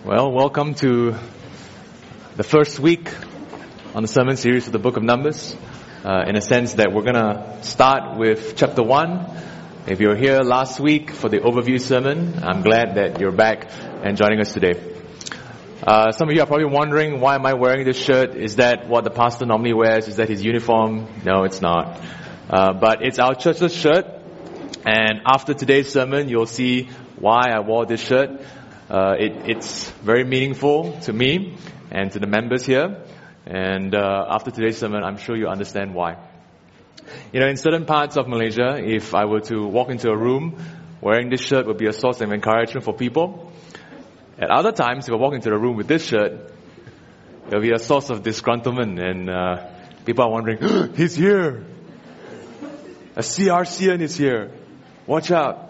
Well, welcome to the first week on the sermon series of the book of Numbers. In a sense that we're going to start with chapter 1. If you were here last week for the overview sermon, I'm glad that you're back and joining us today. Some of you are probably wondering, why am I wearing this shirt? Is that what the pastor normally wears? Is that his uniform? No, it's not. But it's our church's shirt. And after today's sermon, you'll see why I wore this shirt. It's very meaningful to me and to the members here. And after today's sermon, I'm sure you understand why. You know, in certain parts of Malaysia, if I were to walk into a room, wearing this shirt would be a source of encouragement for people. At other times, if I walk into the room with this shirt, it'll be a source of disgruntlement, and people are wondering, he's here! A CRCN is here! Watch out!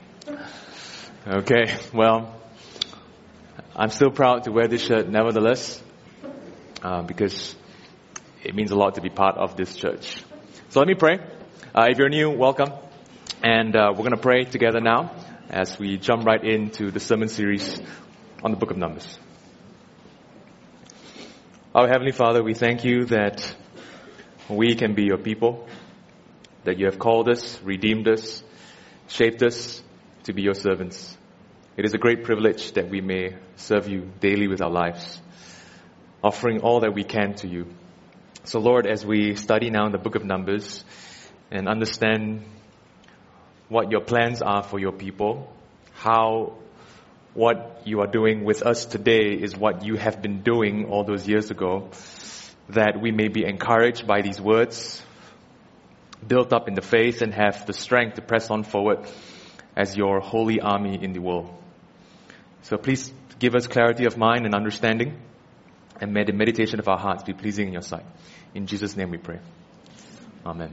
Okay, well, I'm still proud to wear this shirt nevertheless, because it means a lot to be part of this church. So let me pray. If you're new, welcome. And we're going to pray together now as we jump right into the sermon series on the book of Numbers. Our Heavenly Father, we thank you that we can be your people, that you have called us, redeemed us, shaped us to be your servants. It is a great privilege that we may serve you daily with our lives, offering all that we can to you. So Lord, as we study now in the book of Numbers and understand what your plans are for your people, how what you are doing with us today is what you have been doing all those years ago, that we may be encouraged by these words, built up in the faith, and have the strength to press on forward as your holy army in the world. So please give us clarity of mind and understanding, and may the meditation of our hearts be pleasing in your sight. In Jesus' name we pray. Amen.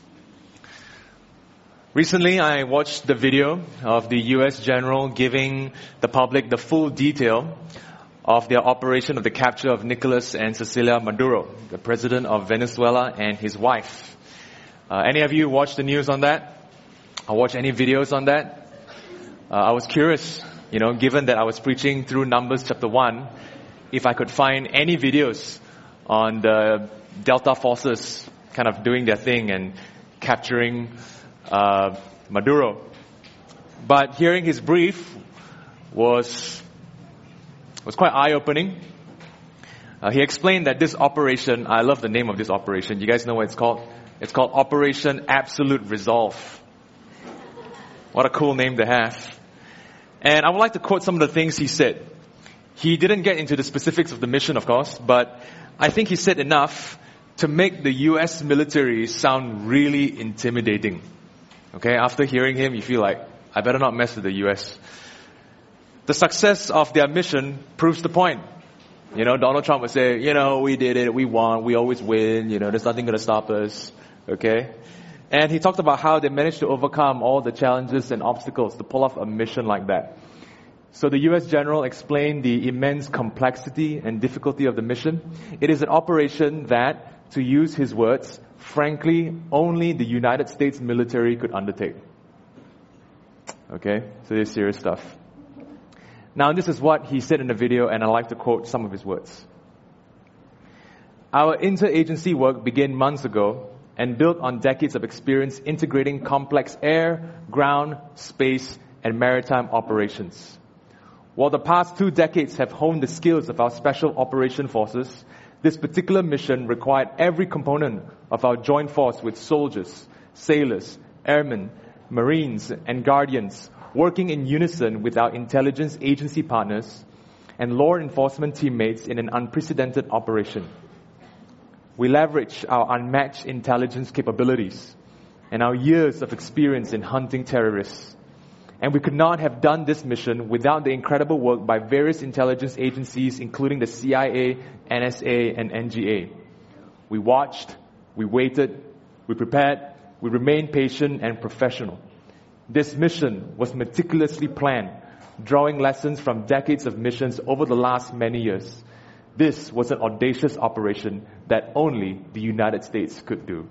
Recently, I watched the video of the U.S. General giving the public the full detail of their operation of the capture of Nicolas and Cecilia Maduro, the president of Venezuela, and his wife. Any of you watch the news on that? Or watch any videos on that? I was curious, given that I was preaching through Numbers chapter 1, if I could find any videos on the Delta forces kind of doing their thing and capturing Maduro. But hearing his brief was quite eye-opening. He explained that this operation, I love the name of this operation. You guys know what it's called? It's called Operation Absolute Resolve. What a cool name to have. And I would like to quote some of the things he said. He didn't get into the specifics of the mission, of course, but I think he said enough to make the U.S. military sound really intimidating. Okay, after hearing him, you feel like, I better not mess with the U.S. The success of their mission proves the point. Donald Trump would say, we did it, we won, we always win, there's nothing going to stop us. Okay? And he talked about how they managed to overcome all the challenges and obstacles to pull off a mission like that. So the U.S. General explained the immense complexity and difficulty of the mission. It is an operation that, to use his words, frankly, only the United States military could undertake. Okay? So this is serious stuff. Now, this is what he said in the video, and I'd like to quote some of his words. Our interagency work began months ago and built on decades of experience integrating complex air, ground, space, and maritime operations. While the past 2 decades have honed the skills of our special operation forces, this particular mission required every component of our joint force with soldiers, sailors, airmen, marines, and guardians working in unison with our intelligence agency partners and law enforcement teammates in an unprecedented operation. We leverage our unmatched intelligence capabilities and our years of experience in hunting terrorists. And we could not have done this mission without the incredible work by various intelligence agencies, including the CIA, NSA, and NGA. We watched, we waited, we prepared, we remained patient and professional. This mission was meticulously planned, drawing lessons from decades of missions over the last many years. This was an audacious operation that only the United States could do.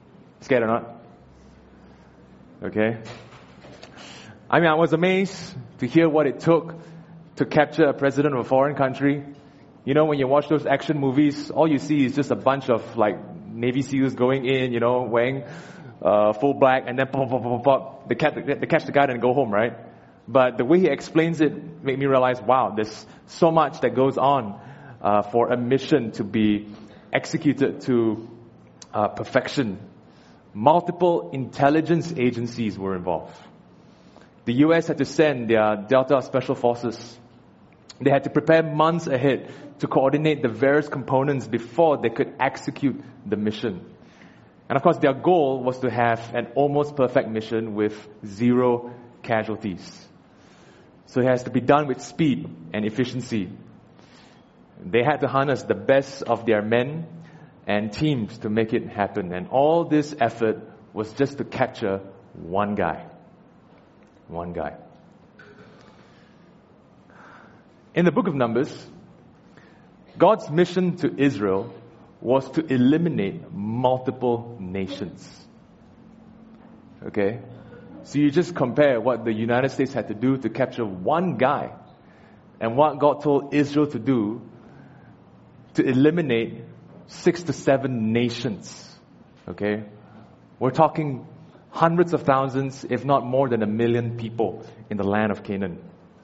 Scared or not? Okay. I was amazed to hear what it took to capture a president of a foreign country. You know, when you watch those action movies, all you see is just a bunch of like Navy SEALs going in, you know, wearing full black, and then pop, pop, pop, pop, they catch the guy and go home, right? But the way he explains it made me realize, wow, there's so much that goes on for a mission to be executed to perfection. Multiple intelligence agencies were involved. The US had to send their Delta Special Forces. They had to prepare months ahead to coordinate the various components before they could execute the mission. And of course, their goal was to have an almost perfect mission with 0 casualties. So it has to be done with speed and efficiency. They had to harness the best of their men and teams to make it happen. And all this effort was just to capture one guy. One guy. In the book of Numbers, God's mission to Israel was to eliminate multiple nations. Okay? So you just compare what the United States had to do to capture one guy and what God told Israel to do to eliminate 6 to 7 nations. Okay? We're talking hundreds of thousands, if not more than 1 million people in the land of Canaan.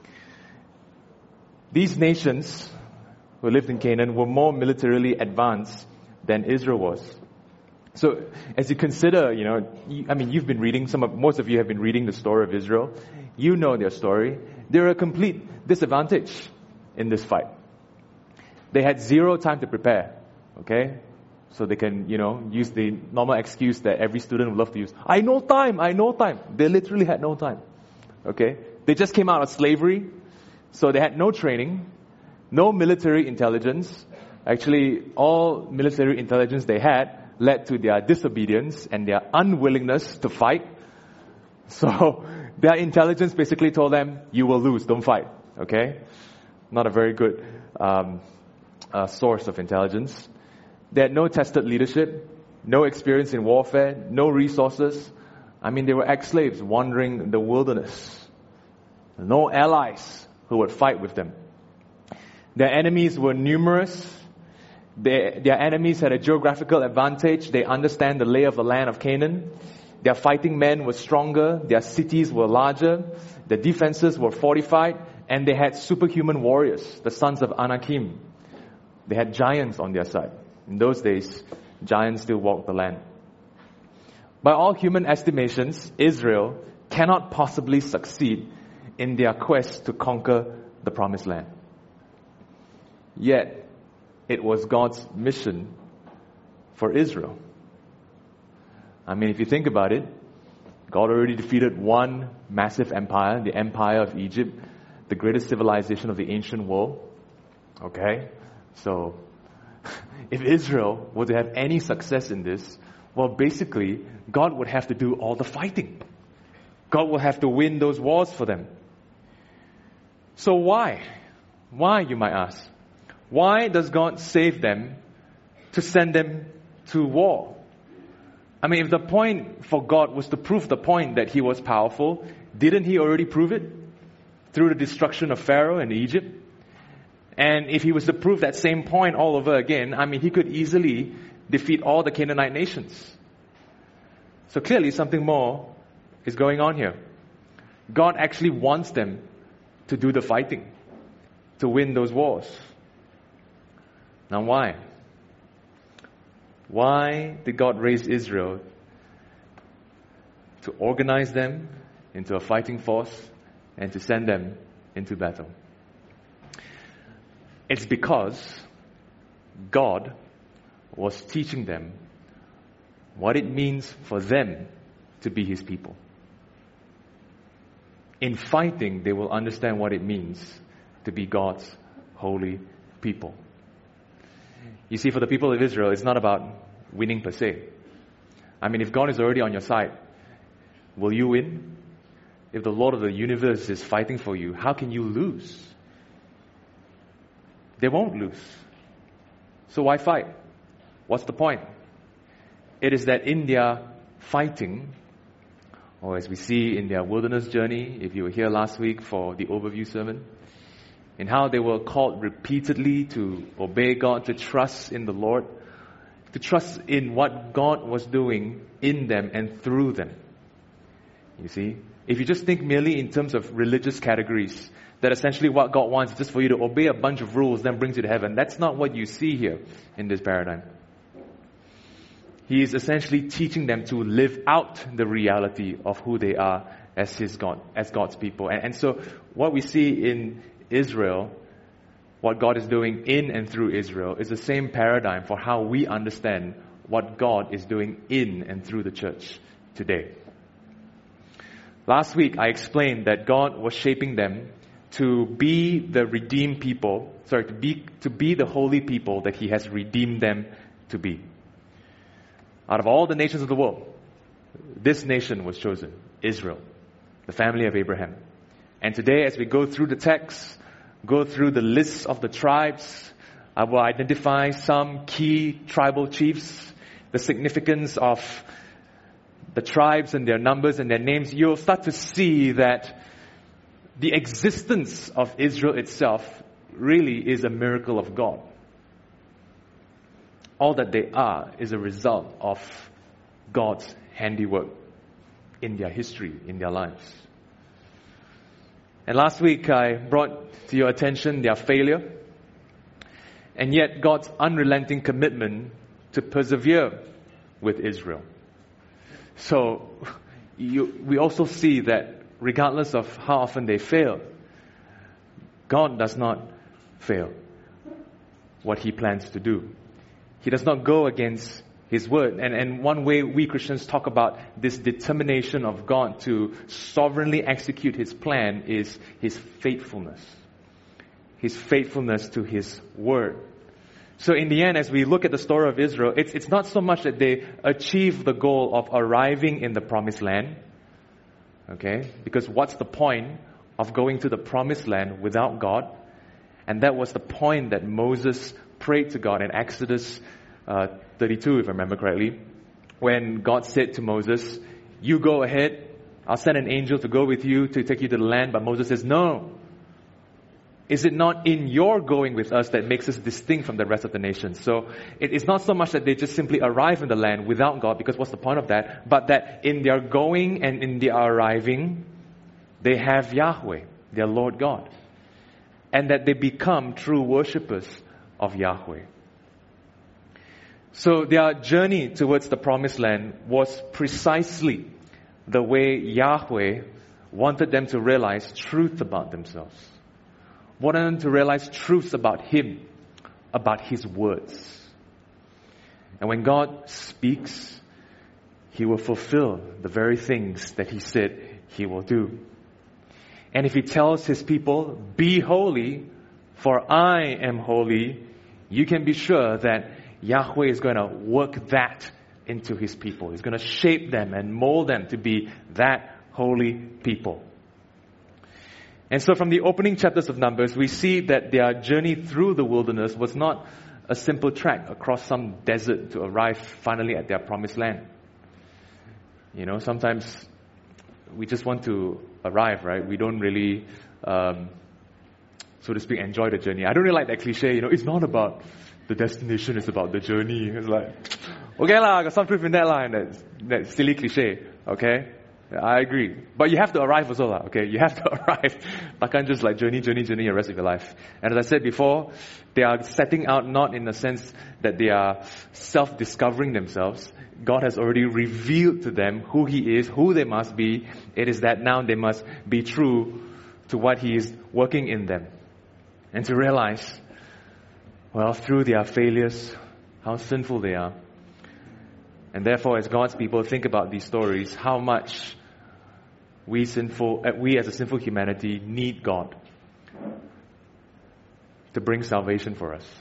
These nations who lived in Canaan were more militarily advanced than Israel was. So as you consider, you've been reading, most of you have been reading the story of Israel. You know their story. They're a complete disadvantage in this fight. They had 0 time to prepare. Okay? So they can, use the normal excuse that every student would love to use. I know time. They literally had no time. Okay? They just came out of slavery. So they had no training, no military intelligence. Actually, all military intelligence they had led to their disobedience and their unwillingness to fight. So their intelligence basically told them, you will lose, don't fight. Okay? Not a very good source of intelligence. They had no tested leadership, no experience in warfare, no resources. They were ex-slaves wandering the wilderness. No allies who would fight with them. Their enemies were numerous. Their enemies had a geographical advantage. They understand the lay of the land of Canaan. Their fighting men were stronger. Their cities were larger. Their defenses were fortified. And they had superhuman warriors, the sons of Anakim. They had giants on their side. In those days, giants still walked the land. By all human estimations, Israel cannot possibly succeed in their quest to conquer the promised land. Yet, it was God's mission for Israel. If you think about it, God already defeated one massive empire, the empire of Egypt, the greatest civilization of the ancient world. Okay? So, if Israel were to have any success in this, well, basically, God would have to do all the fighting. God will have to win those wars for them. So why? Why, you might ask? Why does God save them to send them to war? If the point for God was to prove the point that He was powerful, didn't He already prove it through the destruction of Pharaoh and Egypt? And if He was to prove that same point all over again, He could easily defeat all the Canaanite nations. So clearly something more is going on here. God actually wants them to do the fighting, to win those wars. Now why? Why did God raise Israel to organize them into a fighting force and to send them into battle? It's because God was teaching them what it means for them to be His people. In fighting, they will understand what it means to be God's holy people. You see, for the people of Israel, it's not about winning per se. If God is already on your side, will you win? If the Lord of the universe is fighting for you, how can you lose? They won't lose. So why fight? What's the point? It is that in their fighting, or as we see in their wilderness journey, if you were here last week for the overview sermon, in how they were called repeatedly to obey God, to trust in the Lord, to trust in what God was doing in them and through them. You see, if you just think merely in terms of religious categories, that essentially what God wants is just for you to obey a bunch of rules, then brings you to heaven. That's not what you see here in this paradigm. He is essentially teaching them to live out the reality of who they are as God's people. And so what we see in Israel, what God is doing in and through Israel, is the same paradigm for how we understand what God is doing in and through the church today. Last week I explained that God was shaping them to be the redeemed people, to be the holy people that He has redeemed them to be. Out of all the nations of the world, this nation was chosen, Israel, the family of Abraham. And today, as we go through the text, go through the lists of the tribes, I will identify some key tribal chiefs, the significance of the tribes and their numbers and their names. You'll start to see that the existence of Israel itself really is a miracle of God. All that they are is a result of God's handiwork in their history, in their lives. And last week I brought to your attention their failure, and yet God's unrelenting commitment to persevere with Israel. So we also see that regardless of how often they fail, God does not fail what He plans to do. He does not go against His word. And one way we Christians talk about this determination of God to sovereignly execute His plan is His faithfulness. His faithfulness to His word. So in the end, as we look at the story of Israel, it's not so much that they achieve the goal of arriving in the promised land. Okay? Because what's the point of going to the promised land without God? And that was the point that Moses prayed to God in Exodus 32, if I remember correctly, when God said to Moses, "You go ahead, I'll send an angel to go with you to take you to the land." But Moses says, "No. Is it not in your going with us that makes us distinct from the rest of the nations?" So it's not so much that they just simply arrive in the land without God, because what's the point of that? But that in their going and in their arriving, they have Yahweh, their Lord God. And that they become true worshippers of Yahweh. So their journey towards the promised land was precisely the way Yahweh wanted them to realize truth about themselves. Wanted them to realize truths about Him, about His words. And when God speaks, He will fulfill the very things that He said He will do. And if He tells His people, "Be holy, for I am holy," you can be sure that Yahweh is going to work that into His people. He's going to shape them and mold them to be that holy people. And so from the opening chapters of Numbers, we see that their journey through the wilderness was not a simple trek across some desert to arrive finally at their promised land. You know, sometimes we just want to arrive, right? We don't really, so to speak, enjoy the journey. I don't really like that cliche, it's not about the destination, it's about the journey. It's like, okay lah, I got some truth in that line, that silly cliche, okay? I agree. But you have to arrive also lah, okay? You have to arrive. I can't just like journey the rest of your life. And as I said before, they are setting out not in the sense that they are self-discovering themselves. God has already revealed to them who He is, who they must be. It is that now they must be true to what He is working in them. And to realize, well, through their failures, how sinful they are. And therefore, as God's people think about these stories, how much we as a sinful humanity need God to bring salvation for us.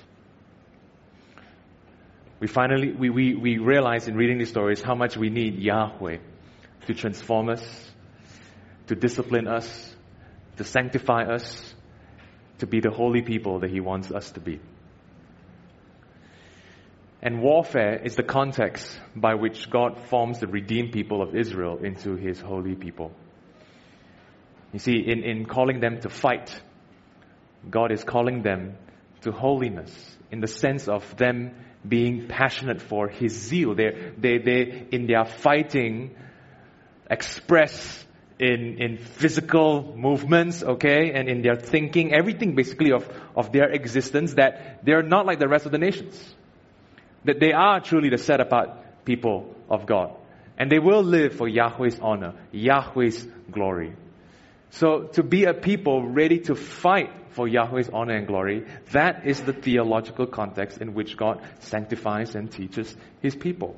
We realize in reading these stories how much we need Yahweh to transform us, to discipline us, to sanctify us, to be the holy people that He wants us to be. And warfare is the context by which God forms the redeemed people of Israel into His holy people. You see, in calling them to fight, God is calling them to holiness in the sense of them being passionate for His zeal. They in their fighting express in physical movements, okay, and in their thinking, everything basically of their existence, that they're not like the rest of the nations. That they are truly the set apart people of God. And they will live for Yahweh's honor, Yahweh's glory. So to be a people ready to fight for Yahweh's honor and glory, that is the theological context in which God sanctifies and teaches His people.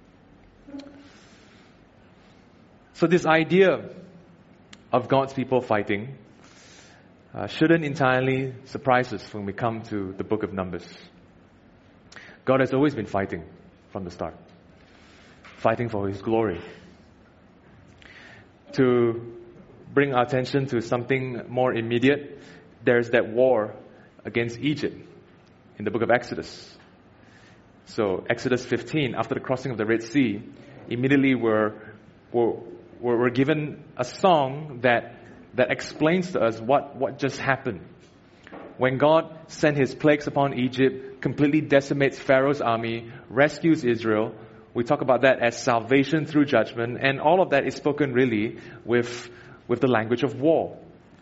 So this idea of God's people fighting shouldn't entirely surprise us when we come to the book of Numbers. God has always been fighting from the start. Fighting for His glory. To bring our attention to something more immediate, there's that war against Egypt in the book of Exodus. So Exodus 15, after the crossing of the Red Sea, immediately we're given a song that explains to us what just happened. When God sent His plagues upon Egypt, completely decimates Pharaoh's army, rescues Israel, we talk about that as salvation through judgment, and all of that is spoken really with the language of war.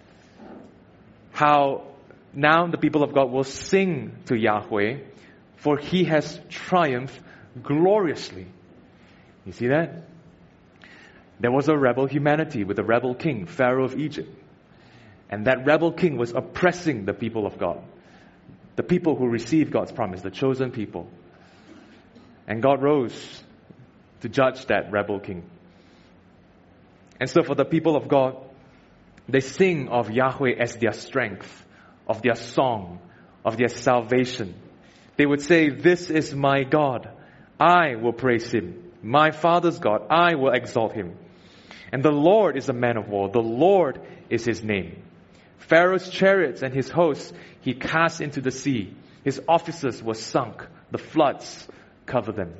How now the people of God will sing to Yahweh, for He has triumphed gloriously. You see that? There was a rebel humanity with a rebel king, Pharaoh of Egypt. And that rebel king was oppressing the people of God. The people who received God's promise, the chosen people. And God rose to judge that rebel king. And so for the people of God, they sing of Yahweh as their strength, of their song, of their salvation. They would say, "This is my God. I will praise Him. My Father's God. I will exalt Him. And the Lord is a man of war. The Lord is His name. Pharaoh's chariots and his hosts He cast into the sea. His officers were sunk. The floods covered them."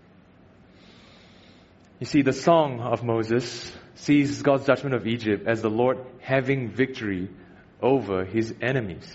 You see, the song of Moses sees God's judgment of Egypt as the Lord having victory over His enemies.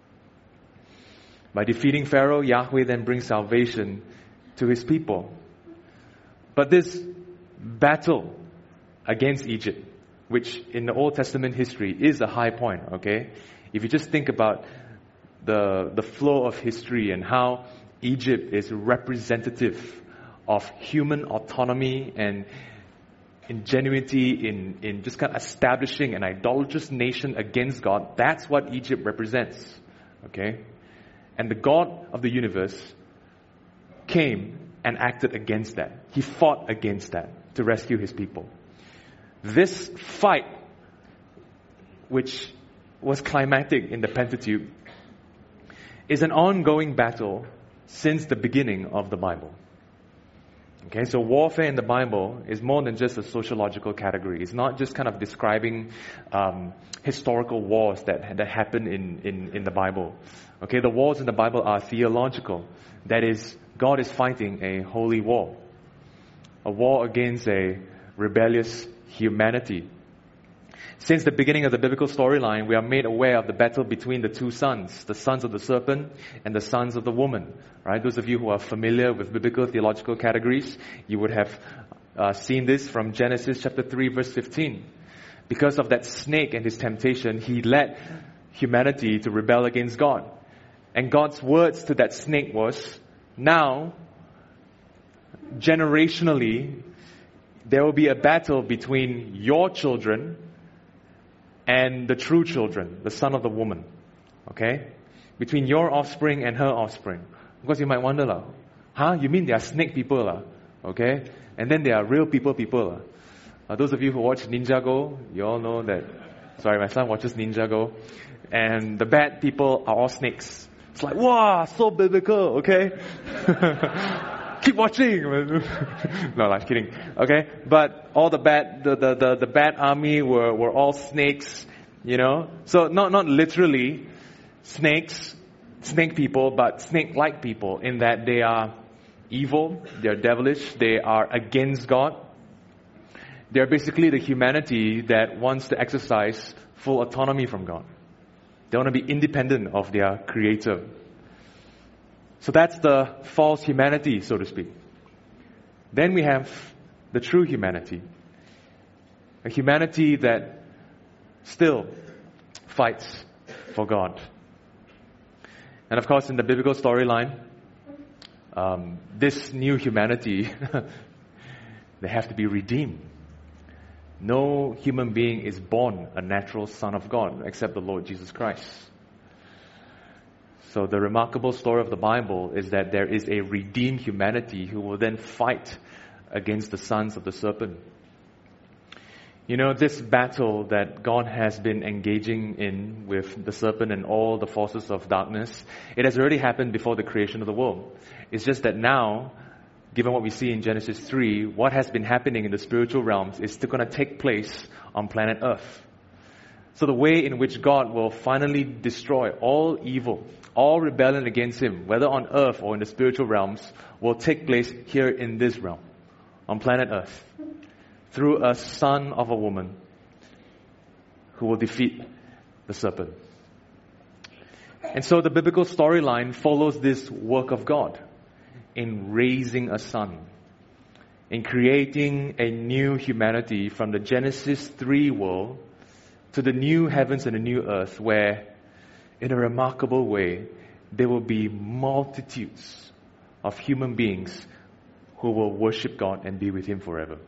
By defeating Pharaoh, Yahweh then brings salvation to His people. But this battle against Egypt, which in the Old Testament history is a high point, okay? If you just think about the flow of history and how Egypt is representative of human autonomy and ingenuity in just kind of establishing an idolatrous nation against God, that's what Egypt represents, okay? And the God of the universe came and acted against that. He fought against that to rescue His people. This fight, which was climactic in the Pentateuch, is an ongoing battle since the beginning of the Bible. Okay, so warfare in the Bible is more than just a sociological category. It's not just kind of describing historical wars that happen in the Bible. Okay, the wars in the Bible are theological. That is, God is fighting a holy war. A war against a rebellious humanity. Since the beginning of the biblical storyline, we are made aware of the battle between the two sons, the sons of the serpent and the sons of the woman. Right? Those of you who are familiar with biblical theological categories, you would have seen this from Genesis chapter 3, verse 15. Because of that snake and his temptation, he led humanity to rebel against God. And God's words to that snake was, now, generationally, there will be a battle between your children and the true children, the son of the woman. Okay? Between your offspring and her offspring. Because you might wonder, you mean they are snake people? Okay? And then they are real people. Those of you who watch Ninjago, you all know that. Sorry, my son watches Ninjago. And the bad people are all snakes. It's like, wow, so biblical, okay? Keep watching. No, I'm kidding. Okay, but all the bad army were all snakes, you know. So not literally snakes, snake people, but snake-like people in that they are evil, they are devilish, they are against God. They are basically the humanity that wants to exercise full autonomy from God. They want to be independent of their Creator. So that's the false humanity, so to speak. Then we have the true humanity. A humanity that still fights for God. And of course, in the biblical storyline, this new humanity, they have to be redeemed. No human being is born a natural son of God except the Lord Jesus Christ. So the remarkable story of the Bible is that there is a redeemed humanity who will then fight against the sons of the serpent. You know, this battle that God has been engaging in with the serpent and all the forces of darkness, it has already happened before the creation of the world. It's just that now, given what we see in Genesis 3, what has been happening in the spiritual realms is still going to take place on planet Earth. So the way in which God will finally destroy all evil, all rebellion against Him, whether on earth or in the spiritual realms, will take place here in this realm, on planet Earth, through a son of a woman who will defeat the serpent. And so the biblical storyline follows this work of God in raising a son, in creating a new humanity from the Genesis 3 world to the new heavens and the new earth, where in a remarkable way there will be multitudes of human beings who will worship God and be with Him forever.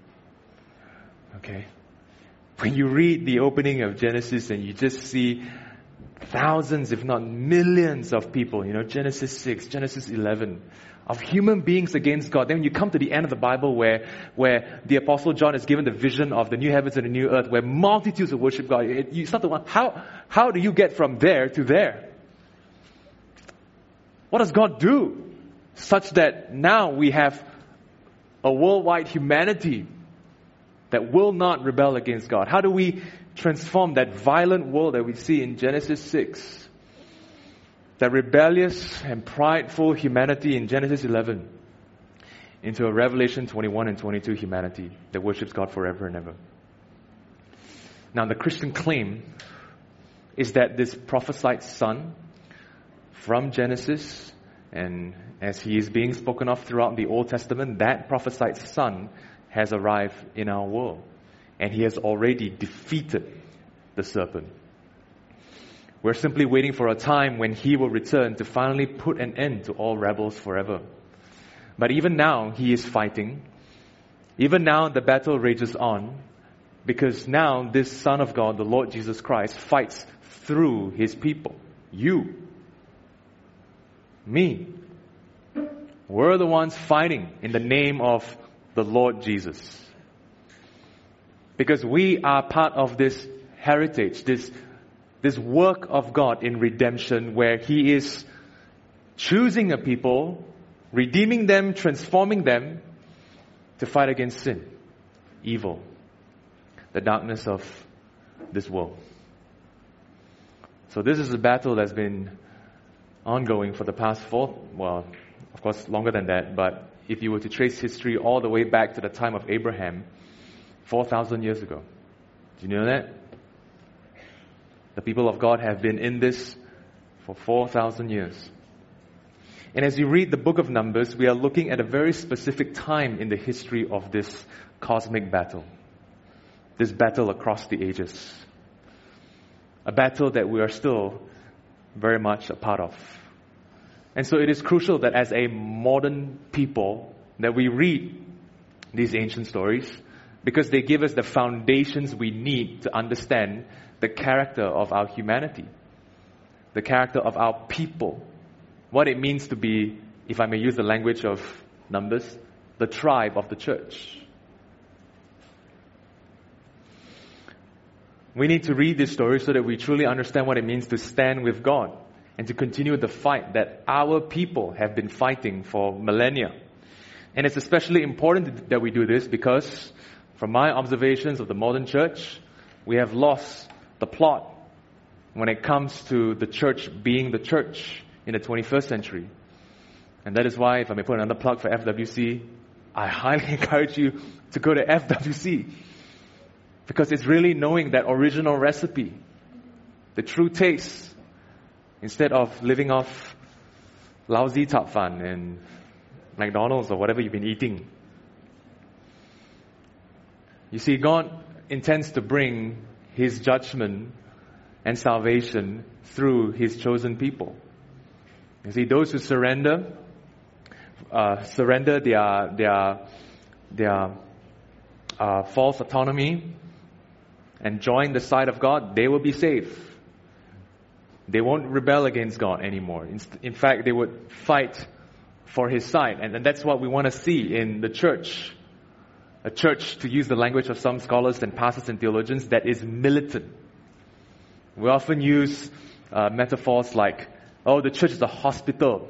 Okay? When you read the opening of Genesis and you just see thousands, if not millions of people, Genesis 6, Genesis 11, of human beings against God. Then when you come to the end of the Bible where the Apostle John is given the vision of the new heavens and the new earth, where multitudes will worship God, you start to wonder, how do you get from there to there? What does God do such that now we have a worldwide humanity that will not rebel against God? How do we transform that violent world that we see in Genesis 6? That rebellious and prideful humanity in Genesis 11 into a Revelation 21 and 22 humanity that worships God forever and ever. Now the Christian claim is that this prophesied son from Genesis, and as he is being spoken of throughout the Old Testament, that prophesied son has arrived in our world. And he has already defeated the serpent. We're simply waiting for a time when he will return to finally put an end to all rebels forever. But even now, he is fighting. Even now, the battle rages on. Because now, this Son of God, the Lord Jesus Christ, fights through His people. You. Me. We're the ones fighting in the name of the Lord Jesus. Because we are part of this heritage, this work of God in redemption, where He is choosing a people, redeeming them, transforming them to fight against sin, evil, the darkness of this world. So this is a battle that's been ongoing for the past of course longer than that, but if you were to trace history all the way back to the time of Abraham, 4,000 years ago. Do you know that? The people of God have been in this for 4,000 years. And as you read the book of Numbers, we are looking at a very specific time in the history of this cosmic battle. This battle across the ages. A battle that we are still very much a part of. And so it is crucial that as a modern people, that we read these ancient stories, because they give us the foundations we need to understand the character of our humanity, the character of our people, what it means to be, if I may use the language of Numbers, the tribe of the church. We need to read this story so that we truly understand what it means to stand with God and to continue the fight that our people have been fighting for millennia. And it's especially important that we do this because, from my observations of the modern church, we have lost the plot when it comes to the church being the church in the 21st century. And that is why, if I may put another plug for FWC, I highly encourage you to go to FWC. Because it's really knowing that original recipe, the true taste, instead of living off lousy Tap Fan and McDonald's or whatever you've been eating. You see, God intends to bring His judgment and salvation through His chosen people. You see, those who surrender their false autonomy and join the side of God, they will be saved. They won't rebel against God anymore. In fact, they would fight for His side. And that's what we want to see in the church. A church, to use the language of some scholars and pastors and theologians, that is militant. We often use metaphors like, oh, the church is a hospital.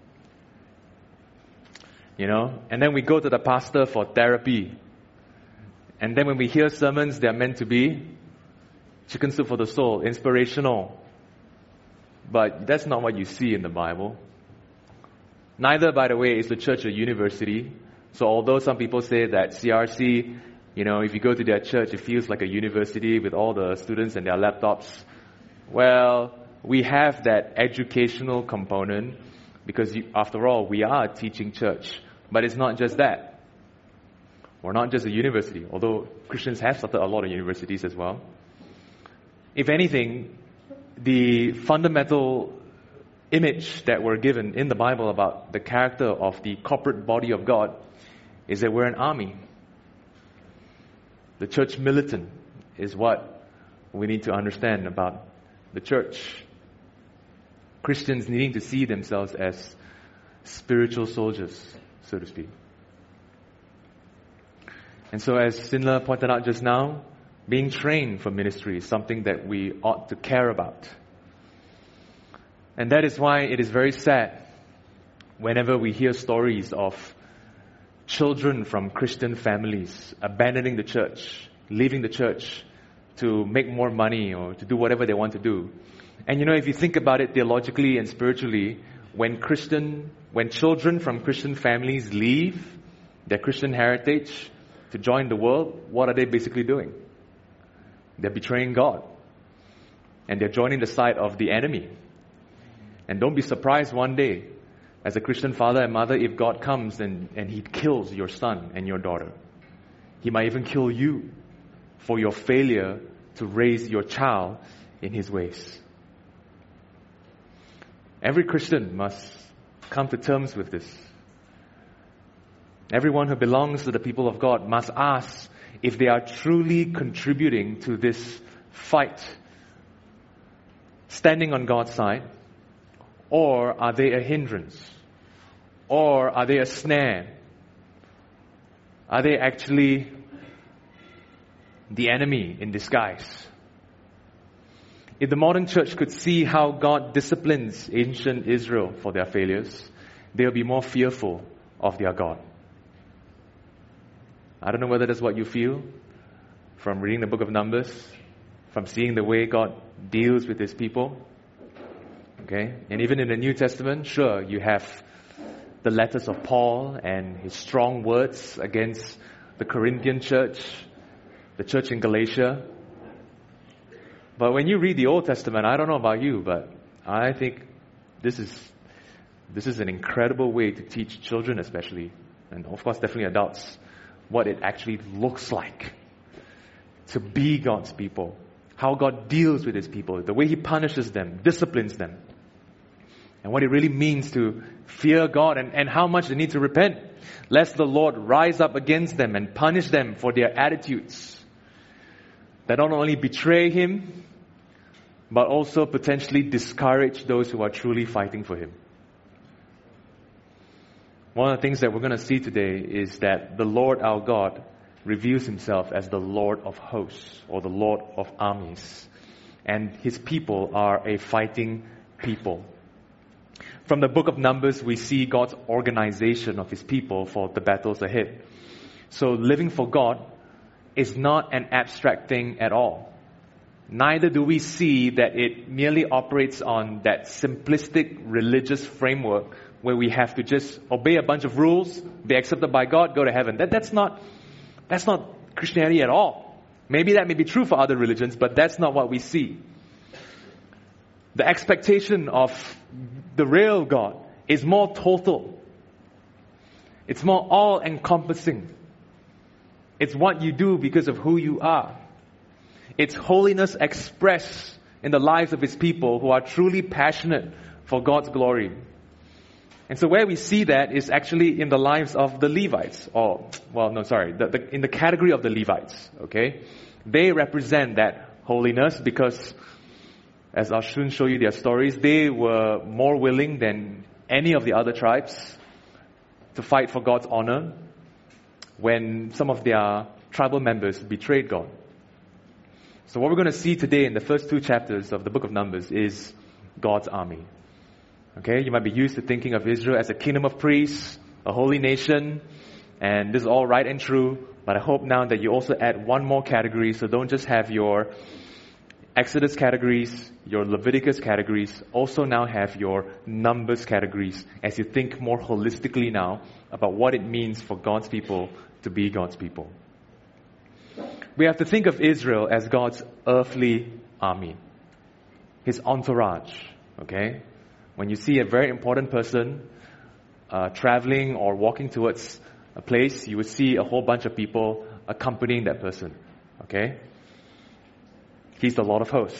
And then we go to the pastor for therapy. And then when we hear sermons, they're meant to be chicken soup for the soul, inspirational. But that's not what you see in the Bible. Neither, by the way, is the church a university. So although some people say that CRC, if you go to their church, it feels like a university with all the students and their laptops. Well, we have that educational component because after all, we are a teaching church. But it's not just that. We're not just a university, although Christians have started a lot of universities as well. If anything, the fundamental image that we're given in the Bible about the character of the corporate body of God is that we're an army. The church militant is what we need to understand about the church. Christians needing to see themselves as spiritual soldiers, so to speak. And so, as Sinla pointed out just now, being trained for ministry is something that we ought to care about. And that is why it is very sad whenever we hear stories of children from Christian families abandoning the church, leaving the church to make more money or to do whatever they want to do. And if you think about it theologically and spiritually, when children from Christian families leave their Christian heritage to join the world, what are they basically doing? They're betraying God. And they're joining the side of the enemy. And don't be surprised one day, as a Christian father and mother, if God comes and He kills your son and your daughter. He might even kill you for your failure to raise your child in His ways. Every Christian must come to terms with this. Everyone who belongs to the people of God must ask if they are truly contributing to this fight, standing on God's side, or are they a hindrance? Or are they a snare? Are they actually the enemy in disguise? If the modern church could see how God disciplines ancient Israel for their failures, they'll be more fearful of their God. I don't know whether that's what you feel from reading the book of Numbers, from seeing the way God deals with His people. Okay? And even in the New Testament, sure, you have the letters of Paul and his strong words against the Corinthian church, the church in Galatia. But when you read the Old Testament, I don't know about you, but I think this is an incredible way to teach children especially, and of course definitely adults, what it actually looks like to be God's people, how God deals with His people, the way He punishes them, disciplines them, and what it really means to fear God and how much they need to repent, lest the Lord rise up against them and punish them for their attitudes that not only betray Him, but also potentially discourage those who are truly fighting for Him. One of the things that we're going to see today is that the Lord our God reveals Himself as the Lord of hosts, or the Lord of armies. And His people are a fighting people. From the book of Numbers, we see God's organization of His people for the battles ahead. So living for God is not an abstract thing at all. neither do we see that it merely operates on that simplistic religious framework where we have to just obey a bunch of rules, be accepted by God, go to heaven. That's not Christianity at all. Maybe that may be true for other religions, but that's not what we see. The expectation of the real God is more total. It's more all-encompassing. It's what you do because of who you are. It's holiness expressed in the lives of His people who are truly passionate for God's glory. And so where we see that is actually in the lives of the Levites. In the category of the Levites. Okay? They represent that holiness because, as I'll soon show you their stories, they were more willing than any of the other tribes to fight for God's honor when some of their tribal members betrayed God. So what we're going to see today in the first 2 chapters of the book of Numbers is God's army. Okay, you might be used to thinking of Israel as a kingdom of priests, a holy nation, and this is all right and true, but I hope now that you also add one more category, so don't just have your Exodus categories, your Leviticus categories, also now have your Numbers categories as you think more holistically now about what it means for God's people to be God's people. We have to think of Israel as God's earthly army, His entourage, okay? When you see a very important person traveling or walking towards a place, you would see a whole bunch of people accompanying that person, okay? He's the Lord of hosts.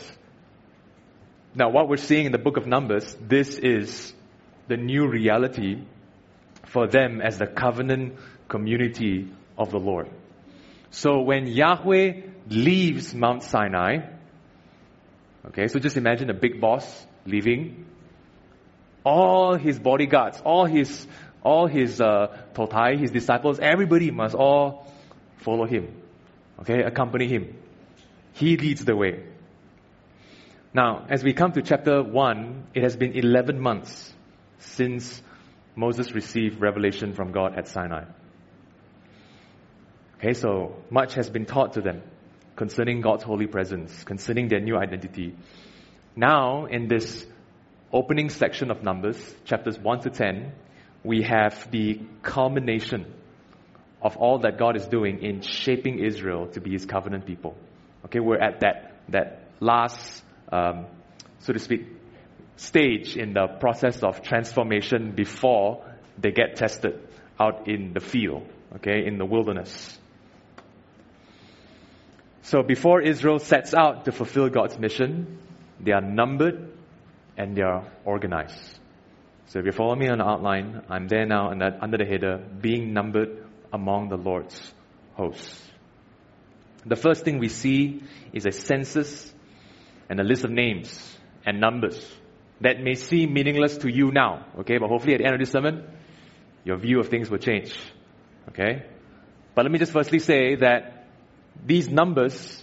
Now, what we're seeing in the book of Numbers, this is the new reality for them as the covenant community of the Lord. So when Yahweh leaves Mount Sinai, okay, so just imagine a big boss leaving, all his bodyguards, all his totai, his disciples, everybody must all follow him, okay, accompany him. He leads the way. Now, as we come to chapter 1, it has been 11 months since Moses received revelation from God at Sinai. Okay, so much has been taught to them concerning God's holy presence, concerning their new identity. Now, in this opening section of Numbers, chapters 1 to 10, we have the culmination of all that God is doing in shaping Israel to be His covenant people. Okay, we're at that last, so to speak, stage in the process of transformation before they get tested out in the field, okay, in the wilderness. So before Israel sets out to fulfill God's mission, they are numbered and they are organized. So if you follow me on the outline, I'm there now under the header, being numbered among the Lord's hosts. The first thing we see is a census and a list of names and numbers that may seem meaningless to you now, okay? But hopefully at the end of this sermon, your view of things will change, okay? But let me just firstly say that these numbers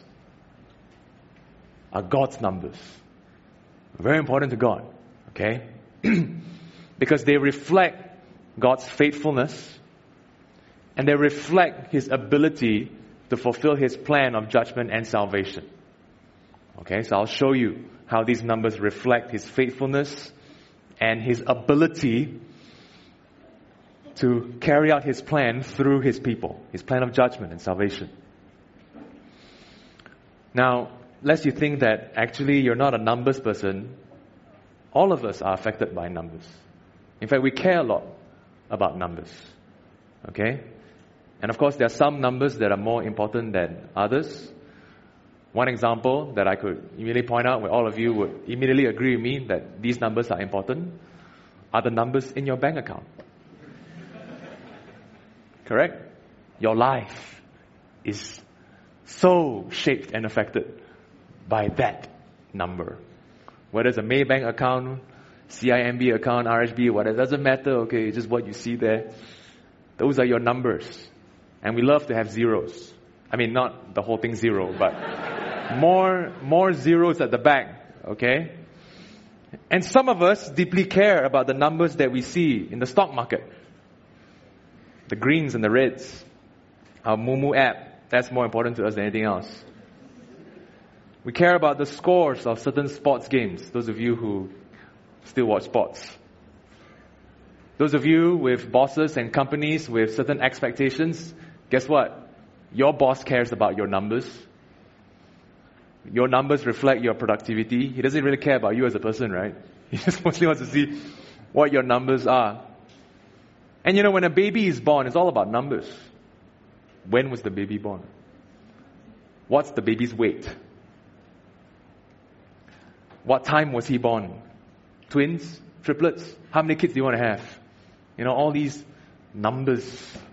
are God's numbers. Very important to God, okay? Because they reflect God's faithfulness and they reflect His ability to fulfill His plan of judgment and salvation. Okay, so I'll show you how these numbers reflect His faithfulness and His ability to carry out His plan through His people, His plan of judgment and salvation. Now, lest you think that actually you're not a numbers person, all of us are affected by numbers. In fact, we care a lot about numbers. Okay? And of course, there are some numbers that are more important than others. One example that I could immediately point out, where all of you would immediately agree with me that these numbers are important, are the numbers in your bank account. Correct? Your life is so shaped and affected by that number. Whether it's a Maybank account, CIMB account, RHB, whatever, it doesn't matter, okay, it's just what you see there. Those are your numbers. And we love to have zeros. I mean, not the whole thing zero, but more zeros at the back, okay? And some of us deeply care about the numbers that we see in the stock market. The greens and the reds. Our Moomoo app, that's more important to us than anything else. We care about the scores of certain sports games, those of you who still watch sports. Those of you with bosses and companies with certain expectations, guess what? Your boss cares about your numbers. Your numbers reflect your productivity. He doesn't really care about you as a person, right? He just mostly wants to see what your numbers are. And when a baby is born, it's all about numbers. When was the baby born? What's the baby's weight? What time was he born? Twins? Triplets? How many kids do you want to have? All these numbers.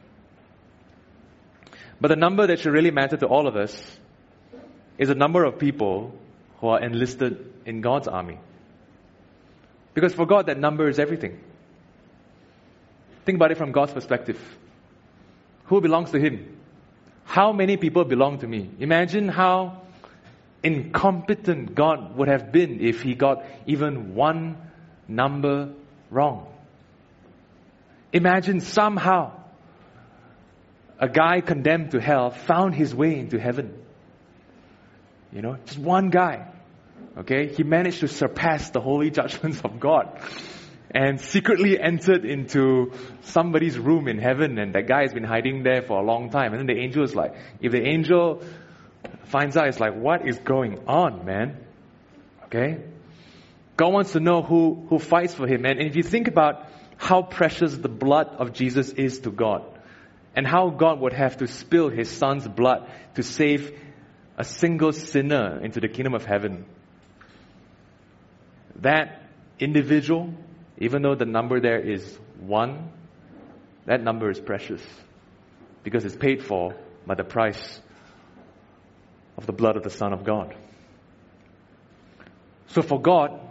But the number that should really matter to all of us is the number of people who are enlisted in God's army. Because for God, that number is everything. Think about it from God's perspective. Who belongs to Him? How many people belong to me? Imagine how incompetent God would have been if He got even one number wrong. Imagine somehow a guy condemned to hell found his way into heaven. Just one guy. Okay? He managed to surpass the holy judgments of God and secretly entered into somebody's room in heaven, and that guy has been hiding there for a long time. And then the angel is like, if the angel finds out, it's like, what is going on, man? Okay? God wants to know who fights for Him. And if you think about how precious the blood of Jesus is to God, and how God would have to spill His Son's blood to save a single sinner into the kingdom of heaven, that individual, even though the number there is one, that number is precious because it's paid for by the price of the blood of the Son of God. So for God,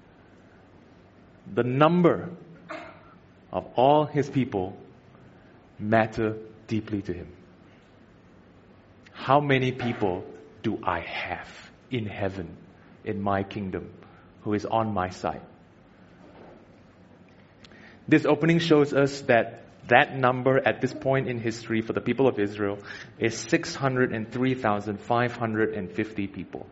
the number of all His people matter deeply to Him. How many people do I have in heaven, in my kingdom, who is on my side? This opening shows us that number at this point in history for the people of Israel is 603,550 people.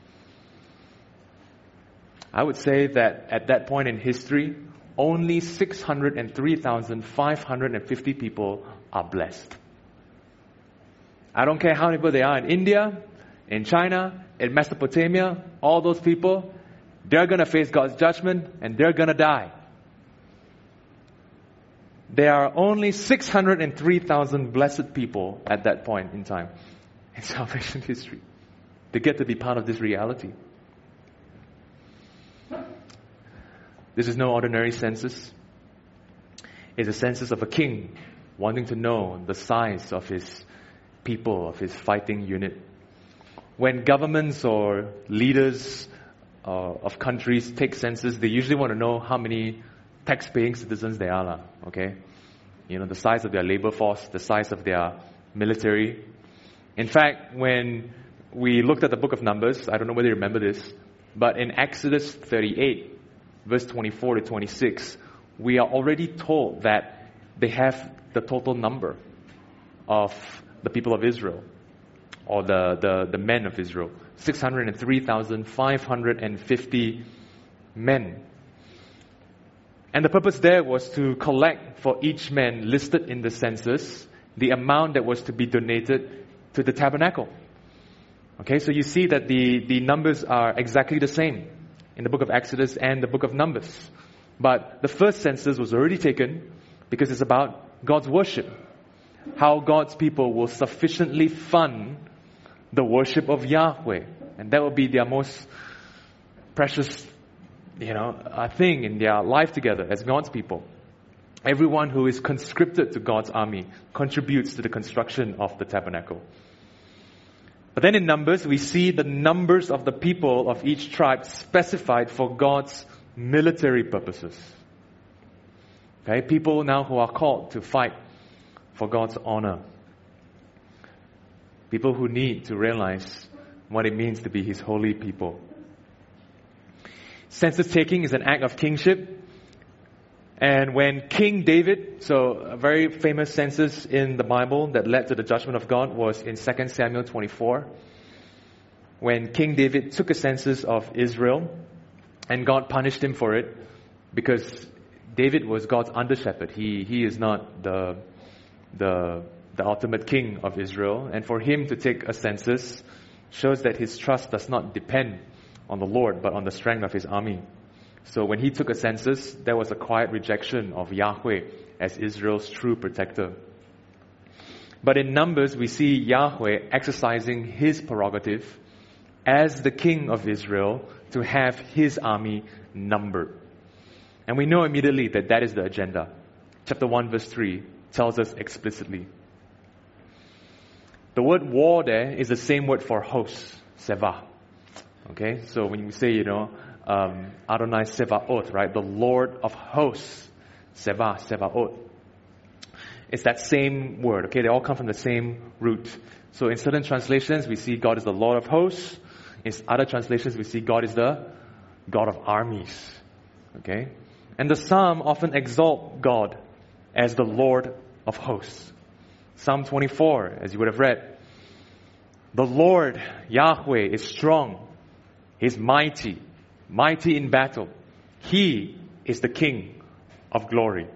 I would say that at that point in history, only 603,550 people are blessed. I don't care how many people they are in India, in China, in Mesopotamia, all those people, they're going to face God's judgment and they're going to die. There are only 603,000 blessed people at that point in time in salvation history. They get to be part of this reality. This is no ordinary census. It's a census of a king wanting to know the size of his people, of his fighting unit. When governments or leaders of countries take census, they usually want to know how many tax-paying citizens they are. Okay? The size of their labor force, the size of their military. In fact, when we looked at the book of Numbers, I don't know whether you remember this, but in Exodus 38, verse 24 to 26, we are already told that they have the total number of the people of Israel, or the men of Israel. 603,550 men. And the purpose there was to collect for each man listed in the census the amount that was to be donated to the tabernacle. Okay, so you see that the numbers are exactly the same in the book of Exodus and the book of Numbers. But the first census was already taken because it's about God's worship. How God's people will sufficiently fund the worship of Yahweh. And that will be their most precious, thing in their life together as God's people. Everyone who is conscripted to God's army contributes to the construction of the tabernacle. But then in Numbers, we see the numbers of the people of each tribe specified for God's military purposes. Okay, people now who are called to fight for God's honor. People who need to realize what it means to be His holy people. Census taking is an act of kingship. And when King David, so a very famous census in the Bible that led to the judgment of God was in 2 Samuel 24. when King David took a census of Israel and God punished him for it because David was God's under-shepherd. He is not the ultimate king of Israel. And for him to take a census shows that his trust does not depend on the Lord, but on the strength of his army. So when he took a census, there was a quiet rejection of Yahweh as Israel's true protector. But in Numbers, we see Yahweh exercising his prerogative as the king of Israel to have his army numbered. And we know immediately that that is the agenda. Chapter 1 verse 3 tells us explicitly. The word war there is the same word for host, Seva. Okay, so when you say, Adonai Sevaot, right? The Lord of hosts, Seva, Sevaot. It's that same word, okay? They all come from the same root. So in certain translations, we see God is the Lord of hosts. In other translations, we see God is the God of armies. Okay? And the psalm often exalt God as the Lord of hosts. Psalm 24, as you would have read. The Lord, Yahweh, is strong. He's mighty. Mighty in battle. He is the King of glory.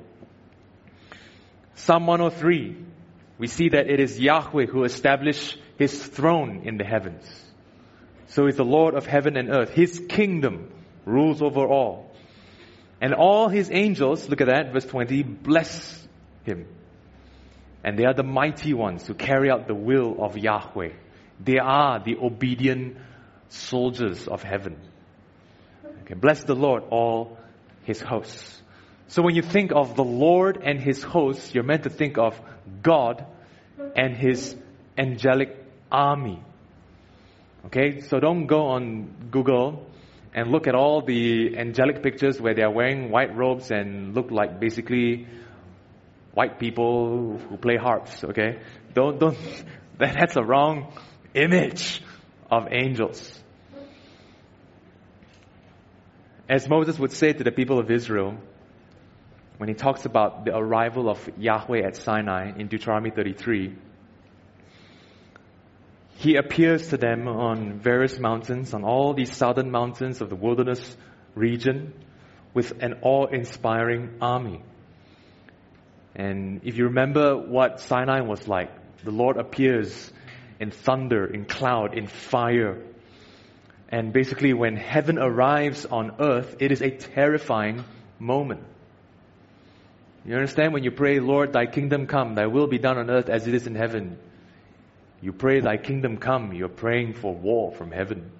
Psalm 103, we see that it is Yahweh who established his throne in the heavens. So he's the Lord of heaven and earth. His kingdom rules over all. And all his angels, look at that, verse 20, bless him. And they are the mighty ones who carry out the will of Yahweh. They are the obedient soldiers of heaven. Okay, bless the Lord, all his hosts. So when you think of the Lord and his hosts, you're meant to think of God and his angelic army. Okay, so don't go on Google and look at all the angelic pictures where they are wearing white robes and look like basically white people who play harps. Okay, don't. That's a wrong image of angels. As Moses would say to the people of Israel, when he talks about the arrival of Yahweh at Sinai in Deuteronomy 33, he appears to them on various mountains, on all these southern mountains of the wilderness region, with an awe-inspiring army. And if you remember what Sinai was like, the Lord appears in thunder, in cloud, in fire. And basically when heaven arrives on earth, it is a terrifying moment. You understand? When you pray, Lord, thy kingdom come, thy will be done on earth as it is in heaven. You pray, thy kingdom come, you're praying for war from heaven.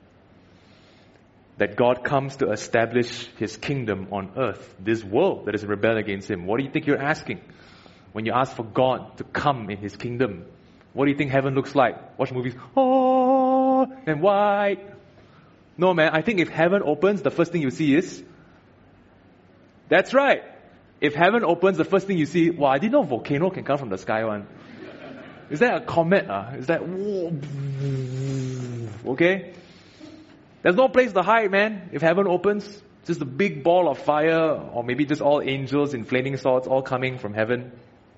That God comes to establish his kingdom on earth, this world that is rebelling against him. What do you think you're asking when you ask for God to come in his kingdom? What do you think heaven looks like? Watch movies, oh, and white. No, man, I think if heaven opens, the first thing you see is, that's right. If heaven opens, the first thing you see, wow, I didn't know volcano can come from the sky one. Is that a comet? Is that, okay? There's no place to hide, man. If heaven opens, just a big ball of fire, or maybe just all angels in flaming swords all coming from heaven.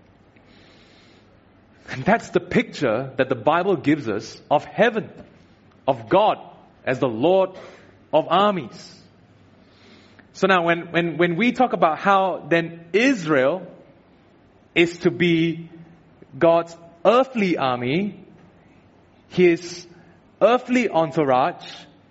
And that's the picture that the Bible gives us of heaven, of God as the Lord of armies. So now when we talk about how then Israel is to be God's earthly army, his earthly entourage,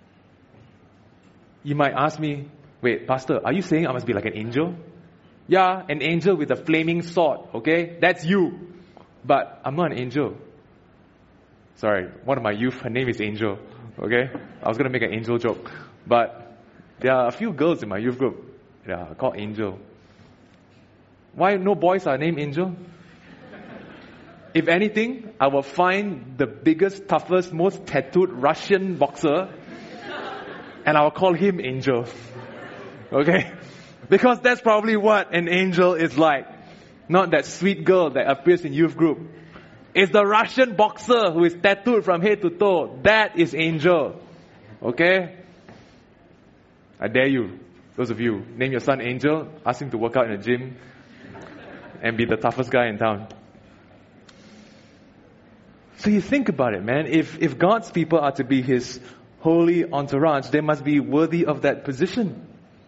you might ask me, wait, Pastor, are you saying I must be like an angel? Yeah, an angel with a flaming sword, okay? That's you. But I'm not an angel. Sorry, one of my youth, her name is Angel, okay? I was going to make an angel joke. But there are a few girls in my youth group called Angel. Why no boys are named Angel? If anything, I will find the biggest, toughest, most tattooed Russian boxer and I will call him Angel. Okay? Because that's probably what an angel is like. Not that sweet girl that appears in youth group. It's the Russian boxer who is tattooed from head to toe. That is Angel. Okay? I dare you, those of you, name your son Angel, ask him to work out in a gym and be the toughest guy in town. So you think about it, man. If God's people are to be His holy entourage, they must be worthy of that position.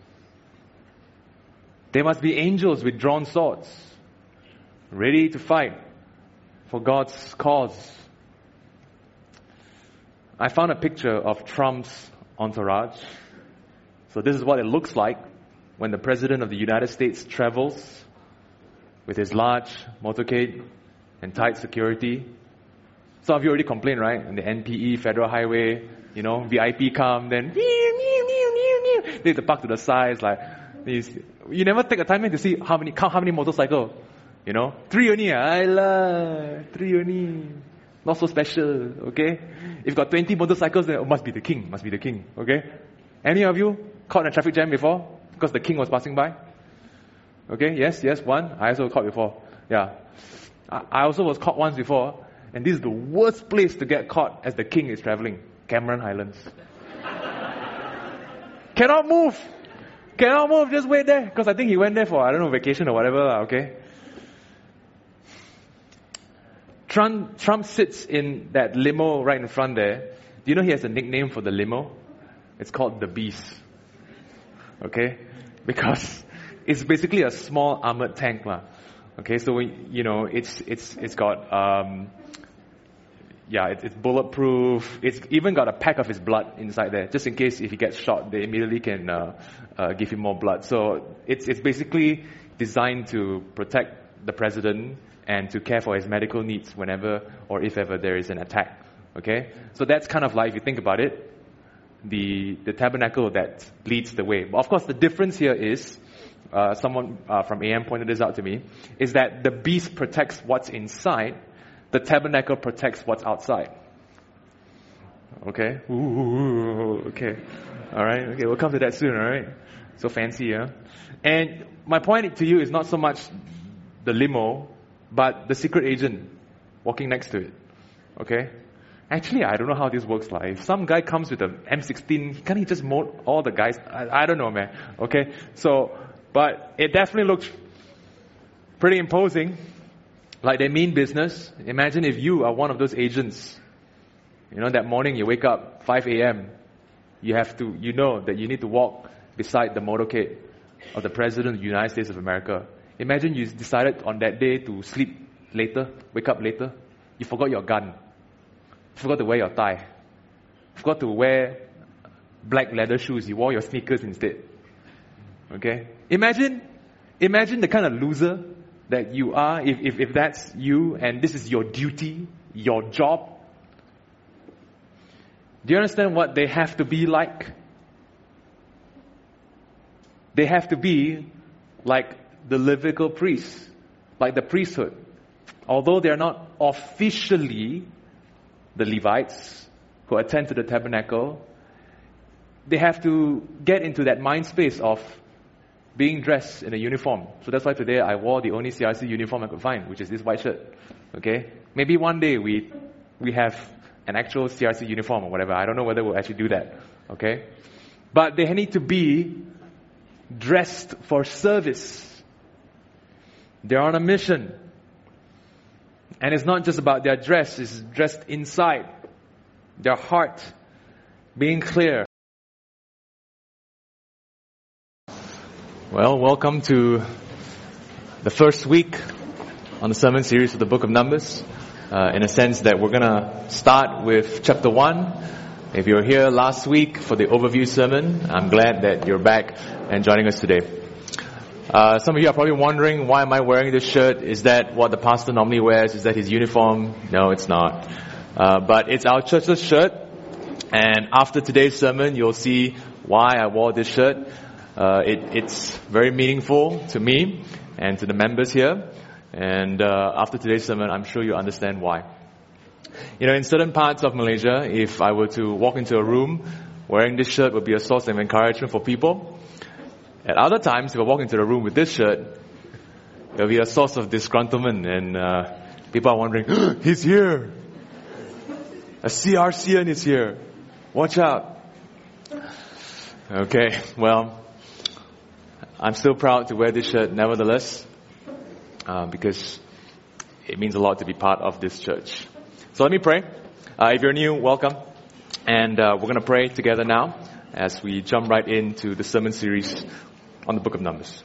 They must be angels with drawn swords, ready to fight for God's cause. I found a picture of Trump's entourage. So this is what it looks like when the President of the United States travels with his large motorcade and tight security. Some of you already complained, right? On the NPE, Federal Highway, VIP come, then they have to park to the side. It's like, you never take a time to see count how many motorcycles. 3 only. I love 3 only. Not so special, okay? If you've got 20 motorcycles, then it must be the king, okay? Any of you caught in a traffic jam before? Because the king was passing by? Okay, yes, one. I also caught before. Yeah. I also was caught once before, and this is the worst place to get caught as the king is traveling. Cameron Highlands. Cannot move, just wait there. Because I think he went there for, vacation or whatever, okay? Trump sits in that limo right in front there. Do you know he has a nickname for the limo? It's called the Beast. Okay? Because it's basically a small armored tank. Okay, so it's got it's bulletproof. It's even got a pack of his blood inside there, just in case if he gets shot, they immediately can give him more blood. So it's basically designed to protect the president and to care for his medical needs whenever or if ever there is an attack. Okay? So that's kind of like, if you think about it, the tabernacle that leads the way. But of course, the difference here is, someone from AM pointed this out to me, is that the beast protects what's inside, the tabernacle protects what's outside. Okay? Ooh, okay. Alright, okay, we'll come to that soon, alright? So fancy, yeah? And my point to you is not so much the limo, but the secret agent walking next to it. Okay? Actually, I don't know how this works. Like, if some guy comes with an M16, can't he just mow all the guys? I don't know, man. Okay? So, but it definitely looks pretty imposing. Like they mean business. Imagine if you are one of those agents. That morning you wake up 5 a.m. You know that you need to walk beside the motorcade of the President of the United States of America. Imagine you decided on that day to sleep later, wake up later. You forgot your gun. You forgot to wear your tie. You forgot to wear black leather shoes. You wore your sneakers instead. Okay? Imagine the kind of loser that you are if that's you and this is your duty, your job. Do you understand what they have to be like? They have to be like the Levitical priests, like the priesthood. Although they are not officially the Levites who attend to the tabernacle, they have to get into that mind space of being dressed in a uniform. So that's why today I wore the only CRC uniform I could find, which is this white shirt. Okay? Maybe one day we have an actual CRC uniform or whatever. I don't know whether we'll actually do that. Okay? But they need to be dressed for service. They're on a mission. And it's not just about their dress, it's dressed inside. Their heart being clear. Well, welcome to the first week on the sermon series of the book of Numbers. In a sense that we're going to start with chapter 1. If you were here last week for the overview sermon, I'm glad that you're back and joining us today. Some of you are probably wondering, why am I wearing this shirt? Is that what the pastor normally wears? Is that his uniform? No, it's not. But it's our church's shirt. And after today's sermon, you'll see why I wore this shirt. It's very meaningful to me and to the members here. And after today's sermon, I'm sure you understand why. In certain parts of Malaysia, if I were to walk into a room, wearing this shirt would be a source of encouragement for people. At other times, if I walk into the room with this shirt, it'll be a source of disgruntlement, and people are wondering, he's here! A CRCN is here! Watch out! Okay, well, I'm still proud to wear this shirt nevertheless, because it means a lot to be part of this church. So let me pray. If you're new, welcome. And we're going to pray together now as we jump right into the sermon series on the book of Numbers.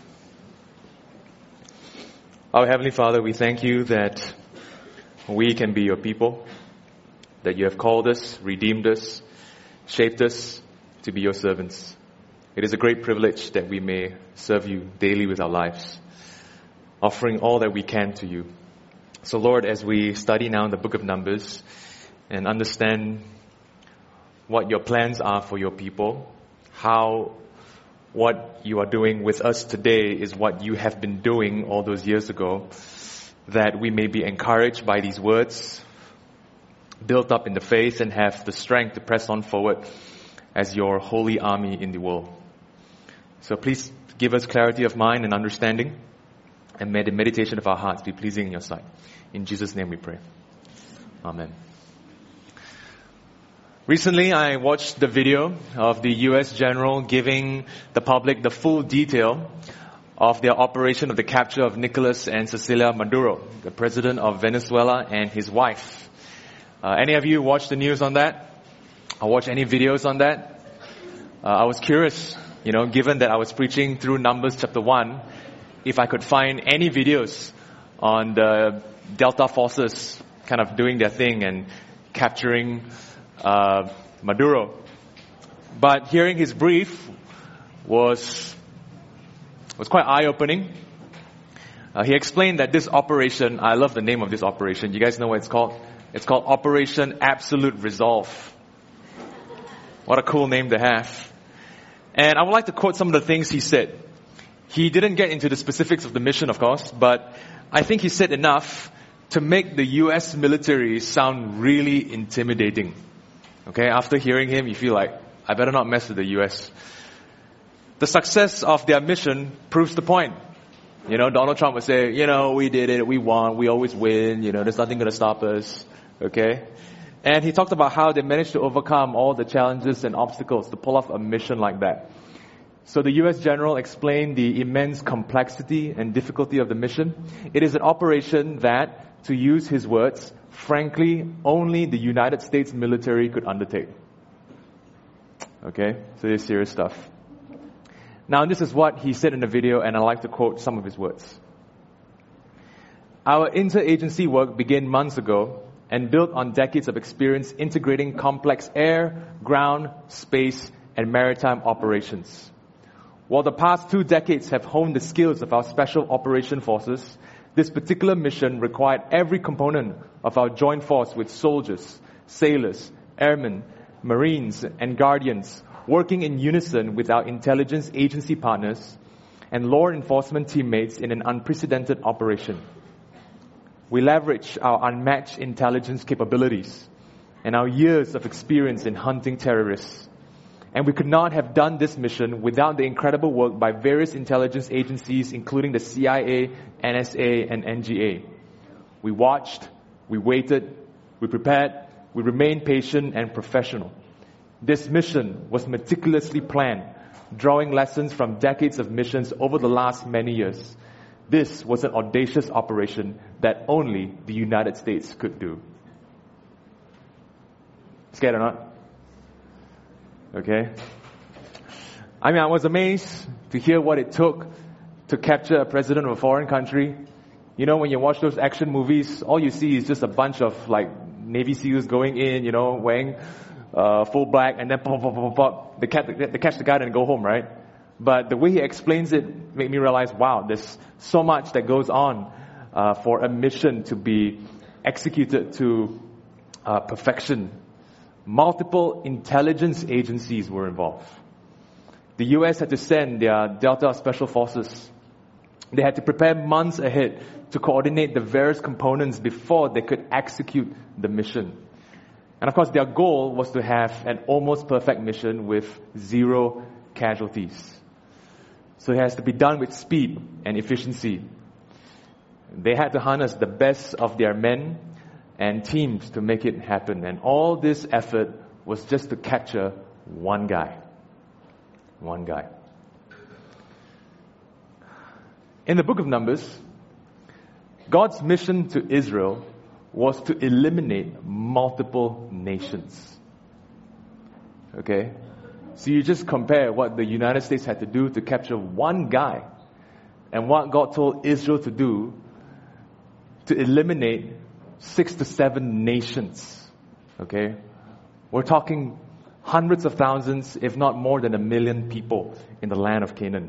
Our Heavenly Father, we thank you that we can be your people, that you have called us, redeemed us, shaped us to be your servants. It is a great privilege that we may serve you daily with our lives, offering all that we can to you. So Lord, as we study now the book of Numbers and understand what your plans are for your people, how what you are doing with us today is what you have been doing all those years ago, that we may be encouraged by these words, built up in the faith, and have the strength to press on forward as your holy army in the world. So please give us clarity of mind and understanding, and may the meditation of our hearts be pleasing in your sight. In Jesus' name we pray. Amen. Recently, I watched the video of the U.S. general giving the public the full detail of their operation of the capture of Nicolas and Cecilia Maduro, the president of Venezuela, and his wife. Any of you watch the news on that? Or watch any videos on that? I was curious, given that I was preaching through Numbers chapter 1, if I could find any videos on the Delta forces kind of doing their thing and capturing Maduro. But hearing his brief was quite eye-opening. He explained that this operation, I love the name of this operation. You guys know what it's called? It's called Operation Absolute Resolve. What a cool name to have. And I would like to quote some of the things he said. He didn't get into the specifics of the mission, of course, but I think he said enough to make the U.S. military sound really intimidating. Okay, after hearing him, you feel like, I better not mess with the U.S. The success of their mission proves the point. Donald Trump would say, we did it, we won, we always win, there's nothing going to stop us. Okay? And he talked about how they managed to overcome all the challenges and obstacles to pull off a mission like that. So the U.S. general explained the immense complexity and difficulty of the mission. It is an operation that, to use his words, frankly, only the United States military could undertake. Okay? So this is serious stuff. Now, this is what he said in the video, and I'd like to quote some of his words. Our interagency work began months ago and built on decades of experience integrating complex air, ground, space, and maritime operations. While the past 2 decades have honed the skills of our special operation forces, this particular mission required every component of our joint force with soldiers, sailors, airmen, marines, and guardians working in unison with our intelligence agency partners and law enforcement teammates in an unprecedented operation. We leverage our unmatched intelligence capabilities and our years of experience in hunting terrorists. And we could not have done this mission without the incredible work by various intelligence agencies, including the CIA, NSA, and NGA. We watched, we waited, we prepared, we remained patient and professional. This mission was meticulously planned, drawing lessons from decades of missions over the last many years. This was an audacious operation that only the United States could do. Scared or not? Okay. I was amazed to hear what it took to capture a president of a foreign country. When you watch those action movies, all you see is just a bunch of Navy SEALs going in, wearing full black, and then pop, pop, pop, pop, they catch the guy and go home, right? But the way he explains it made me realize, wow, there's so much that goes on for a mission to be executed to perfection. Multiple intelligence agencies were involved. The U.S. had to send their Delta Special Forces. They had to prepare months ahead to coordinate the various components before they could execute the mission. And of course, their goal was to have an almost perfect mission with 0 casualties. So it has to be done with speed and efficiency. They had to harness the best of their men and teams to make it happen. And all this effort was just to capture one guy. One guy. In the book of Numbers, God's mission to Israel was to eliminate multiple nations. Okay? So you just compare what the United States had to do to capture one guy and what God told Israel to do to eliminate 6 to 7 nations. Okay? We're talking hundreds of thousands, if not more than 1 million people in the land of Canaan.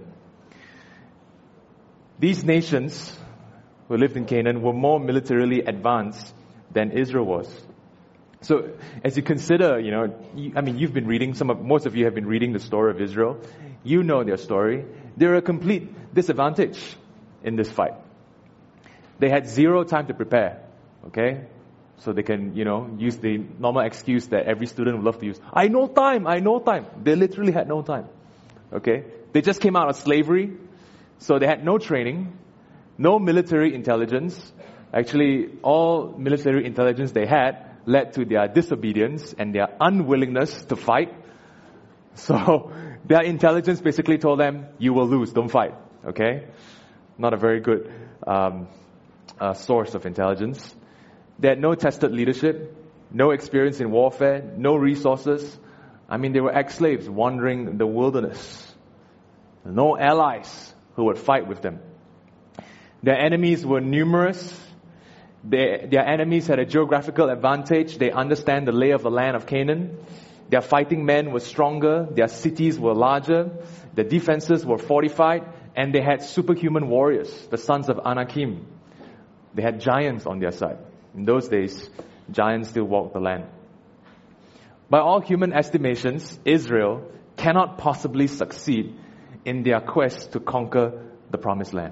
These nations who lived in Canaan were more militarily advanced than Israel was. So as you consider, you've been reading, most of you have been reading the story of Israel. You know their story. They're a complete disadvantage in this fight. They had 0 time to prepare. Okay? So they can, use the normal excuse that every student would love to use. I know time. They literally had no time. Okay? They just came out of slavery. So they had no training, no military intelligence. Actually, all military intelligence they had led to their disobedience and their unwillingness to fight. So their intelligence basically told them, you will lose, don't fight. Okay? Not a very good source of intelligence. They had no tested leadership, no experience in warfare, no resources. They were ex-slaves wandering the wilderness. No allies who would fight with them. Their enemies were numerous. Their enemies had a geographical advantage. They understand the lay of the land of Canaan. Their fighting men were stronger. Their cities were larger. The defenses were fortified. And they had superhuman warriors, the sons of Anakim. They had giants on their side. In those days, giants still walked the land. By all human estimations, Israel cannot possibly succeed in their quest to conquer the promised land.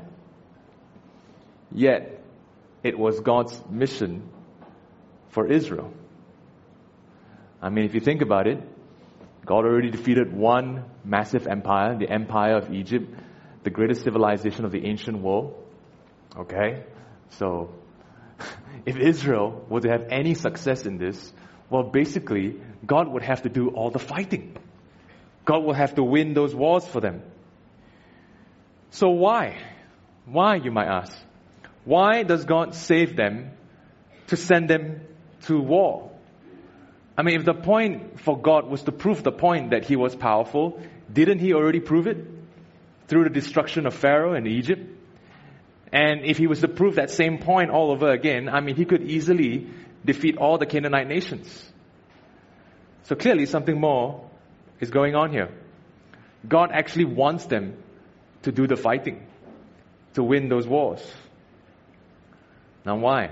Yet, it was God's mission for Israel. If you think about it, God already defeated one massive empire, the empire of Egypt, the greatest civilization of the ancient world. Okay? So, if Israel were to have any success in this, well, basically, God would have to do all the fighting. God will have to win those wars for them. So why? Why, you might ask? Why does God save them to send them to war? If the point for God was to prove the point that He was powerful, didn't He already prove it through the destruction of Pharaoh in Egypt? And if He was to prove that same point all over again, He could easily defeat all the Canaanite nations. So clearly something more is going on here. God actually wants them to do the fighting, to win those wars. Now why?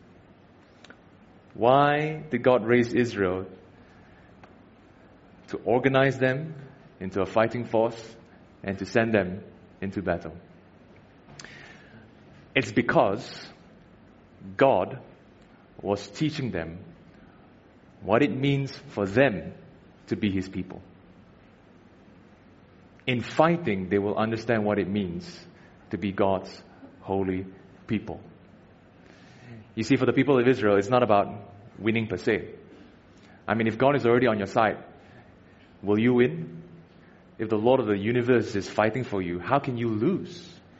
Why did God raise Israel to organize them into a fighting force and to send them into battle? It's because God was teaching them what it means for them to be His people. In fighting, they will understand what it means to be God's holy people. You see, for the people of Israel, it's not about winning per se. If God is already on your side, will you win? If the Lord of the universe is fighting for you, how can you lose?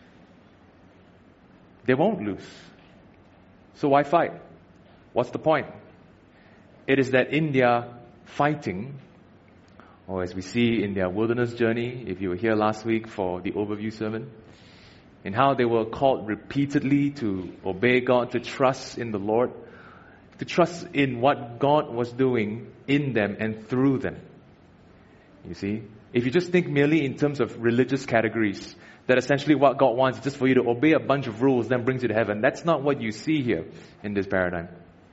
They won't lose. So why fight? What's the point? It is that in their fighting, or as we see in their wilderness journey, if you were here last week for the overview sermon, in how they were called repeatedly to obey God, to trust in the Lord, to trust in what God was doing in them and through them. You see, if you just think merely in terms of religious categories, that essentially what God wants is just for you to obey a bunch of rules, then brings you to heaven. That's not what you see here in this paradigm.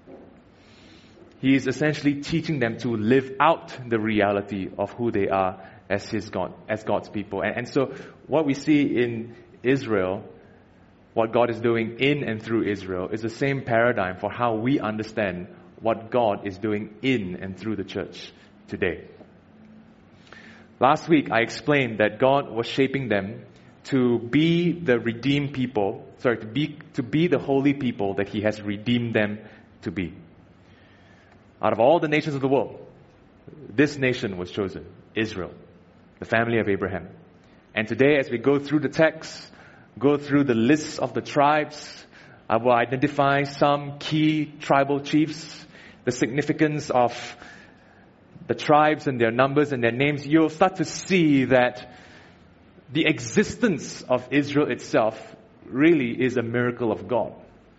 He is essentially teaching them to live out the reality of who they are as God's people. And so what we see in Israel, what God is doing in and through Israel, is the same paradigm for how we understand what God is doing in and through the church today. Last week I explained that God was shaping them to be the redeemed people, to be the holy people that He has redeemed them to be. Out of all the nations of the world, this nation was chosen, Israel, the family of Abraham. And today, as we go through the text, go through the lists of the tribes, I will identify some key tribal chiefs, the significance of the tribes and their numbers and their names. You'll start to see that the existence of Israel itself really is a miracle of God.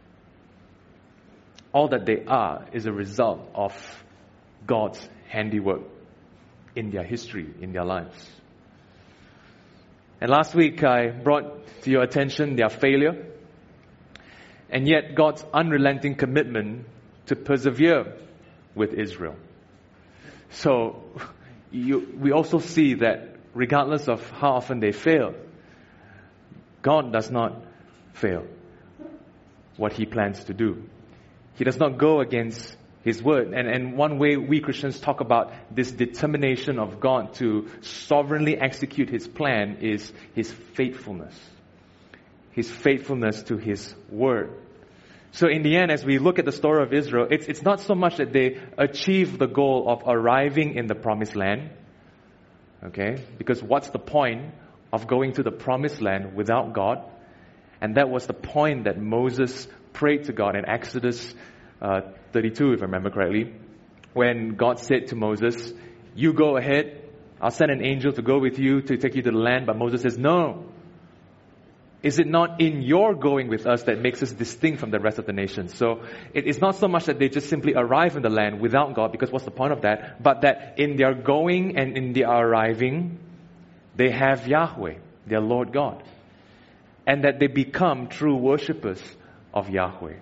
All that they are is a result of God's handiwork in their history, in their lives. And last week I brought to your attention their failure, and yet God's unrelenting commitment to persevere with Israel. So we also see that regardless of how often they fail, God does not fail what He plans to do. He does not go against His word. And one way we Christians talk about this determination of God to sovereignly execute His plan is His faithfulness. His faithfulness to His word. So in the end, as we look at the story of Israel, it's not so much that they achieve the goal of arriving in the promised land. Okay? Because what's the point of going to the promised land without God? And that was the point that Moses prayed to God in Exodus 32, if I remember correctly, when God said to Moses, you go ahead, I'll send an angel to go with you to take you to the land. But Moses says, no. Is it not in your going with us that makes us distinct from the rest of the nations? So it's not so much that they just simply arrive in the land without God, because what's the point of that? But that in their going and in their arriving, they have Yahweh, their Lord God. And that they become true worshippers of Yahweh.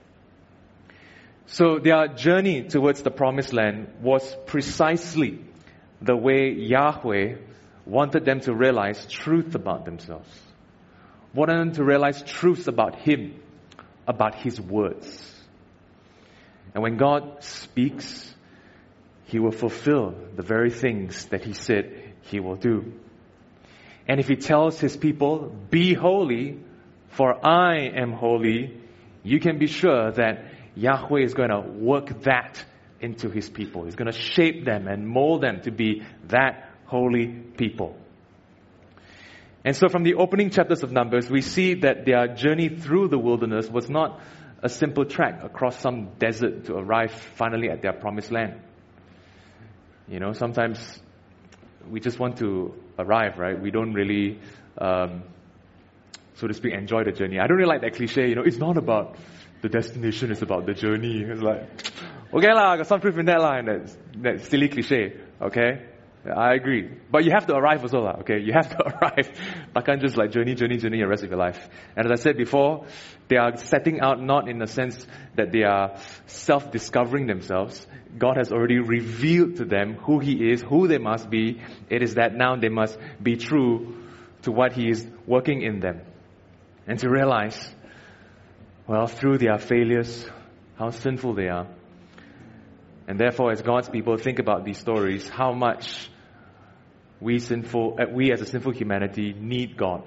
So their journey towards the promised land was precisely the way Yahweh wanted them to realize truth about themselves. Wanted them to realize truths about Him, about His words. And when God speaks, He will fulfill the very things that He said He will do. And if He tells His people, be holy, for I am holy, you can be sure that Yahweh is going to work that into His people. He's going to shape them and mold them to be that holy people. And so from the opening chapters of Numbers, we see that their journey through the wilderness was not a simple trek across some desert to arrive finally at their promised land. You know, sometimes we just want to arrive, right? We don't really, so to speak, enjoy the journey. I don't really like that cliche, you know, it's not about the destination, it's about the journey. It's like, okay lah, I got some truth in that line, that silly cliche, okay? I agree. But you have to arrive also lah, okay? You have to arrive. I can't just like journey the rest of your life. And as I said before, they are setting out not in the sense that they are self-discovering themselves. God has already revealed to them who He is, who they must be. It is that now they must be true to what He is working in them. And to realize, well, through their failures, how sinful they are. And therefore, as God's people think about these stories, how much we as a sinful humanity need God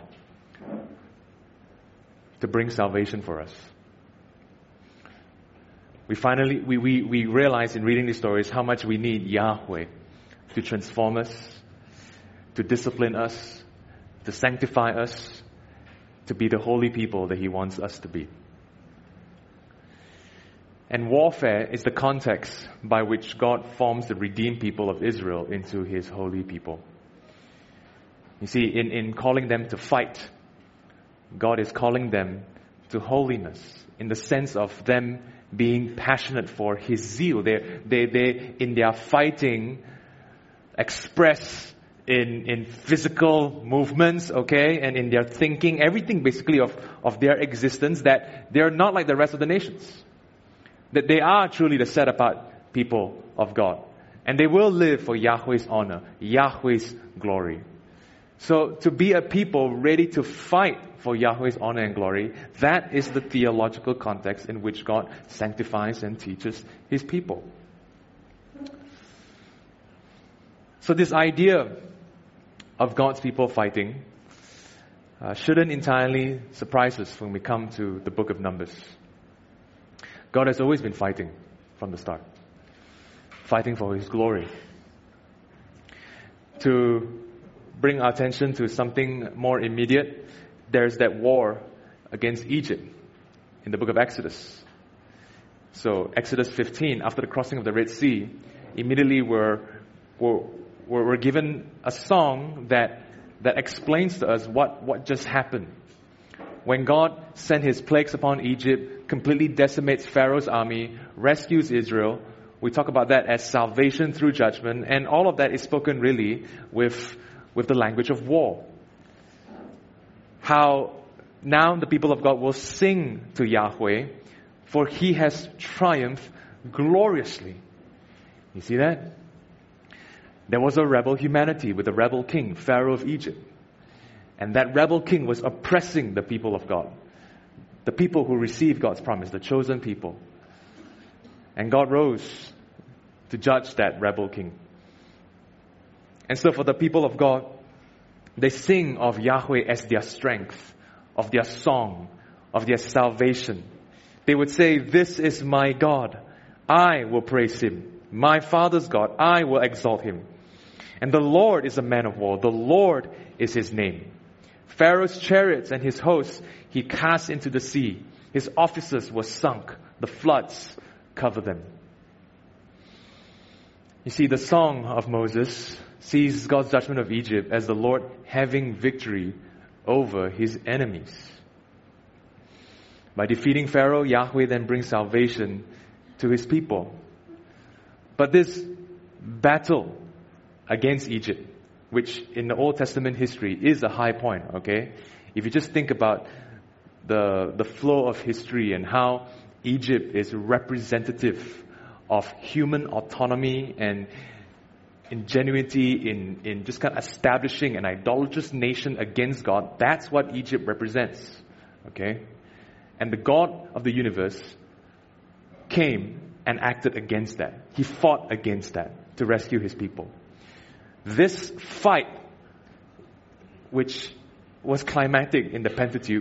to bring salvation for us. We realize in reading these stories how much we need Yahweh to transform us, to discipline us, to sanctify us, to be the holy people that He wants us to be. And warfare is the context by which God forms the redeemed people of Israel into His holy people. You see, in calling them to fight, God is calling them to holiness in the sense of them being passionate for His zeal. They in their fighting express in physical movements, okay, and in their thinking, everything basically of their existence, that they're not like the rest of the nations. That they are truly the set apart people of God. And they will live for Yahweh's honor, Yahweh's glory. So to be a people ready to fight for Yahweh's honor and glory, that is the theological context in which God sanctifies and teaches His people. So this idea of God's people fighting shouldn't entirely surprise us when we come to the book of Numbers. God has always been fighting from the start. Fighting for His glory. To bring our attention to something more immediate, there's that war against Egypt in the book of Exodus. So Exodus 15, after the crossing of the Red Sea, immediately we're given a song that explains to us what just happened. When God sent His plagues upon Egypt, completely decimates Pharaoh's army, rescues Israel, we talk about that as salvation through judgment, and all of that is spoken really with the language of war. How now the people of God will sing to Yahweh, for He has triumphed gloriously. You see that? There was a rebel humanity with a rebel king, Pharaoh of Egypt. And that rebel king was oppressing the people of God. The people who received God's promise, the chosen people. And God rose to judge that rebel king. And so for the people of God, they sing of Yahweh as their strength, of their song, of their salvation. They would say, "This is my God. I will praise Him. My Father's God. I will exalt Him. And the Lord is a man of war. The Lord is His name. Pharaoh's chariots and his hosts He cast into the sea. His officers were sunk. The floods covered them." You see, the song of Moses sees God's judgment of Egypt as the Lord having victory over His enemies. By defeating Pharaoh, Yahweh then brings salvation to His people. But this battle against Egypt, which in the Old Testament history is a high point, okay? If you just think about the flow of history and how Egypt is representative of human autonomy and ingenuity in just kind of establishing an idolatrous nation against God, that's what Egypt represents, okay? And the God of the universe came and acted against that. He fought against that to rescue His people. This fight, which was climactic in the Pentateuch,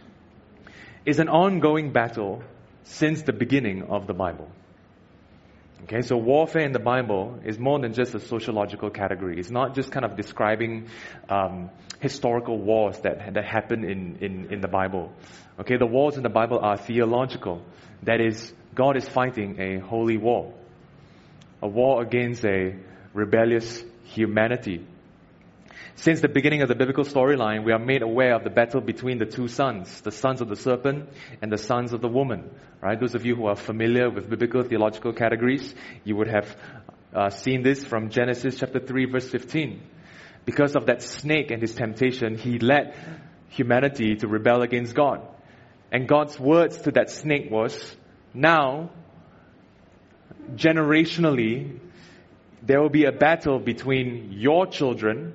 is an ongoing battle since the beginning of the Bible. Okay, so warfare in the Bible is more than just a sociological category. It's not just kind of describing historical wars that happen in the Bible. Okay, the wars in the Bible are theological. That is, God is fighting a holy war. A war against a rebellious humanity. Since the beginning of the biblical storyline, we are made aware of the battle between the two sons, the sons of the serpent and the sons of the woman. Right? Those of you who are familiar with biblical theological categories, you would have seen this from Genesis chapter 3, verse 15. Because of that snake and his temptation, he led humanity to rebel against God. And God's words to that snake was, now, generationally, there will be a battle between your children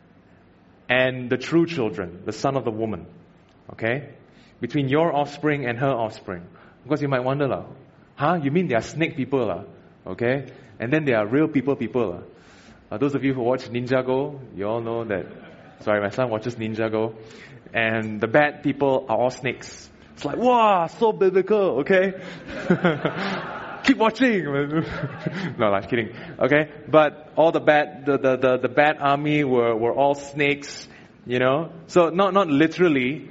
and the true children, the son of the woman. Okay? Between your offspring and her offspring. Because you might wonder, you mean they are snake people? Okay? And then they are real people. Those of you who watch Ninjago, you all know that, my son watches Ninjago, and the bad people are all snakes. It's like, wow, so biblical, okay? Keep watching. No, I'm kidding. Okay, but all the bad army were all snakes, you know. So not literally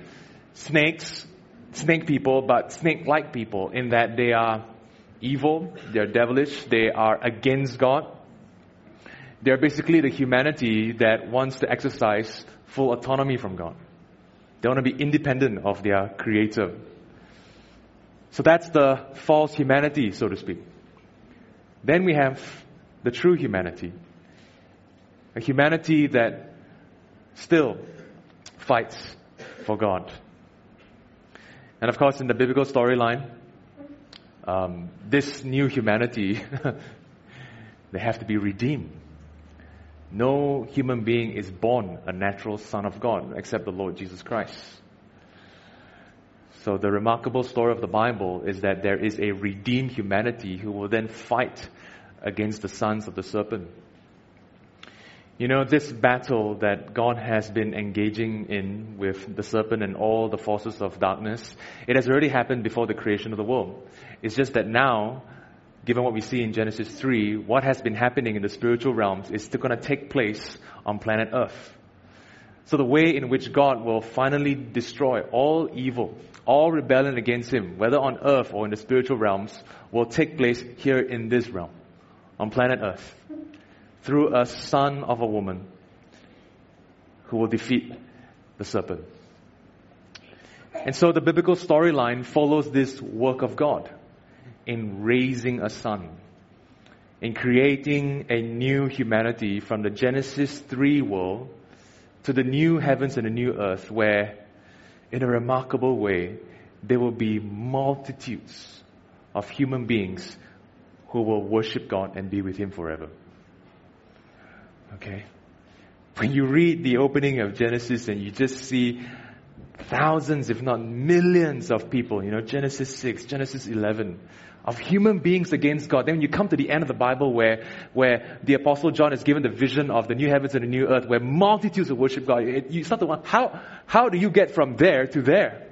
snake people, but snake-like people in that they are evil, they're devilish, they are against God. They're basically the humanity that wants to exercise full autonomy from God. They want to be independent of their Creator. So that's the false humanity, so to speak. Then we have the true humanity. A humanity that still fights for God. And of course, in the biblical storyline, this new humanity, they have to be redeemed. No human being is born a natural son of God except the Lord Jesus Christ. So the remarkable story of the Bible is that there is a redeemed humanity who will then fight against the sons of the serpent. You know, this battle that God has been engaging in with the serpent and all the forces of darkness, it has already happened before the creation of the world. It's just that now, given what we see in Genesis 3, what has been happening in the spiritual realms is still going to take place on planet Earth. So the way in which God will finally destroy all evil, all rebellion against Him, whether on earth or in the spiritual realms, will take place here in this realm, on planet Earth, through a son of a woman who will defeat the serpent. And so the biblical storyline follows this work of God in raising a son, in creating a new humanity from the Genesis 3 world to the new heavens and the new earth, where, in a remarkable way, there will be multitudes of human beings who will worship God and be with Him forever. Okay? When you read the opening of Genesis and you just see thousands, if not millions of people, Genesis 6, Genesis 11, of human beings against God. Then you come to the end of the Bible where the Apostle John is given the vision of the new heavens and the new earth, where multitudes will worship God. You start to wonder, how do you get from there to there?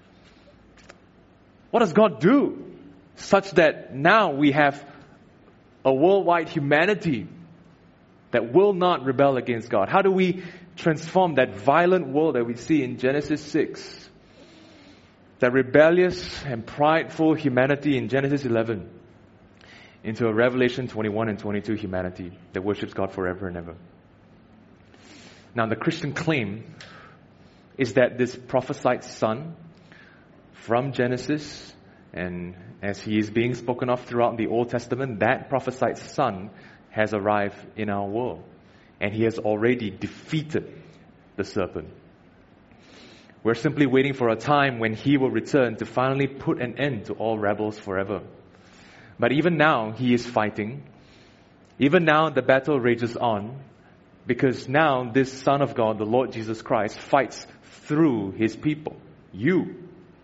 What does God do such that now we have a worldwide humanity that will not rebel against God? How do we transform that violent world that we see in Genesis 6? That rebellious and prideful humanity in Genesis 11 into a Revelation 21 and 22 humanity that worships God forever and ever. Now, the Christian claim is that this prophesied son from Genesis, and as he is being spoken of throughout the Old Testament, that prophesied son has arrived in our world, and he has already defeated the serpent. We're simply waiting for a time when he will return to finally put an end to all rebels forever. But even now, he is fighting. Even now, the battle rages on, because now this Son of God, the Lord Jesus Christ, fights through His people. You,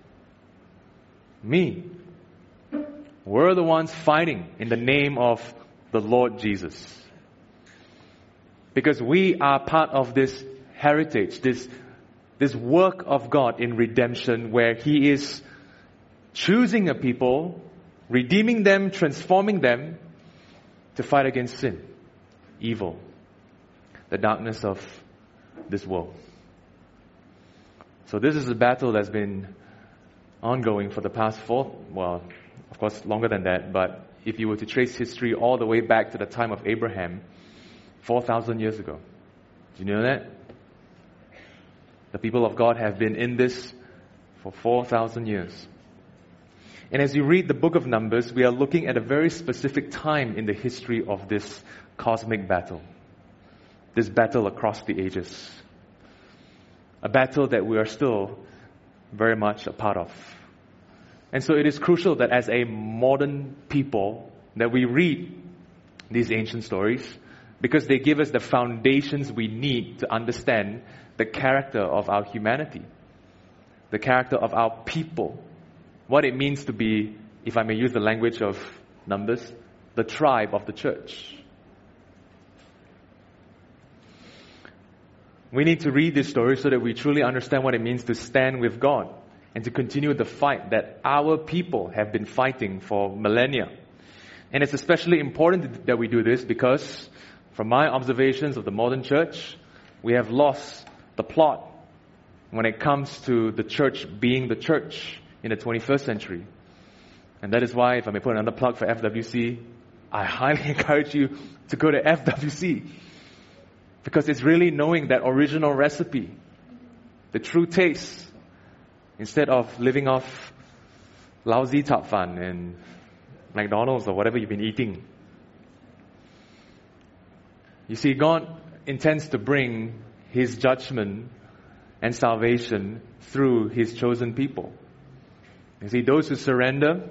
me. We're the ones fighting in the name of the Lord Jesus. Because we are part of this heritage, this work of God in redemption, where He is choosing a people, redeeming them, transforming them to fight against sin, evil, the darkness of this world. So this is a battle that's been ongoing for the past of course longer than that, but if you were to trace history all the way back to the time of Abraham, 4,000 years ago. Do you know that? The people of God have been in this for 4,000 years. And as you read the book of Numbers, we are looking at a very specific time in the history of this cosmic battle. This battle across the ages. A battle that we are still very much a part of. And so it is crucial that as a modern people that we read these ancient stories, because they give us the foundations we need to understand the character of our humanity, the character of our people, what it means to be, if I may use the language of Numbers, the tribe of the church. We need to read this story so that we truly understand what it means to stand with God and to continue the fight that our people have been fighting for millennia. And it's especially important that we do this because, from my observations of the modern church, we have lost the plot when it comes to the church being the church in the 21st century. And that is why, if I may put another plug for FWC, I highly encourage you to go to FWC. Because it's really knowing that original recipe, the true taste, instead of living off lousy Tap Fan and McDonald's or whatever you've been eating. You see, God intends to bring His judgment and salvation through His chosen people. You see, those who surrender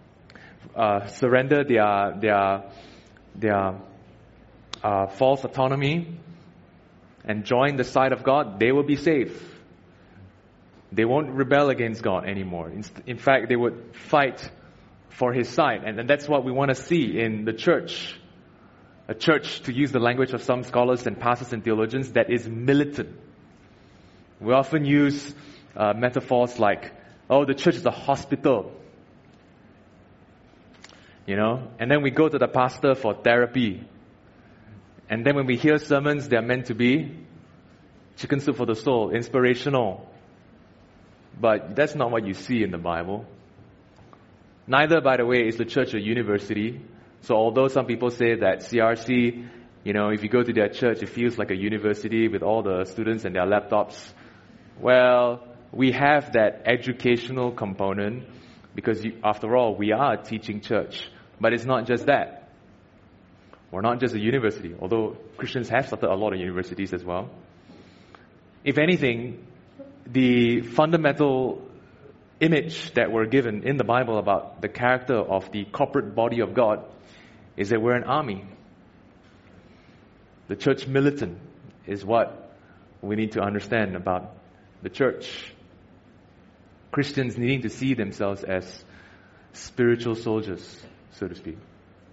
their false autonomy and join the side of God, they will be saved. They won't rebel against God anymore. In fact, they would fight for His side. And that's what we want to see in the church. A church, to use the language of some scholars and pastors and theologians, that is militant. We often use metaphors like, the church is a hospital. And then we go to the pastor for therapy. And then when we hear sermons, they're meant to be chicken soup for the soul, inspirational. But that's not what you see in the Bible. Neither, by the way, is the church a university. So although some people say that CRC, if you go to their church, it feels like a university with all the students and their laptops. Well, we have that educational component because after all, we are a teaching church. But it's not just that. We're not just a university, although Christians have started a lot of universities as well. If anything, the fundamental image that we're given in the Bible about the character of the corporate body of God is that we're an army. The church militant is what we need to understand about the church. Christians needing to see themselves as spiritual soldiers, so to speak.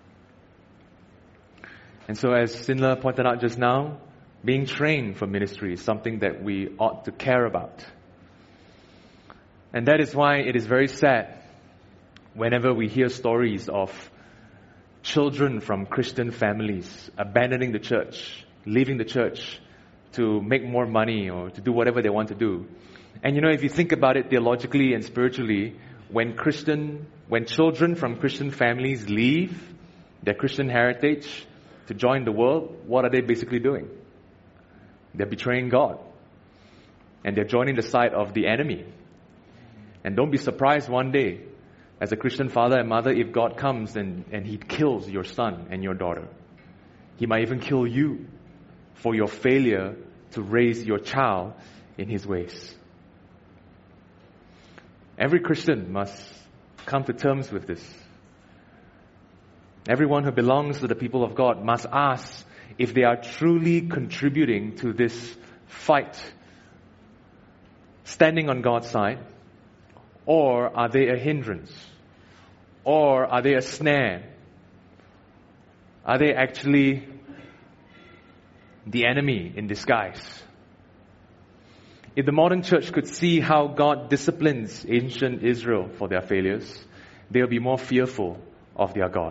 And so as Sinla pointed out just now, being trained for ministry is something that we ought to care about. And that is why it is very sad whenever we hear stories of children from Christian families abandoning the church, leaving the church to make more money or to do whatever they want to do. And if you think about it theologically and spiritually, when children from Christian families leave their Christian heritage to join the world, what are they basically doing? They're betraying God. And they're joining the side of the enemy. And don't be surprised one day, as a Christian father and mother, if God comes and He kills your son and your daughter. He might even kill you for your failure to raise your child in His ways. Every Christian must come to terms with this. Everyone who belongs to the people of God must ask if they are truly contributing to this fight, standing on God's side, or are they a hindrance? Or are they a snare? Are they actually the enemy in disguise? If the modern church could see how God disciplines ancient Israel for their failures, they'll be more fearful of their God.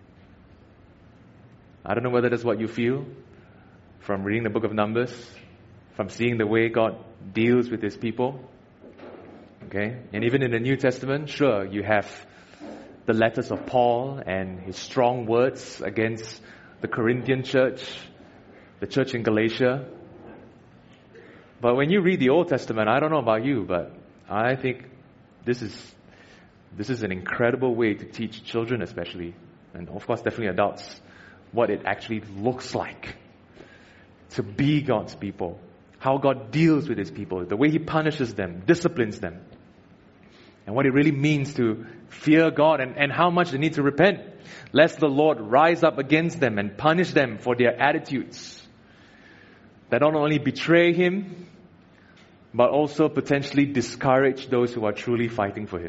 I don't know whether that's what you feel from reading the book of Numbers, from seeing the way God deals with His people. Okay? And even in the New Testament, sure, you have the letters of Paul and his strong words against the Corinthian church, the church in Galatia. But when you read the Old Testament, I don't know about you, but I think this is an incredible way to teach children especially, and of course definitely adults, what it actually looks like to be God's people. How God deals with His people, the way He punishes them, disciplines them. And what it really means to fear God and how much they need to repent, lest the Lord rise up against them and punish them for their attitudes that not only betray Him, but also potentially discourage those who are truly fighting for Him.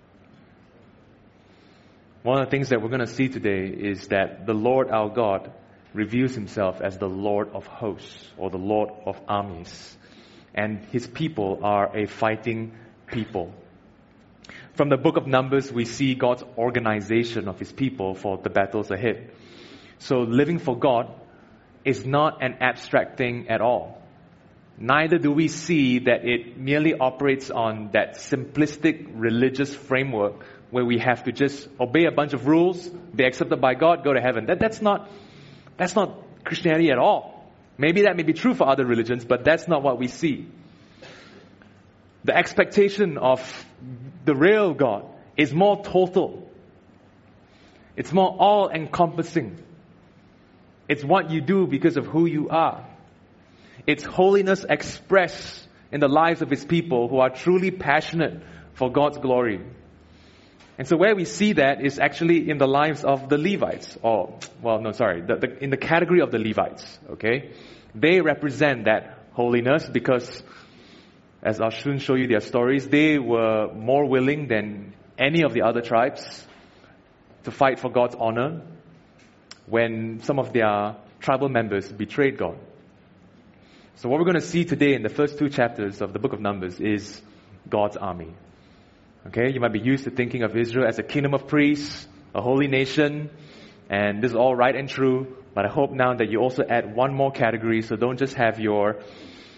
One of the things that we're going to see today is that the Lord our God reveals Himself as the Lord of hosts or the Lord of armies. And His people are a fighting people. From the book of Numbers, we see God's organization of His people for the battles ahead. So living for God is not an abstract thing at all. Neither do we see that it merely operates on that simplistic religious framework where we have to just obey a bunch of rules, be accepted by God, go to heaven. That's not Christianity at all. Maybe that may be true for other religions, but that's not what we see. The expectation of the real God is more total. It's more all-encompassing. It's what you do because of who you are. It's holiness expressed in the lives of His people who are truly passionate for God's glory. And so where we see that is actually in the lives of the Levites. In the category of the Levites. Okay? They represent that holiness because, as I'll soon show you their stories, they were more willing than any of the other tribes to fight for God's honor when some of their tribal members betrayed God. So what we're going to see today in the first 2 chapters of the book of Numbers is God's army. Okay, you might be used to thinking of Israel as a kingdom of priests, a holy nation, and this is all right and true, but I hope now that you also add one more category, so don't just have your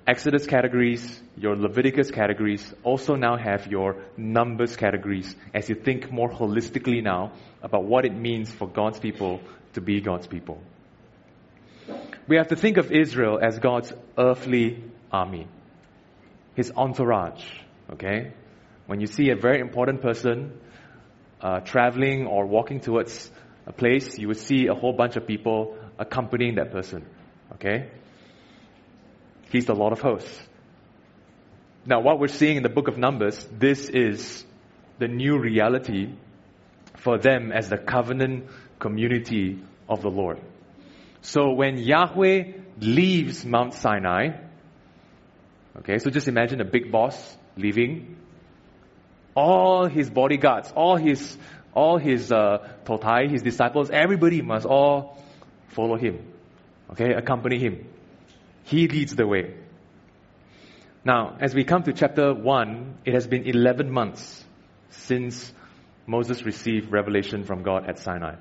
Exodus categories, your Leviticus categories also now have your Numbers categories as you think more holistically now about what it means for God's people to be God's people. We have to think of Israel as God's earthly army, His entourage, okay? When you see a very important person traveling or walking towards a place, you would see a whole bunch of people accompanying that person, okay? He's the Lord of hosts. Now, what we're seeing in the book of Numbers, this is the new reality for them as the covenant community of the Lord. So when Yahweh leaves Mount Sinai, okay, so just imagine a big boss leaving, all his bodyguards, all his totai, his disciples, everybody must all follow him, okay, accompany him. He leads the way. Now, as we come to chapter 1, it has been 11 months since Moses received revelation from God at Sinai.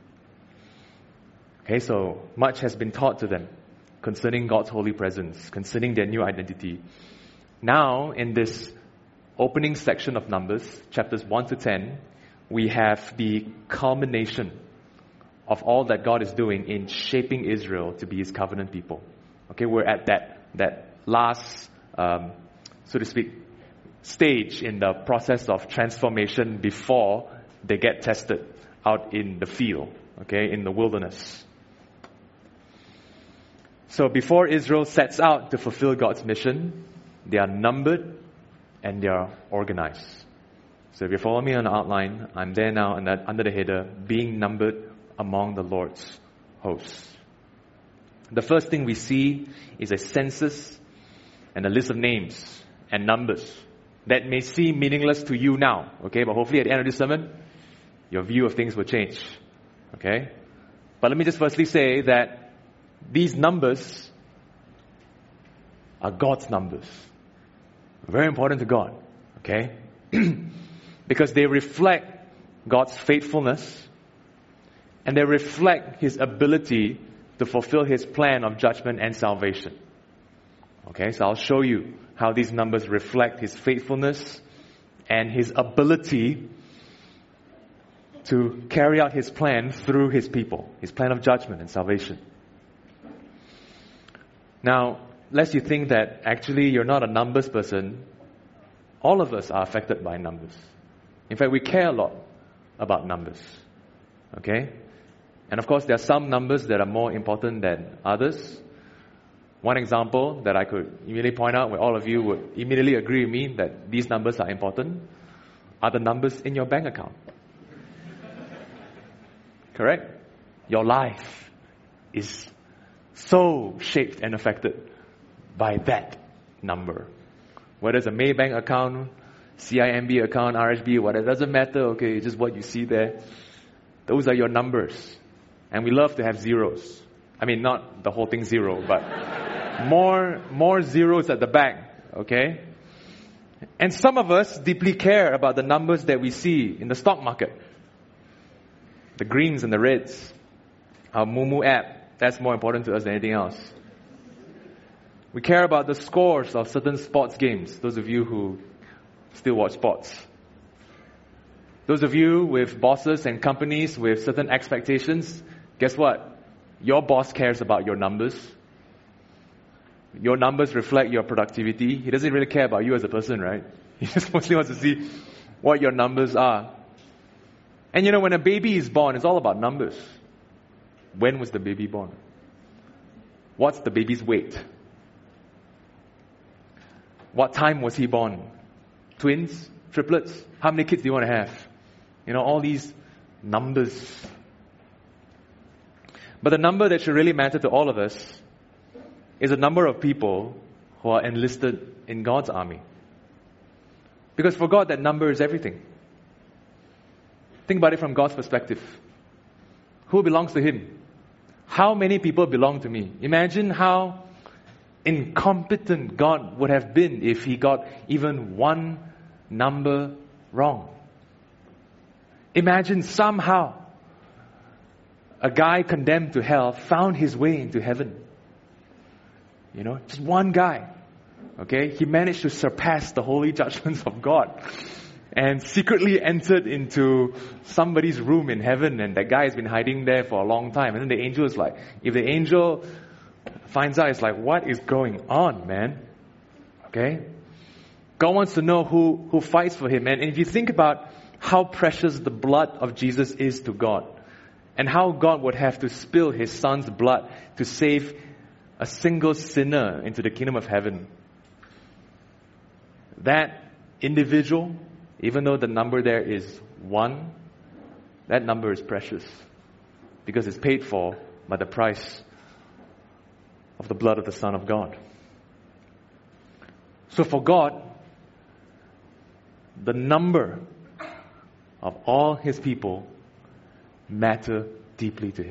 Okay, so much has been taught to them concerning God's holy presence, concerning their new identity. Now, in this opening section of Numbers, chapters 1 to 10, we have the culmination of all that God is doing in shaping Israel to be His covenant people. Okay, we're at that last, so to speak, stage in the process of transformation before they get tested out in the field, okay, in the wilderness. So before Israel sets out to fulfill God's mission, they are numbered and they are organized. So if you follow me on the outline, I'm there now under the header, being numbered among the Lord's hosts. The first thing we see is a census and a list of names and numbers that may seem meaningless to you now, okay? But hopefully at the end of this sermon, your view of things will change, okay? But let me just firstly say that these numbers are God's numbers. Very important to God, okay? Because they reflect God's faithfulness and they reflect His ability to fulfill His plan of judgment and salvation. Okay, so I'll show you how these numbers reflect His faithfulness and His ability to carry out His plan through His people, His plan of judgment and salvation. Now, lest you think that actually you're not a numbers person, all of us are affected by numbers. In fact, we care a lot about numbers. Okay? And of course, there are some numbers that are more important than others. One example that I could immediately point out where all of you would immediately agree with me that these numbers are important are the numbers in your bank account. Correct? Your life is so shaped and affected by that number. Whether it's a Maybank account, CIMB account, RHB, whatever, it doesn't matter, okay, it's just what you see there. Those are your numbers. And we love to have zeros. I mean, not the whole thing zero, but more zeros at the back, okay? And some of us deeply care about the numbers that we see in the stock market. The greens and the reds. Our Moomoo app, that's more important to us than anything else. We care about the scores of certain sports games, those of you who still watch sports. Those of you with bosses and companies with certain expectations, guess what? Your boss cares about your numbers. Your numbers reflect your productivity. He doesn't really care about you as a person, right? He just mostly wants to see what your numbers are. And you know, when a baby is born, it's all about numbers. When was the baby born? What's the baby's weight? What time was he born? Twins? Triplets? How many kids do you want to have? You know, all these numbers. But the number that should really matter to all of us is the number of people who are enlisted in God's army. Because for God, that number is everything. Think about it from God's perspective. Who belongs to Him? How many people belong to me? Imagine how incompetent God would have been if He got even one number wrong. Imagine somehow a guy condemned to hell found his way into heaven. You know, just one guy. Okay? He managed to surpass the holy judgments of God and secretly entered into somebody's room in heaven, and that guy has been hiding there for a long time. And then the angel is like, if the angel finds out, it's like, what is going on, man? Okay? God wants to know who fights for him. And if you think about how precious the blood of Jesus is to God, and how God would have to spill his son's blood to save a single sinner into the kingdom of heaven, that individual, even though the number there is 1, that number is precious because it's paid for by the price of the blood of the Son of God. So for God, the number of all his people matter deeply to him.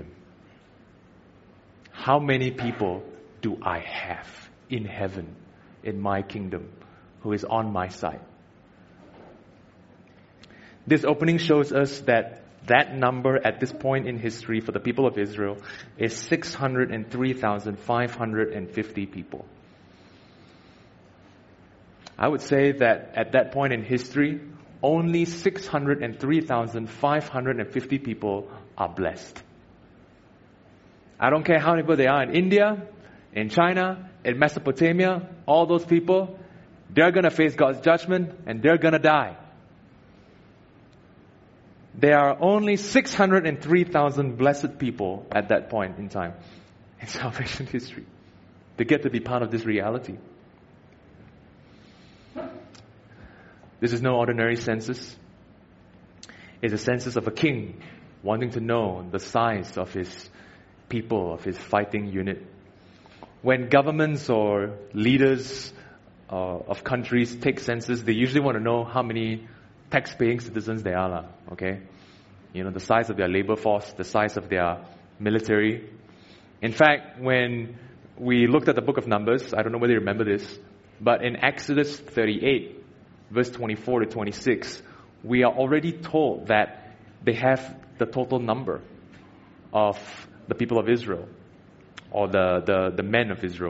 How many people do I have in heaven, in my kingdom, who is on my side? This opening shows us that number at this point in history for the people of Israel is 603,550 people. I would say that at that point in history, only 603,550 people are blessed. I don't care how many people they are in India, in China, in Mesopotamia, all those people, they're going to face God's judgment and they're going to die. There are only 603,000 blessed people at that point in time in salvation history. They get to be part of this reality. This is no ordinary census. It's a census of a king wanting to know the size of his people, of his fighting unit. When governments or leaders of countries take census, they usually want to know how many tax-paying citizens they are. Okay? You know, the size of their labor force, the size of their military. In fact, when we looked at the book of Numbers, I don't know whether you remember this, but in Exodus 38, verse 24 to 26, we are already told that they have the total number of the people of Israel, or the men of Israel.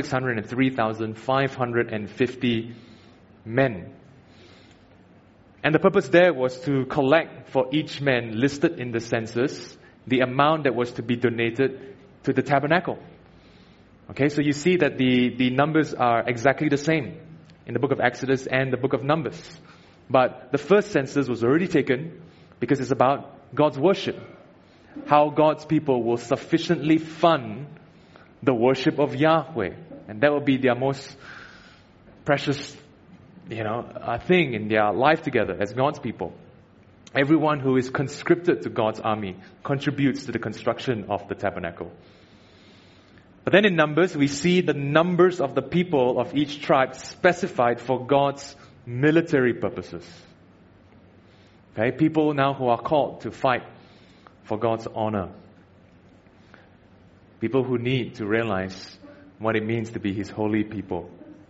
603,550 men. And the purpose there was to collect for each man listed in the census the amount that was to be donated to the tabernacle. Okay, so you see that the numbers are exactly the same in the book of Exodus and the book of Numbers. But the first census was already taken because it's about God's worship. How God's people will sufficiently fund the worship of Yahweh. And that will be their most precious, thing in their life together as God's people. Everyone who is conscripted to God's army contributes to the construction of the tabernacle. But then in Numbers, we see the numbers of the people of each tribe specified for God's military purposes. Okay, people now who are called to fight for God's honor. People who need to realize what it means to be His holy people.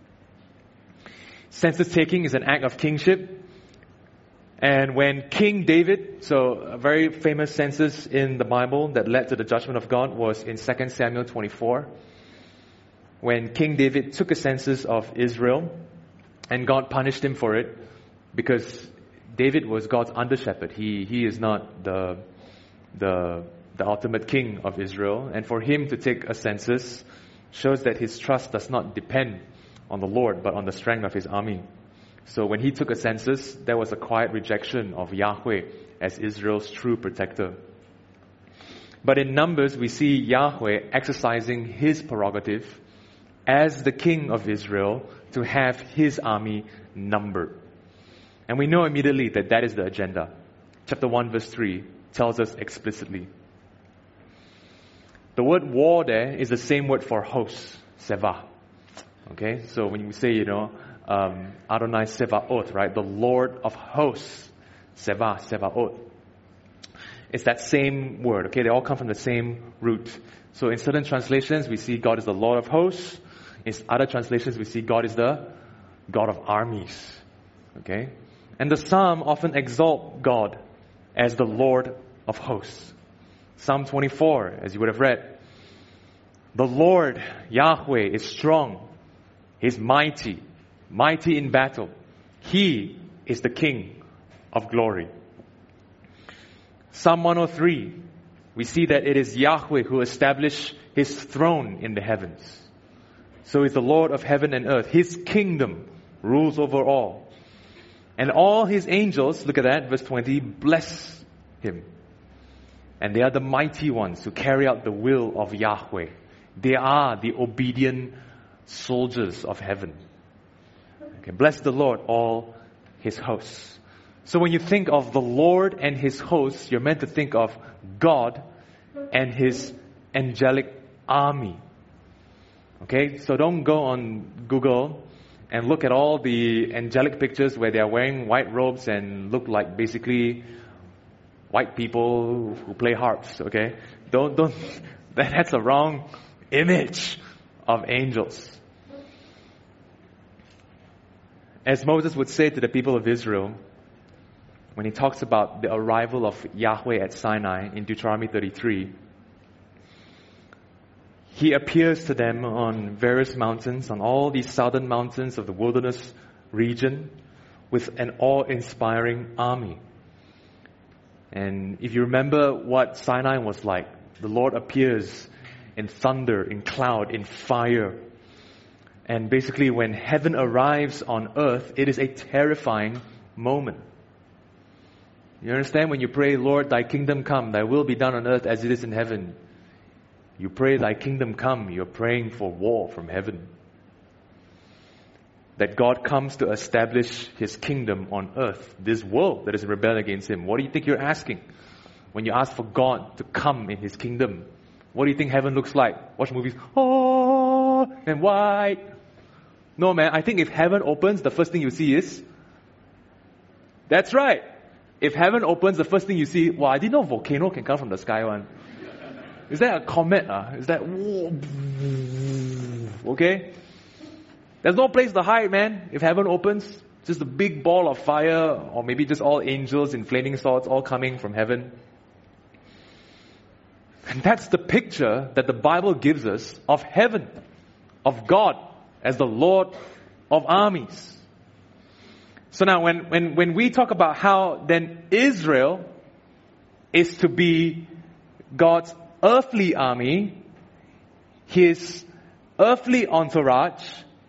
Census taking is an act of kingship. And when King David, so a very famous census in the Bible that led to the judgment of God was in 2 Samuel 24. When King David took a census of Israel and God punished him for it because David was God's under-shepherd. He is not the ultimate king of Israel. And for him to take a census shows that his trust does not depend on the Lord but on the strength of his army. So when he took a census, there was a quiet rejection of Yahweh as Israel's true protector. But in Numbers, we see Yahweh exercising His prerogative as the king of Israel to have His army numbered. And we know immediately that that is the agenda. Chapter 1 verse 3 tells us explicitly. The word war there is the same word for host, Sevah. Okay, so when you say, Adonai Sevaot, right? The Lord of hosts. Sevah, Sevaot. It's that same word, okay? They all come from the same root. So in certain translations, we see God is the Lord of hosts. In other translations, we see God is the God of armies. Okay? And the Psalm often exalt God as the Lord of hosts. Psalm 24, as you would have read. The Lord, Yahweh, is strong. He's mighty, mighty in battle. He is the King of glory. Psalm 103, we see that it is Yahweh who established His throne in the heavens. So is the Lord of heaven and earth. His kingdom rules over all. And all His angels, look at that, verse 20, bless Him. And they are the mighty ones who carry out the will of Yahweh. They are the obedient soldiers of heaven. Okay, bless the Lord, all His hosts. So when you think of the Lord and His hosts, you're meant to think of God and His angelic army. Okay, so don't go on Google and look at all the angelic pictures where they are wearing white robes and look like basically white people who play harps. Okay, don't. That's a wrong image of angels. As Moses would say to the people of Israel, when he talks about the arrival of Yahweh at Sinai in Deuteronomy 33, He appears to them on various mountains, on all these southern mountains of the wilderness region, with an awe-inspiring army. And if you remember what Sinai was like, the Lord appears in thunder, in cloud, in fire. And basically when heaven arrives on earth, it is a terrifying moment. You understand? When you pray, Lord, Thy kingdom come, Thy will be done on earth as it is in heaven. You pray, Thy kingdom come, you're praying for war from heaven. That God comes to establish His kingdom on earth, this world that is in rebellion against Him. What do you think you're asking when you ask for God to come in His kingdom? What do you think heaven looks like? Watch movies, oh, and white. No, man, I think if heaven opens, the first thing you see is, that's right. If heaven opens, the first thing you see, wow, I didn't know volcano can come from the sky one. Is that a comet? Is that, okay? There's no place to hide, man. If heaven opens, just a big ball of fire, or maybe just all angels in flaming swords all coming from heaven. And that's the picture that the Bible gives us of heaven, of God as the Lord of armies. So now when we talk about how then Israel is to be God's earthly army, His earthly entourage,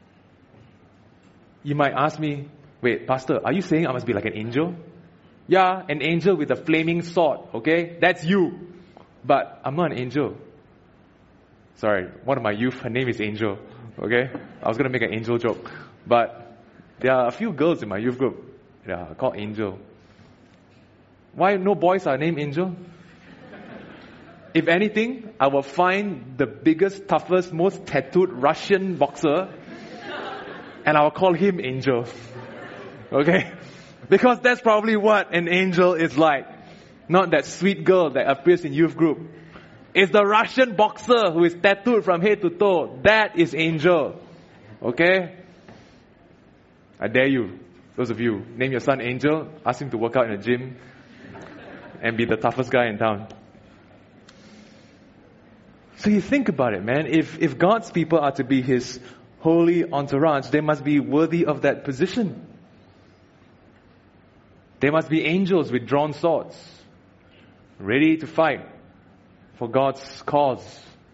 you might ask me, wait, Pastor, are you saying I must be like an angel? Yeah, an angel with a flaming sword, okay? That's you. But I'm not an angel. Sorry, one of my youth, her name is Angel, okay? I was going to make an angel joke. But there are a few girls in my youth group, called Angel. Why no boys are named Angel? If anything, I will find the biggest, toughest, most tattooed Russian boxer and I will call him Angel. Okay? Because that's probably what an angel is like. Not that sweet girl that appears in youth group. It's the Russian boxer who is tattooed from head to toe. That is Angel. Okay? I dare you, those of you, name your son Angel, ask him to work out in the gym and be the toughest guy in town. So you think about it, man. If God's people are to be His holy entourage, they must be worthy of that position. They must be angels with drawn swords, ready to fight for God's cause.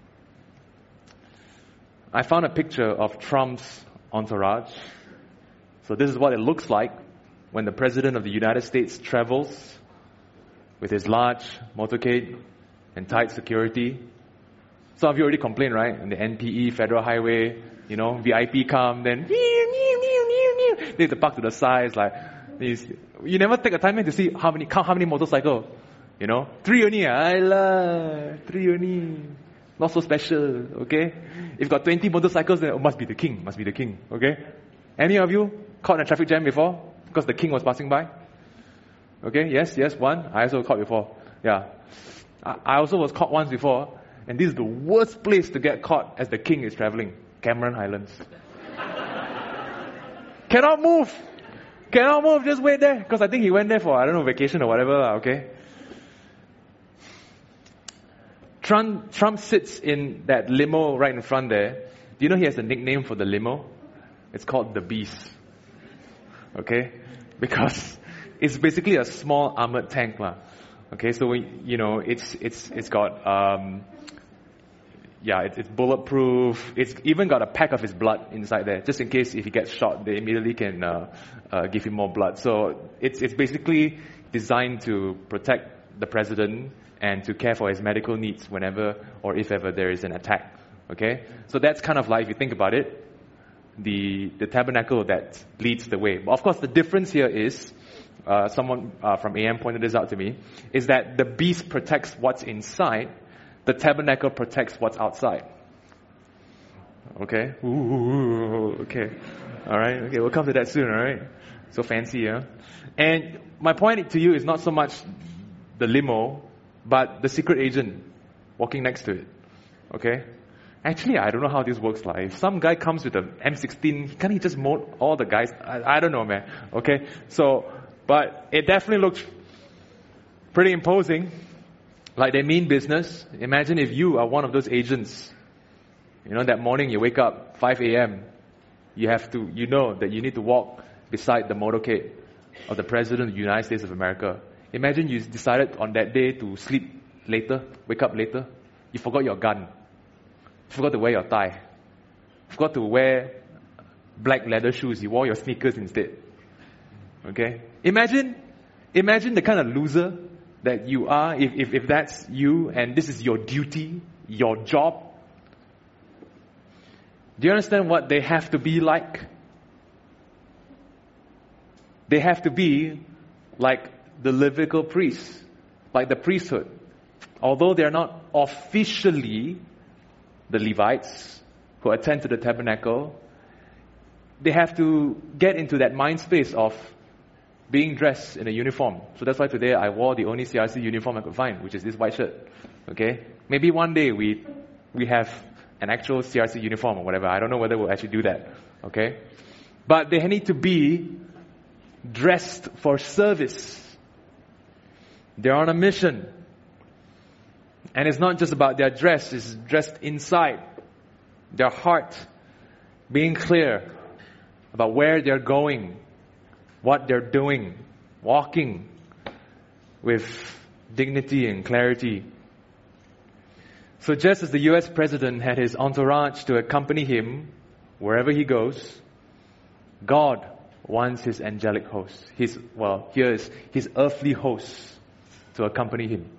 I found a picture of Trump's entourage. So this is what it looks like when the President of the United States travels with his large motorcade and tight security. Some of you already complained, right? On the NPE, Federal Highway, VIP come, then they have to park to the side. It's like, you never take a time to see how many motorcycles. 3 only, three only. Not so special, okay? If got 20 motorcycles, then it must be the king, okay? Any of you caught in a traffic jam before? Because the king was passing by? Okay, yes, one. I also caught before. Yeah. I also was caught once before. And this is the worst place to get caught as the king is traveling. Cameron Highlands. Cannot move, just wait there. Because I think he went there for, vacation or whatever, okay? Trump sits in that limo right in front there. Do you know he has a nickname for the limo? It's called the beast. Okay? Because it's basically a small armored tank lah. Okay, so it's got it's bulletproof. It's even got a pack of his blood inside there, just in case if he gets shot, they immediately can give him more blood. So it's basically designed to protect the president and to care for his medical needs whenever or if ever there is an attack. Okay, so that's kind of like, if you think about it, the tabernacle that leads the way. But of course, the difference here is, someone from AM pointed this out to me, is that the beast protects what's inside, the tabernacle protects what's outside. Okay? Ooh, okay. Alright, okay, we'll come to that soon, alright? So fancy, yeah? And my point to you is not so much the limo, but the secret agent walking next to it. Okay? Actually, I don't know how this works like. If some guy comes with an M16, can't he just mow all the guys? I don't know, man. Okay? So, but it definitely looks pretty imposing. Like they mean business. Imagine if you are one of those agents. That morning you wake up 5 a.m. You know that you need to walk beside the motorcade of the President of the United States of America. Imagine you decided on that day to sleep later, wake up later. You forgot your gun. You forgot to wear your tie. You forgot to wear black leather shoes. You wore your sneakers instead. Okay? Imagine the kind of loser that you are if that's you and this is your duty, your job. Do you understand what they have to be like? They have to be like the Levitical priests, like the priesthood. Although they are not officially the Levites who attend to the tabernacle, they have to get into that mind space of being dressed in a uniform. So that's why today I wore the only CRC uniform I could find, which is this white shirt. Okay? Maybe one day we have an actual CRC uniform or whatever. I don't know whether we'll actually do that. Okay? But they need to be dressed for service. They're on a mission. And it's not just about their dress, it's dressed inside. Their heart being clear about where they're going, what they're doing, walking with dignity and clarity. So just as the US President had his entourage to accompany him wherever he goes, God wants his angelic hosts, his earthly hosts to accompany him.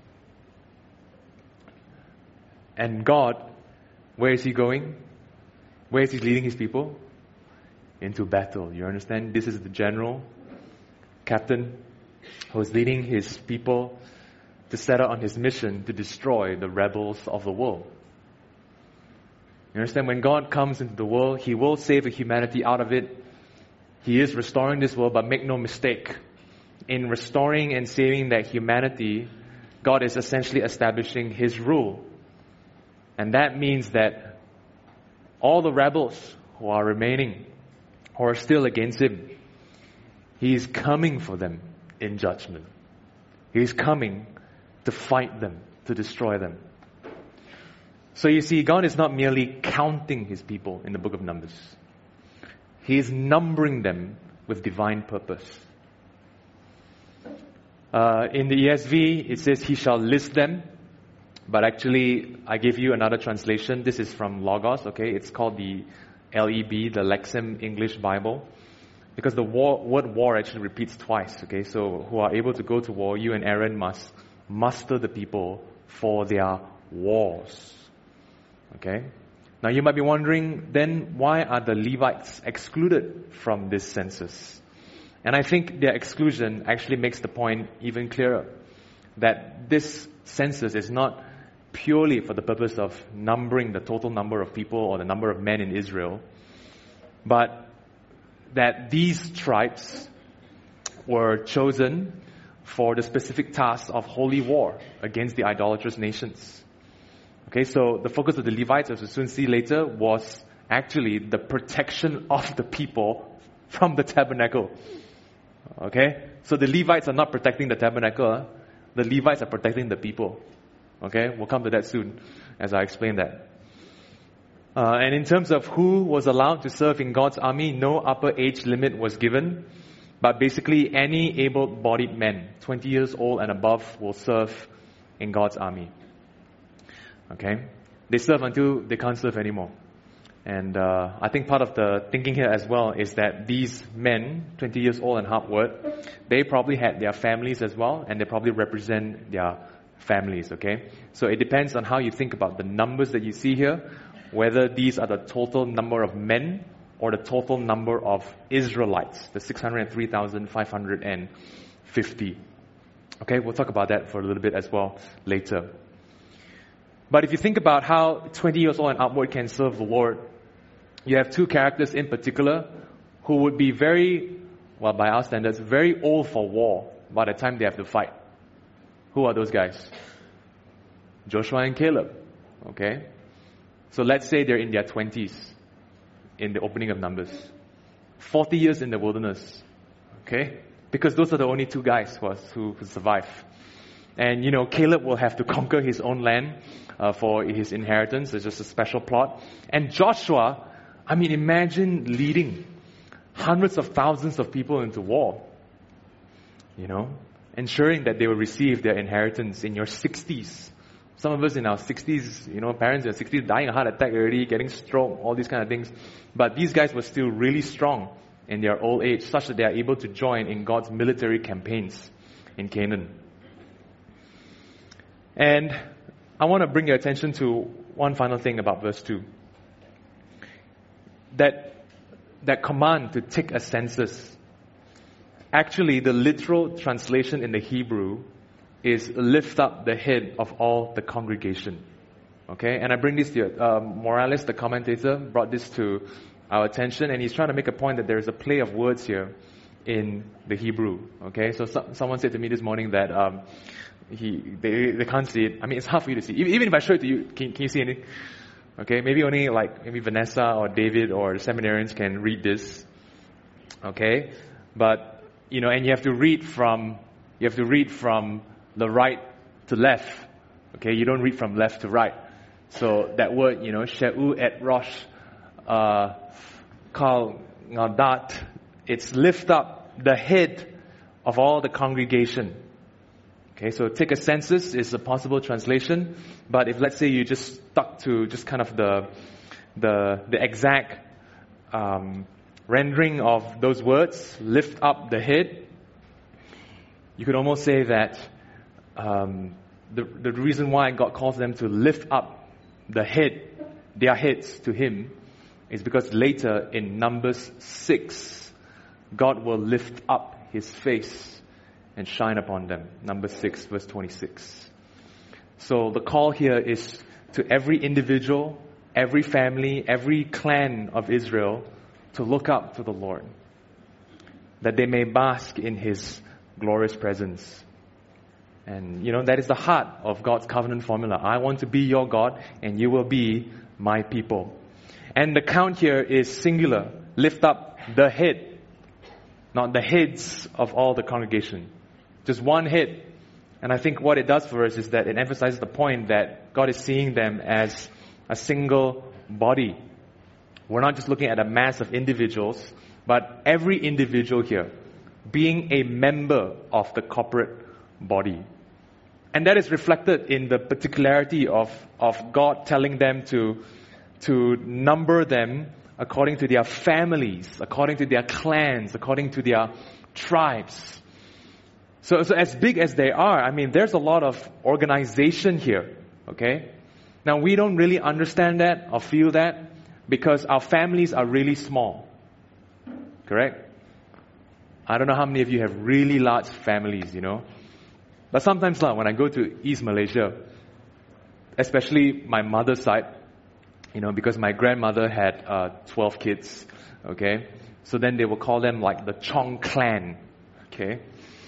And God, where is he going? Where is he leading his people? Into battle. You understand? This is the general, captain, who is leading his people to set out on his mission to destroy the rebels of the world. You understand? When God comes into the world, he will save humanity out of it. He is restoring this world, but make no mistake, in restoring and saving that humanity, God is essentially establishing his rule. And that means that all the rebels who are remaining, who are still against him, he is coming for them in judgment. He is coming to fight them, to destroy them. So you see, God is not merely counting his people in the book of Numbers. He is numbering them with divine purpose. In the ESV, it says, he shall list them. But actually, I give you another translation. This is from Logos, okay? It's called the LEB, the Lexham English Bible. Because the word war actually repeats twice, okay? So, who are able to go to war, you and Aaron must muster the people for their wars. Okay? Now, you might be wondering, then why are the Levites excluded from this census? And I think their exclusion actually makes the point even clearer. That this census is not purely for the purpose of numbering the total number of people or the number of men in Israel, but that these tribes were chosen for the specific task of holy war against the idolatrous nations. Okay, so the focus of the Levites, as we'll soon see later, was actually the protection of the people from the tabernacle. Okay, so the Levites are not protecting the tabernacle, the Levites are protecting the people. Okay, we'll come to that soon as I explain that. And in terms of who was allowed to serve in God's army, no upper age limit was given. But basically, any able-bodied men, 20 years old and above, will serve in God's army. Okay? They serve until they can't serve anymore. And I think part of the thinking here as well is that these men, 20 years old and upward, they probably had their families as well, and they probably represent their families, okay? So it depends on how you think about the numbers that you see here, whether these are the total number of men or the total number of Israelites, the 603,550. Okay, we'll talk about that for a little bit as well later. But if you think about how 20 years old and upward can serve the Lord, you have two characters in particular who would be very, well, by our standards, very old for war by the time they have to fight. Who are those guys? Joshua and Caleb. Okay? So let's say they're in their 20s in the opening of Numbers. 40 years in the wilderness. Okay? Because those are the only two guys who survive. And, Caleb will have to conquer his own land for his inheritance. It's just a special plot. And Joshua, imagine leading hundreds of thousands of people into war. Ensuring that they will receive their inheritance in your 60s. Some of us in our 60s, parents in their 60s dying a heart attack already, getting stroke, all these kind of things. But these guys were still really strong in their old age, such that they are able to join in God's military campaigns in Canaan. And I want to bring your attention to one final thing about verse 2. That command to take a census. Actually, the literal translation in the Hebrew is lift up the head of all the congregation. Okay? And I bring this to you. Morales, the commentator, brought this to our attention, and he's trying to make a point that there is a play of words here in the Hebrew. Okay? So someone said to me this morning that they can't see it. It's hard for you to see. Even if I show it to you, can you see anything? Okay? Maybe only maybe Vanessa or David or the seminarians can read this. Okay? But and you have to read from the right to left. Okay, you don't read from left to right. So that word, She'u et Rosh Kal Ngadat, it's lift up the head of all the congregation. Okay, so take a census is a possible translation, but if let's say you just stuck to just kind of the exact rendering of those words, lift up the head, you could almost say that the reason why God calls them to lift up their heads to Him, is because later in Numbers 6, God will lift up His face and shine upon them. Numbers 6, verse 26. So the call here is to every individual, every family, every clan of Israel to look up to the Lord, that they may bask in His glorious presence. And that is the heart of God's covenant formula. I want to be your God, and you will be my people. And the count here is singular. Lift up the head, not the heads of all the congregation. Just one head. And I think what it does for us is that it emphasizes the point that God is seeing them as a single body. We're not just looking at a mass of individuals, but every individual here being a member of the corporate body. And that is reflected in the particularity of God telling them to number them according to their families, according to their clans, according to their tribes. So as big as they are, there's a lot of organization here, okay? Now, we don't really understand that or feel that because our families are really small, correct? I don't know how many of you have really large families, But sometimes when I go to East Malaysia, especially my mother's side, because my grandmother had 12 kids, okay? So then they will call them like the Chong clan, okay?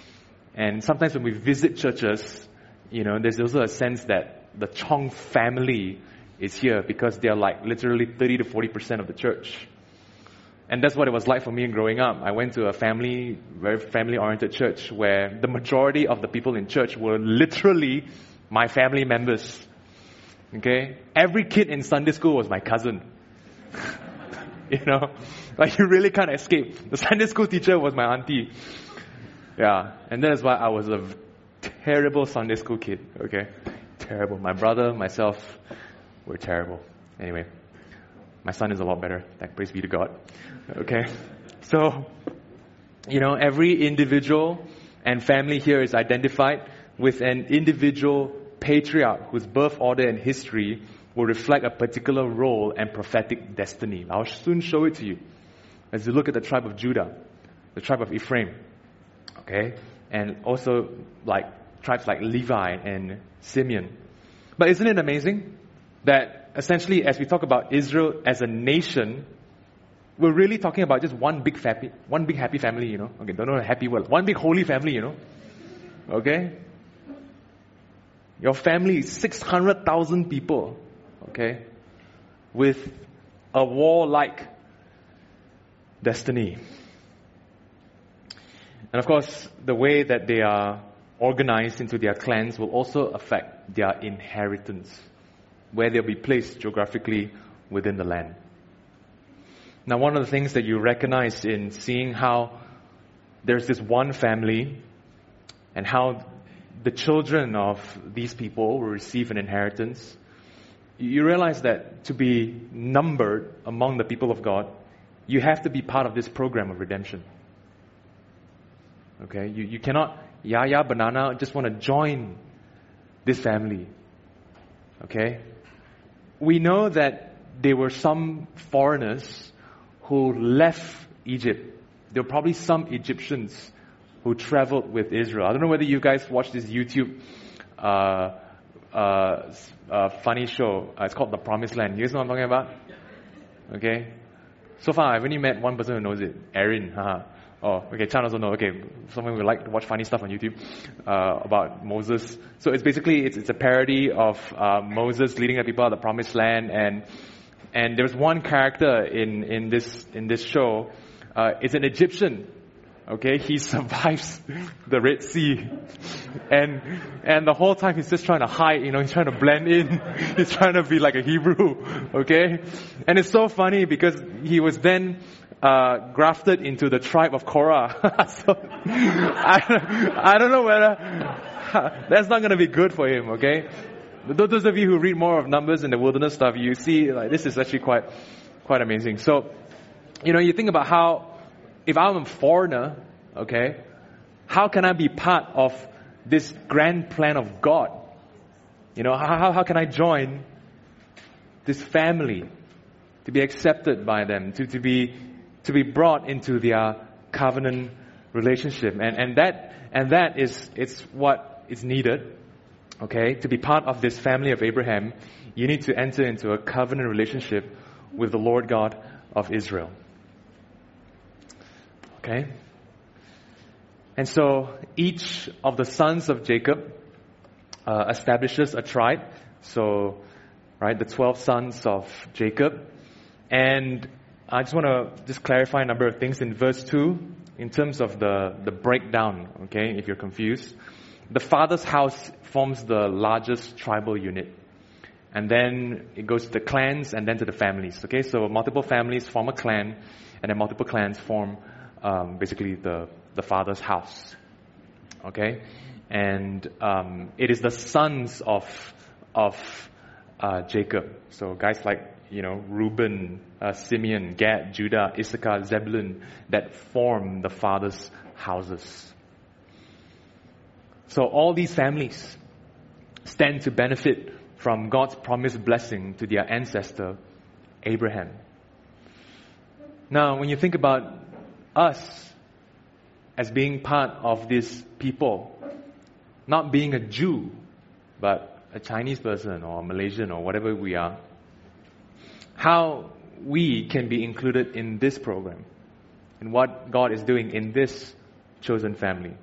And sometimes when we visit churches, there's also a sense that the Chong family is here because they're like literally 30 to 40% of the church. And that's what it was like for me growing up. I went to a very family-oriented church where the majority of the people in church were literally my family members. Okay? Every kid in Sunday school was my cousin. You know? Like, you really can't escape. The Sunday school teacher was my auntie. Yeah. And that is why I was a terrible Sunday school kid. Okay? Terrible. My brother, myself, were terrible. Anyway. My son is a lot better. Thank praise be to God. Okay? So, every individual and family here is identified with an individual patriarch whose birth order and history will reflect a particular role and prophetic destiny. I'll soon show it to you. As you look at the tribe of Judah, the tribe of Ephraim, okay? And also tribes like Levi and Simeon. But isn't it amazing that essentially as we talk about Israel as a nation, we're really talking about just one big happy family, Okay, don't know a happy word. One big holy family, Okay? Your family is 600,000 people, okay? With a war-like destiny. And of course, the way that they are organized into their clans will also affect their inheritance, where they'll be placed geographically within the land. Now, one of the things that you recognize in seeing how there's this one family and how the children of these people will receive an inheritance, you realize that to be numbered among the people of God, you have to be part of this program of redemption. Okay? You cannot, banana, just want to join this family. Okay? We know that there were some foreigners who left Egypt. There were probably some Egyptians who traveled with Israel. I don't know whether you guys watch this YouTube funny show. It's called The Promised Land. You guys know what I'm talking about? Okay. So far, I've only met one person who knows it. Erin. Oh, okay. Chan also know. Okay. Someone would like to watch funny stuff on YouTube about Moses. So it's basically, it's a parody of Moses leading the people of the Promised Land. And there's one character in this show. It's an Egyptian. Okay, he survives the Red Sea. And the whole time he's just trying to hide, he's trying to blend in. He's trying to be like a Hebrew. Okay? And it's so funny because he was then grafted into the tribe of Korah. So I don't know whether that's not going to be good for him, okay? Those of you who read more of Numbers and the wilderness stuff, you see this is actually quite amazing. So, you think about how if I'm a foreigner, okay, how can I be part of this grand plan of God? How can I join this family to be accepted by them, to be brought into their covenant relationship? And that is what is needed, okay? To be part of this family of Abraham, you need to enter into a covenant relationship with the Lord God of Israel. Okay? And so each of the sons of Jacob establishes a tribe. So, the 12 sons of Jacob. And I just want to clarify a number of things in verse 2 in terms of the breakdown, okay, if you're confused. The father's house forms the largest tribal unit. And then it goes to the clans and then to the families. Okay, so multiple families form a clan, and then multiple clans form basically the father's house. Okay? And it is the sons of Jacob. So guys like, Reuben, Simeon, Gad, Judah, Issachar, Zebulun, that form the father's houses. So all these families stand to benefit from God's promised blessing to their ancestor, Abraham. Now, when you think about us as being part of this people, not being a Jew, but a Chinese person or a Malaysian or whatever we are, how we can be included in this program and what God is doing in this chosen family.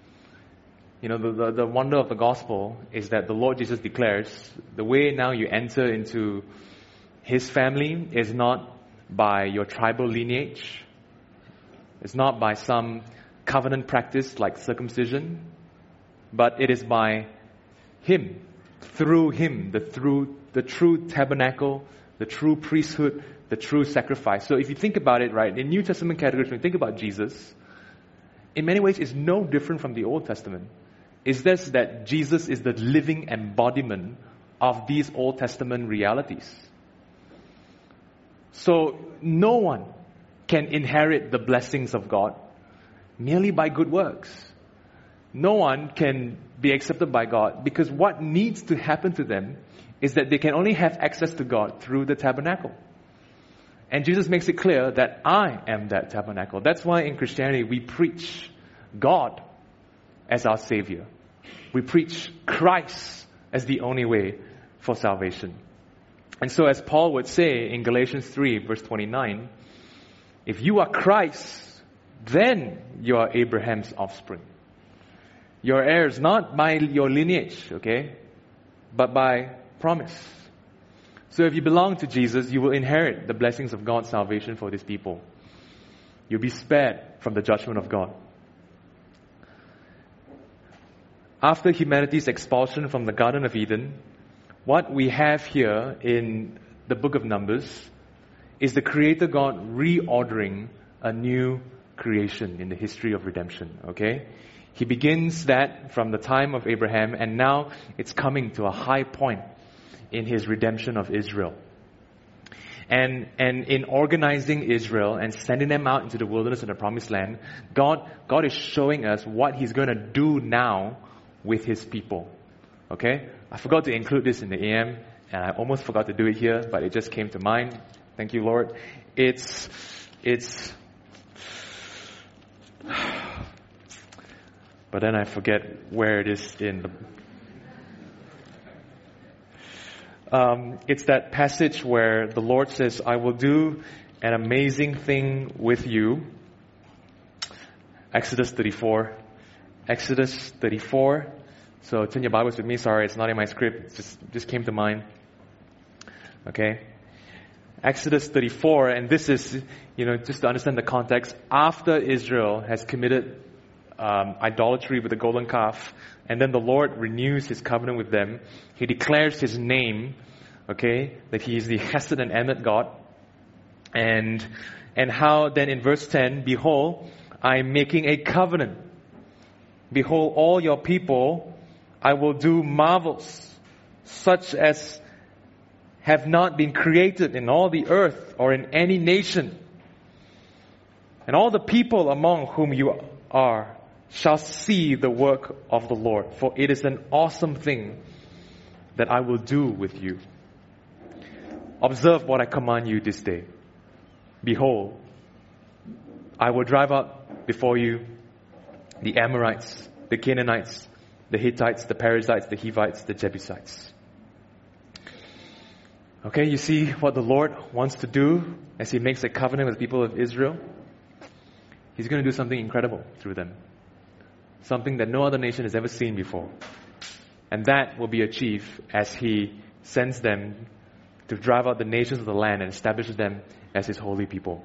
The wonder of the gospel is that the Lord Jesus declares the way now you enter into His family is not by your tribal lineage. It's not by some covenant practice like circumcision, but it is by Him, through Him, the through the true tabernacle, the true priesthood, the true sacrifice. So if you think about it, right, in New Testament categories, when you think about Jesus, in many ways it's no different from the Old Testament. It's just that Jesus is the living embodiment of these Old Testament realities. So no one can inherit the blessings of God merely by good works. No one can be accepted by God, because what needs to happen to them is that they can only have access to God through the tabernacle. And Jesus makes it clear that I am that tabernacle. That's why in Christianity we preach God as our Savior. We preach Christ as the only way for salvation. And so as Paul would say in Galatians 3 verse 29, if you are Christ, then you are Abraham's offspring. Your heirs not by your lineage, okay, but by promise. So if you belong to Jesus, you will inherit the blessings of God's salvation for His people. You'll be spared from the judgment of God. After humanity's expulsion from the Garden of Eden, what we have here in the book of Numbers is the Creator God reordering a new creation in the history of redemption, okay? He begins that from the time of Abraham, and now it's coming to a high point in His redemption of Israel. And in organizing Israel and sending them out into the wilderness and the promised land, God is showing us what He's going to do now with His people. Okay? I forgot to include this in the AM, and I almost forgot to do it here, but it just came to mind. Thank you, Lord. It's but then I forget where it is in the it's that passage where the Lord says, I will do an amazing thing with you. Exodus 34. Exodus 34. So turn your Bibles with me. Sorry, it's not in my script. It just came to mind. Okay. Exodus 34. And this is, just to understand the context, after Israel has committed idolatry with the golden calf, and then the Lord renews His covenant with them. He declares His name, okay, that He is the Hesed and Emet God. And how then in verse 10, behold, I am making a covenant. Behold, all your people, I will do marvels, such as have not been created in all the earth or in any nation. And all the people among whom you are shall see the work of the Lord, for it is an awesome thing that I will do with you. Observe what I command you this day. Behold, I will drive out before you the Amorites, the Canaanites, the Hittites, the Perizzites, the Hivites, the Jebusites. Okay, you see what the Lord wants to do as He makes a covenant with the people of Israel? He's going to do something incredible through them. Something that no other nation has ever seen before. And that will be achieved as He sends them to drive out the nations of the land and establishes them as His holy people.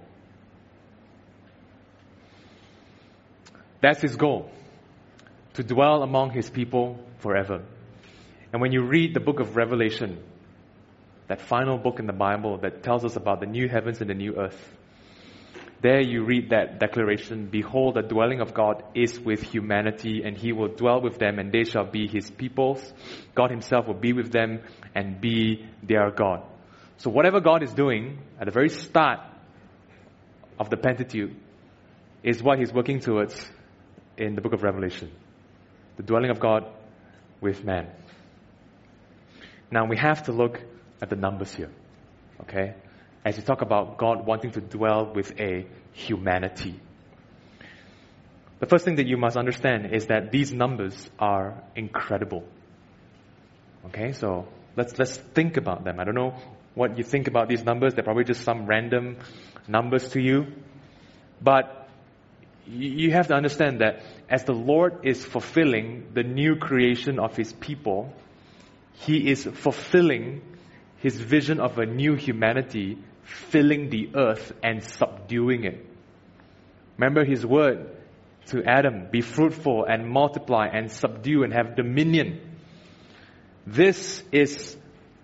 That's His goal, to dwell among His people forever. And when you read the book of Revelation, that final book in the Bible that tells us about the new heavens and the new earth, there you read that declaration, behold, the dwelling of God is with humanity, and He will dwell with them, and they shall be His peoples. God Himself will be with them and be their God. So whatever God is doing at the very start of the Pentateuch is what He's working towards in the book of Revelation. The dwelling of God with man. Now we have to look at the numbers here. Okay? As we talk about God wanting to dwell with a humanity. The first thing that you must understand is that these numbers are incredible. Okay, so let's think about them. I don't know what you think about these numbers. They're probably just some random numbers to you. But you have to understand that as the Lord is fulfilling the new creation of His people, He is fulfilling His vision of a new humanity, filling the earth and subduing it. Remember His word to Adam, be fruitful and multiply and subdue and have dominion. This is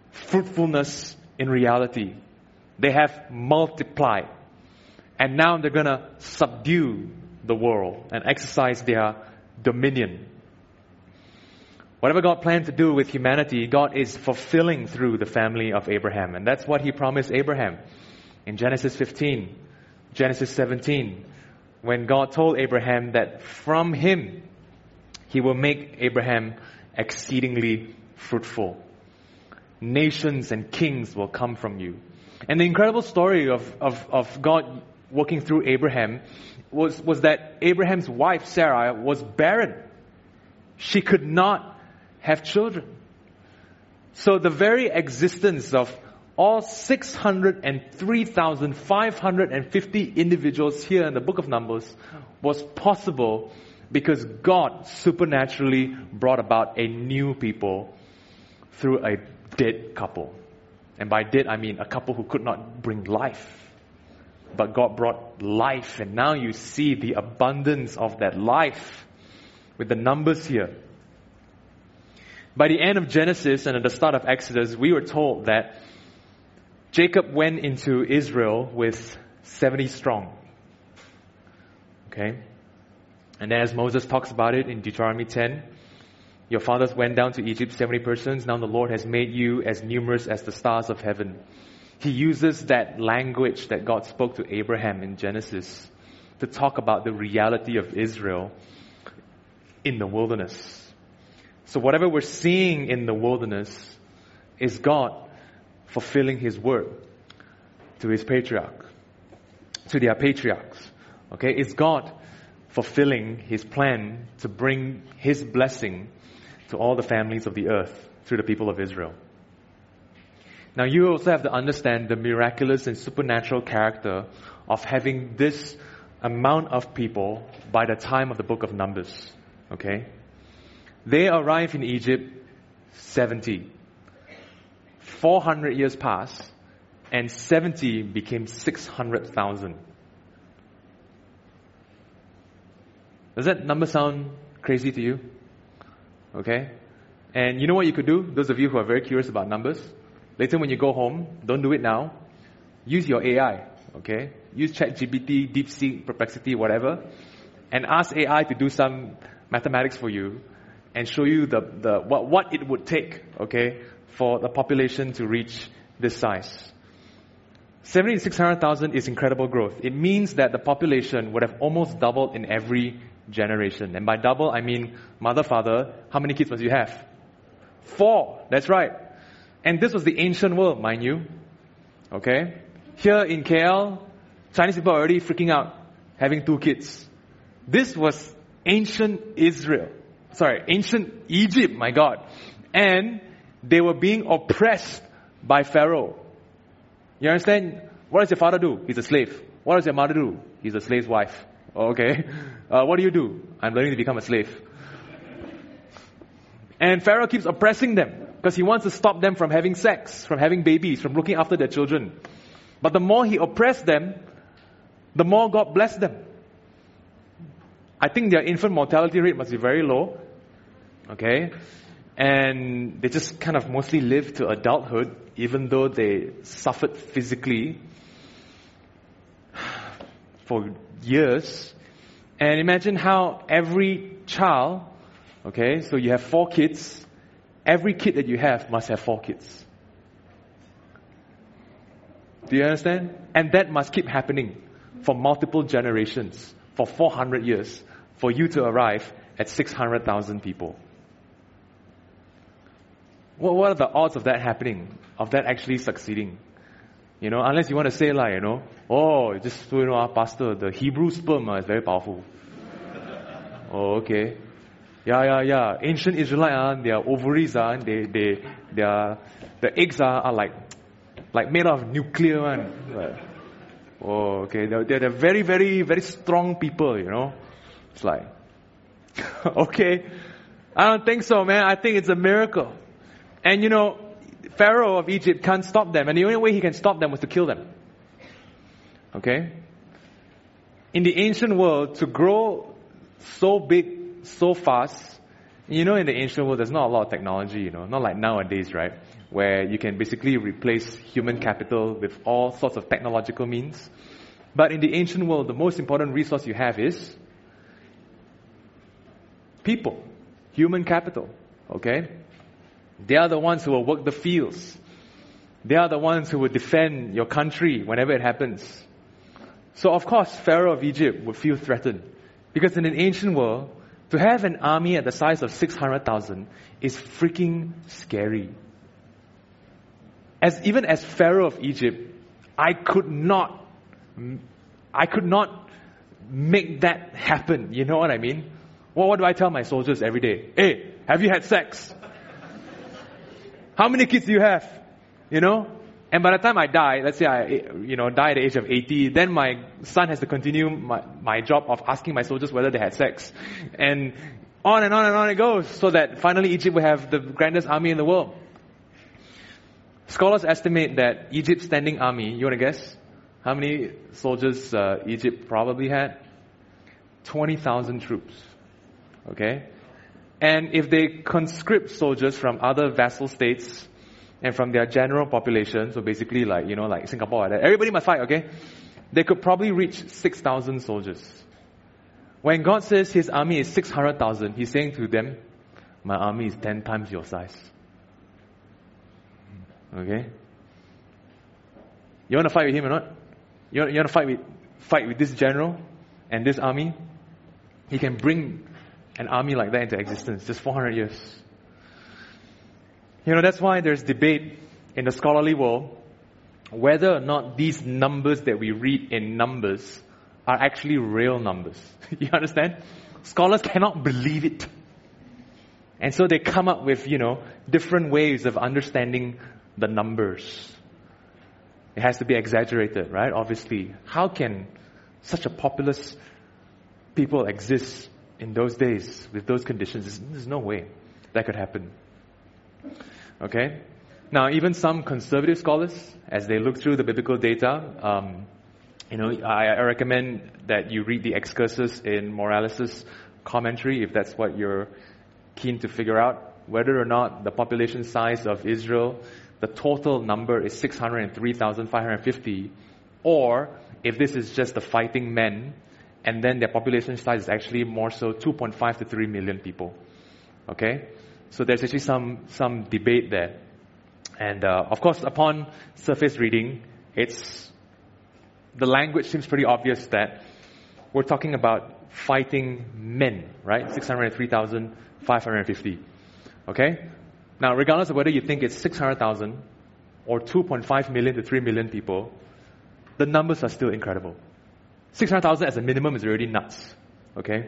fruitfulness in reality. They have multiplied. And now they're going to subdue the world and exercise their dominion. Whatever God planned to do with humanity, God is fulfilling through the family of Abraham. And that's what He promised Abraham in Genesis 15, Genesis 17, when God told Abraham that from him, He will make Abraham exceedingly fruitful. Nations and kings will come from you. And the incredible story of God working through Abraham was that Abraham's wife, Sarah, was barren. She could not have children. So the very existence of all 603,550 individuals here in the book of Numbers was possible because God supernaturally brought about a new people through a dead couple. And by dead, I mean a couple who could not bring life. But God brought life, and now you see the abundance of that life with the numbers here. By the end of Genesis and at the start of Exodus, we were told that Jacob went into Israel with 70 strong. Okay? And as Moses talks about it in Deuteronomy 10, your fathers went down to Egypt, 70 persons. Now the Lord has made you as numerous as the stars of heaven. He uses that language that God spoke to Abraham in Genesis to talk about the reality of Israel in the wilderness. So whatever we're seeing in the wilderness is God fulfilling His word to His patriarch, to their patriarchs. Okay, it's God fulfilling His plan to bring His blessing to all the families of the earth through the people of Israel. Now you also have to understand the miraculous and supernatural character of having this amount of people by the time of the book of Numbers. Okay? They arrived in Egypt 70. 400 years passed, and 70 became 600,000. Does that number sound crazy to you? Okay? And you know what you could do? Those of you who are very curious about numbers, later when you go home, don't do it now. Use your AI. Okay? Use ChatGPT, DeepSeek, Perplexity, whatever, and ask AI to do some mathematics for you and show you what it would take, okay, for the population to reach this size. 70 to 600,000 is incredible growth. It means that the population would have almost doubled in every generation. And by double, I mean mother, father, how many kids must you have? 4. That's right. And this was the ancient world, mind you. Okay? Here in KL, Chinese people are already freaking out having 2 kids. This was ancient ancient Egypt, my God. And they were being oppressed by Pharaoh. You understand? What does your father do? He's a slave. What does your mother do? He's a slave's wife. Okay. What do you do? I'm learning to become a slave. And Pharaoh keeps oppressing them because he wants to stop them from having sex, from having babies, from looking after their children. But the more he oppressed them, the more God blessed them. I think their infant mortality rate must be very low. Okay? And they just kind of mostly lived to adulthood, even though they suffered physically for years. And imagine how every child, okay, so you have 4 kids, every kid that you have must have 4 kids. Do you understand? And that must keep happening for multiple generations, for 400 years, for you to arrive at 600,000 people. What are the odds of that happening, of that actually succeeding? You know, unless you want to say like, just so you know, pastor, the Hebrew sperm is very powerful. Oh, okay. Yeah. Ancient Israelite, their ovaries the eggs are like made of nuclear one. Oh, okay. They're very, very, very strong people, you know. It's like, okay. I don't think so, man. I think it's a miracle. And you know, Pharaoh of Egypt can't stop them. And the only way he can stop them was to kill them. Okay? In the ancient world, to grow so big, so fast, you know, in the ancient world, there's not a lot of technology, you know, not like nowadays, right? where you can basically replace human capital with all sorts of technological means. But in the ancient world, the most important resource you have is people, human capital, okay? They are the ones who will work the fields. They are the ones who will defend your country whenever it happens. So of course, Pharaoh of Egypt would feel threatened. Because in an ancient world, to have an army at the size of 600,000 is freaking scary. Even as Pharaoh of Egypt, I could not make that happen. You know what I mean? Well, what do I tell my soldiers every day? Hey, have you had sex? How many kids do you have? You know? And by the time I die, let's say I die at the age of 80, then my son has to continue my job of asking my soldiers whether they had sex. And on and on and on it goes, so that finally Egypt will have the grandest army in the world. Scholars estimate that Egypt's standing army, you want to guess? How many soldiers Egypt probably had? 20,000 troops. Okay? And if they conscript soldiers from other vassal states and from their general population, so basically like Singapore, like that, everybody must fight, okay? They could probably reach 6,000 soldiers. When God says His army is 600,000, He's saying to them, my army is 10 times your size. Okay? You want to fight with him or not? You want to fight with this general and this army? He can bring an army like that into existence, just 400 years. That's why there's debate in the scholarly world whether or not these numbers that we read in Numbers are actually real numbers. You understand? Scholars cannot believe it. And so they come up with, different ways of understanding the numbers. It has to be exaggerated, right? Obviously. How can such a populous people exist in those days with those conditions? There's no way that could happen. Okay? Now, even some conservative scholars, as they look through the biblical data, I recommend that you read the excursus in Morales' commentary, if that's what you're keen to figure out, whether or not the population size of Israel, the total number is 603,550, or if this is just the fighting men, and then their population size is actually more so 2.5 to 3 million people. Okay? So there's actually some debate there. And of course, upon surface reading, the language seems pretty obvious that we're talking about fighting men, right? 603,550. Okay? Now, regardless of whether you think it's 600,000 or 2.5 million to 3 million people, the numbers are still incredible. 600,000 as a minimum is already nuts. Okay?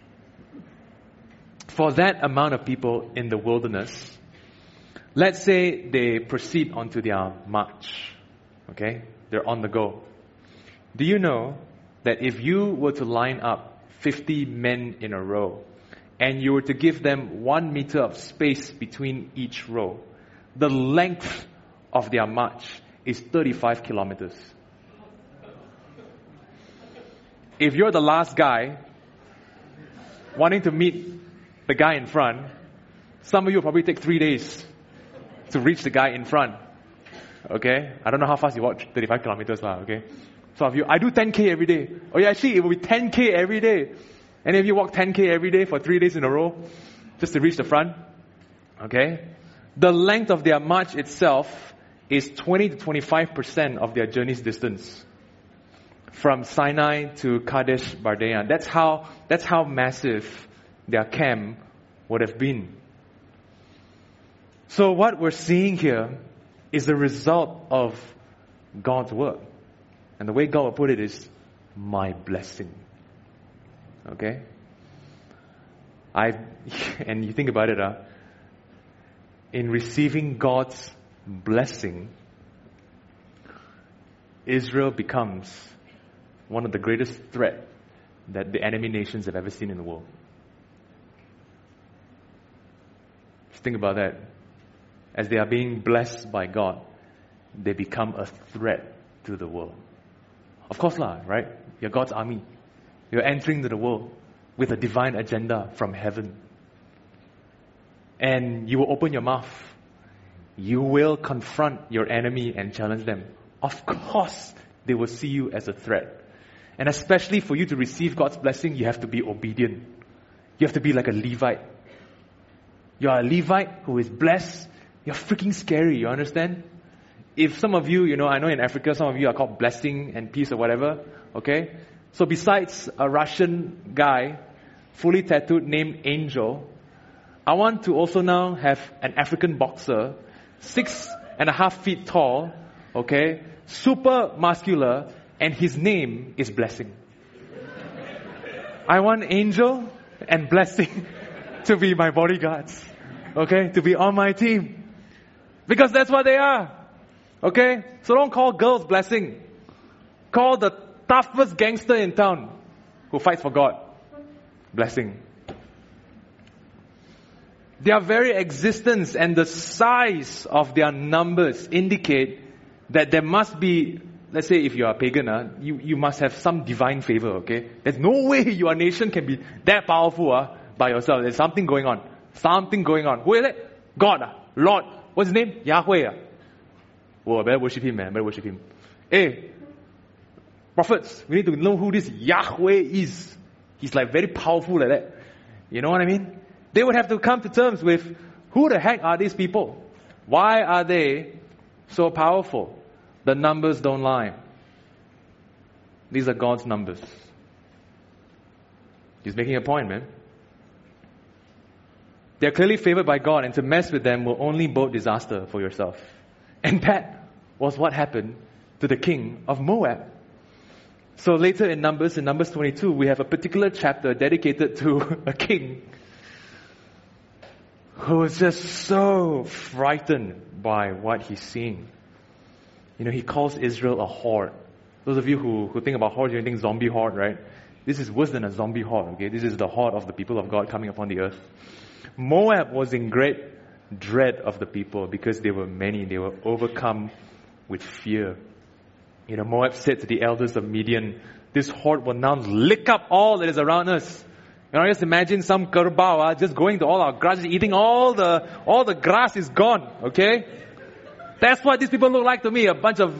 For that amount of people in the wilderness, let's say they proceed onto their march. Okay? They're on the go. Do you know that if you were to line up 50 men in a row, and you were to give them 1 meter of space between each row, the length of their march is 35 kilometers. If you're the last guy wanting to meet the guy in front, some of you will probably take 3 days to reach the guy in front. Okay? I don't know how fast you walk 35 kilometers, okay? Some of you, I do 10K every day. Oh yeah, actually it will be 10K every day. And if you walk 10K every day for 3 days in a row, just to reach the front, okay? The length of their march itself is 20 to 25% of their journey's distance. From Sinai to Kadesh Barnea. That's how massive their camp would have been. So what we're seeing here is the result of God's work. And the way God would put it is, my blessing. Okay? And you think about it, in receiving God's blessing, Israel becomes one of the greatest threats that the enemy nations have ever seen in the world. Just think about that. As they are being blessed by God, they become a threat to the world. Of course right? You're God's army. You're entering into the world with a divine agenda from heaven. And you will open your mouth You will confront your enemy and challenge them. Of course, they will see you as a threat. And especially for you to receive God's blessing, you have to be obedient. You have to be like a Levite. You are a Levite who is blessed. You're freaking scary, you understand? If some of you, I know in Africa, some of you are called blessing and peace or whatever, okay? So besides a Russian guy, fully tattooed, named Angel, I want to also now have an African boxer, 6.5 feet tall, okay? Super muscular, and his name is Blessing. I want Angel and Blessing to be my bodyguards, okay? To be on my team. Because that's what they are. Okay? So don't call girls Blessing. Call the toughest gangster in town who fights for God Blessing. Their very existence and the size of their numbers indicate that there must be, let's say if you are a pagan, you must have some divine favor, okay? There's no way your nation can be that powerful by yourself. There's something going on. Something going on. Who is it? God. Lord. What's his name? Yahweh. Oh, I better worship him, man. I better worship him. Hey, prophets, we need to know who this Yahweh is. He's like very powerful like that. You know what I mean? They would have to come to terms with, who the heck are these people? Why are they so powerful? The numbers don't lie. These are God's numbers. He's making a point, man. They're clearly favored by God, and to mess with them will only bode disaster for yourself. And that was what happened to the king of Moab. So later in Numbers 22, we have a particular chapter dedicated to a king who is just so frightened by what he's seeing. He calls Israel a horde. Those of you who think about horde, you think zombie horde, right? This is worse than a zombie horde, okay? This is the horde of the people of God coming upon the earth. Moab was in great dread of the people because they were many. They were overcome with fear. Moab said to the elders of Midian, this horde will now lick up all that is around us. Just imagine some kerbau just going to all our grass, eating all the grass is gone, okay? That's what these people look like to me, a bunch of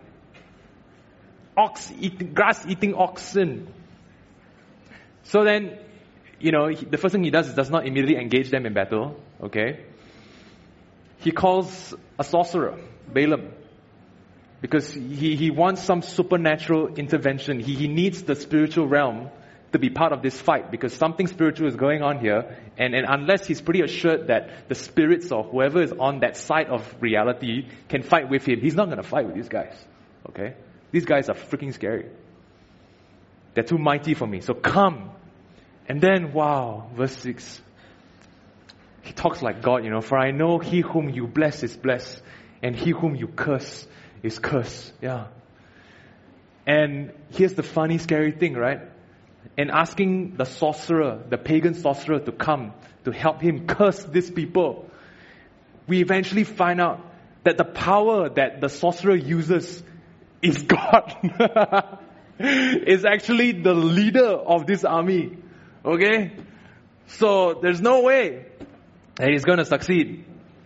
grass eating oxen. So then, the first thing he does is does not immediately engage them in battle, okay? He calls a sorcerer, Balaam, because he wants some supernatural intervention. He needs the spiritual realm to be part of this fight because something spiritual is going on here, and unless he's pretty assured that the spirits or whoever is on that side of reality can fight with him, he's not going to fight with these guys, okay? These guys are freaking scary. They're too mighty for me, so come. And then, wow, verse 6. He talks like God, for I know he whom you bless is blessed, and he whom you curse is cursed. Yeah. And here's the funny, scary thing, right? And asking the sorcerer, the pagan sorcerer, to come to help him curse these people, we eventually find out that the power that the sorcerer uses is God. Is actually the leader of this army. Okay? So there's no way that he's going to succeed.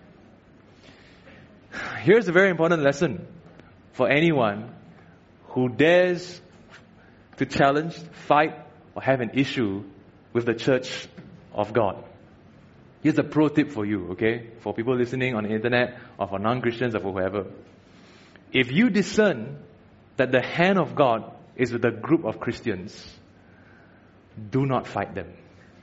Here's a very important lesson for anyone who dares to challenge, fight, or have an issue with the church of God. Here's a pro tip for you, okay? For people listening on the internet, or for non-Christians, or for whoever. If you discern that the hand of God is with a group of Christians, do not fight them.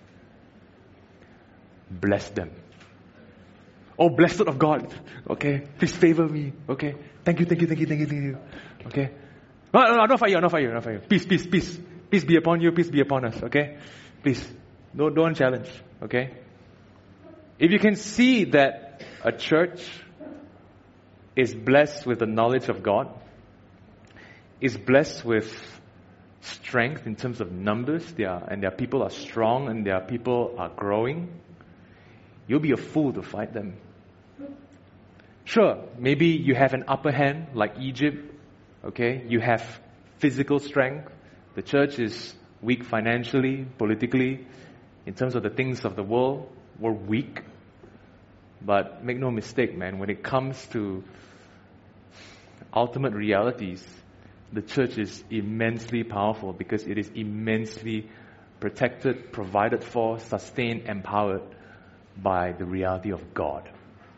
Bless them. Oh, blessed of God. Okay. Please favor me. Okay. Thank you. Okay. No, I'll not fight you. Peace. Peace be upon you. Peace be upon us. Okay. Please. Don't challenge. Okay. If you can see that a church is blessed with the knowledge of God, is blessed with strength in terms of numbers, their people are strong and their people are growing, you'll be a fool to fight them. Sure, maybe you have an upper hand like Egypt, okay? You have physical strength. The church is weak financially, politically. In terms of the things of the world, we're weak. But make no mistake, man, when it comes to ultimate realities, the church is immensely powerful because it is immensely protected, provided for, sustained, empowered by the reality of God.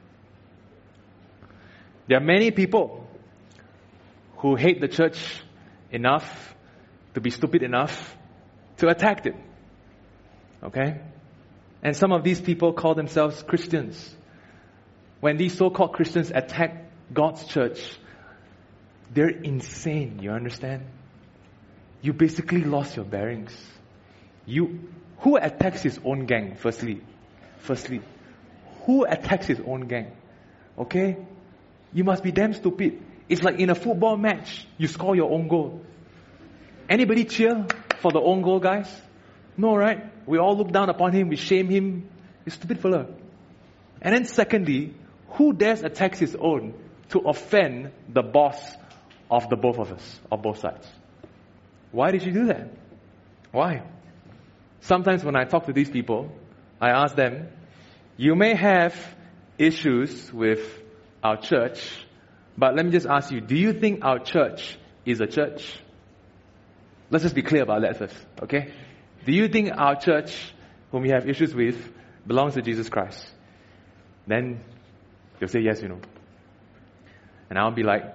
There are many people who hate the church enough to be stupid enough to attack it. Okay? And some of these people call themselves Christians. When these so-called Christians attack God's church, they're insane, you understand? You basically lost your bearings. Who attacks his own gang, firstly? Who attacks his own gang? Okay? You must be damn stupid. It's like in a football match, you score your own goal. Anybody cheer for the own goal, guys? No, right? We all look down upon him, we shame him. He's a stupid fella. And then secondly, who dares attack his own to offend the boss of the both of us, of both sides? Why did you do that? Why? Sometimes when I talk to these people, I ask them, you may have issues with our church, but let me just ask you, do you think our church is a church? Let's just be clear about that first, okay? Do you think our church, whom we have issues with, belongs to Jesus Christ? Then they'll say yes, And I'll be like,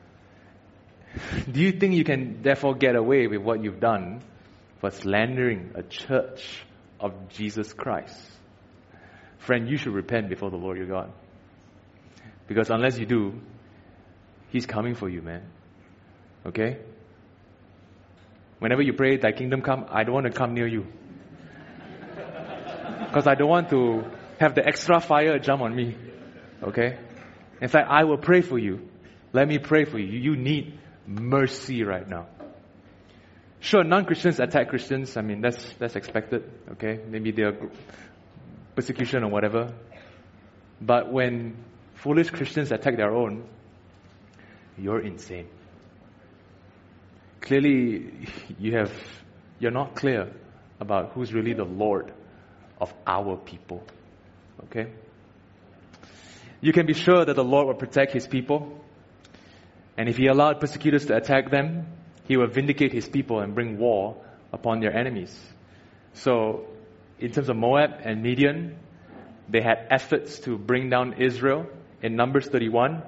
do you think you can therefore get away with what you've done for slandering a church of Jesus Christ? Friend, you should repent before the Lord your God. Because unless you do, He's coming for you, man. Okay? Whenever you pray, thy kingdom come, I don't want to come near you. Because I don't want to have the extra fire jump on me. Okay? In fact, I will pray for you. Let me pray for you. You need mercy right now. Sure, non-Christians attack Christians. I mean, that's expected. Okay? Maybe they're persecution or whatever. But when foolish Christians attack their own, you're insane. Clearly, you're not clear about who's really the Lord of our people. Okay? You can be sure that the Lord will protect His people. And if He allowed persecutors to attack them, He will vindicate His people and bring war upon their enemies. So, in terms of Moab and Midian, they had efforts to bring down Israel. In Numbers 31,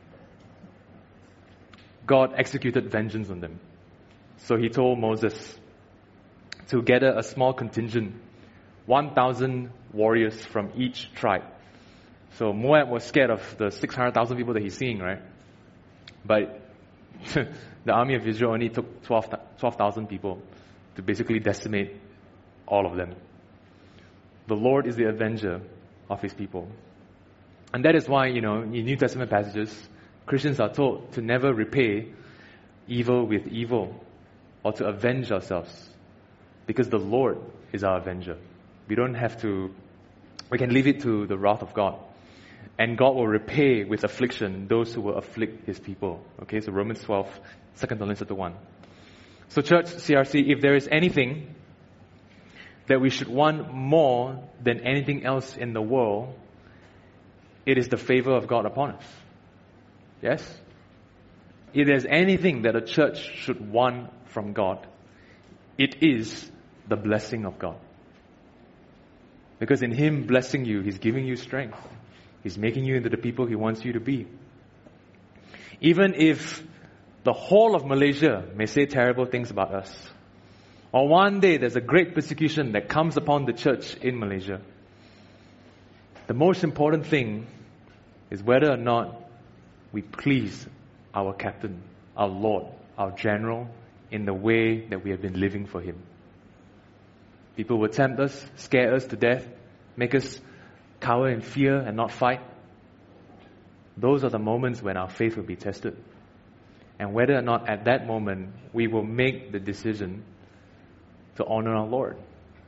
God executed vengeance on them. So He told Moses to gather a small contingent, 1,000 warriors from each tribe. So Moab was scared of the 600,000 people that he's seeing, right? But the army of Israel only took 12,000 people to basically decimate all of them. The Lord is the avenger of His people. And that is why, in New Testament passages, Christians are told to never repay evil with evil or to avenge ourselves, because the Lord is our avenger. We can leave it to the wrath of God. And God will repay with affliction those who will afflict His people. Okay, so Romans 12, 2 Thessalonians 1. So church, CRC, if there is anything that we should want more than anything else in the world, it is the favor of God upon us. Yes? If there's anything that a church should want from God, it is the blessing of God. Because in Him blessing you, He's giving you strength. He's making you into the people He wants you to be. Even if the whole of Malaysia may say terrible things about us, or one day there's a great persecution that comes upon the church in Malaysia, the most important thing is whether or not we please our captain, our Lord, our general, in the way that we have been living for Him. People will tempt us, scare us to death, make us cower in fear and not fight. Those are the moments when our faith will be tested. And whether or not at that moment we will make the decision to honor our Lord.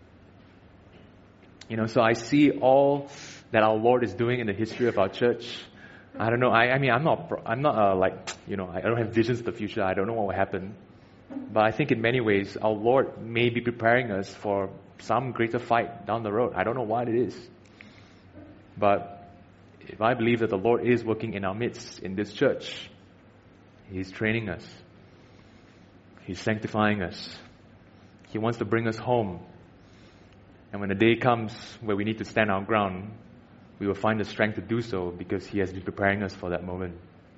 So I see all that our Lord is doing in the history of our church. I don't know. I mean, I'm not I don't have visions of the future. I don't know what will happen. But I think in many ways, our Lord may be preparing us for some greater fight down the road. I don't know what it is. But if I believe that the Lord is working in our midst, in this church, He's training us. He's sanctifying us. He wants to bring us home. And when the day comes where we need to stand our ground, we will find the strength to do so because He has been preparing us for that moment.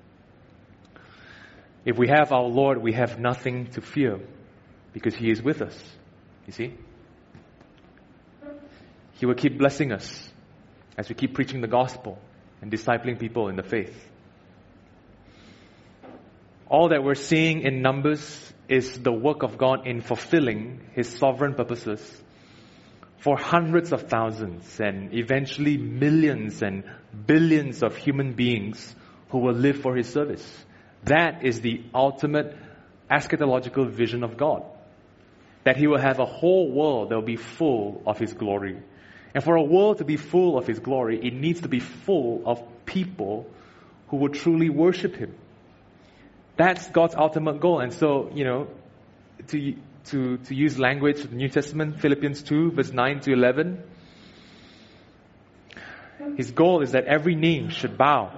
If we have our Lord, we have nothing to fear because He is with us. You see? He will keep blessing us as we keep preaching the gospel and discipling people in the faith. All that we're seeing in Numbers is the work of God in fulfilling His sovereign purposes for hundreds of thousands and eventually millions and billions of human beings who will live for His service. That is the ultimate eschatological vision of God. That He will have a whole world that will be full of His glory. And for a world to be full of His glory, it needs to be full of people who will truly worship Him. That's God's ultimate goal. And so, to use language of the New Testament, Philippians 2, verse 9 to 11, His goal is that every knee should bow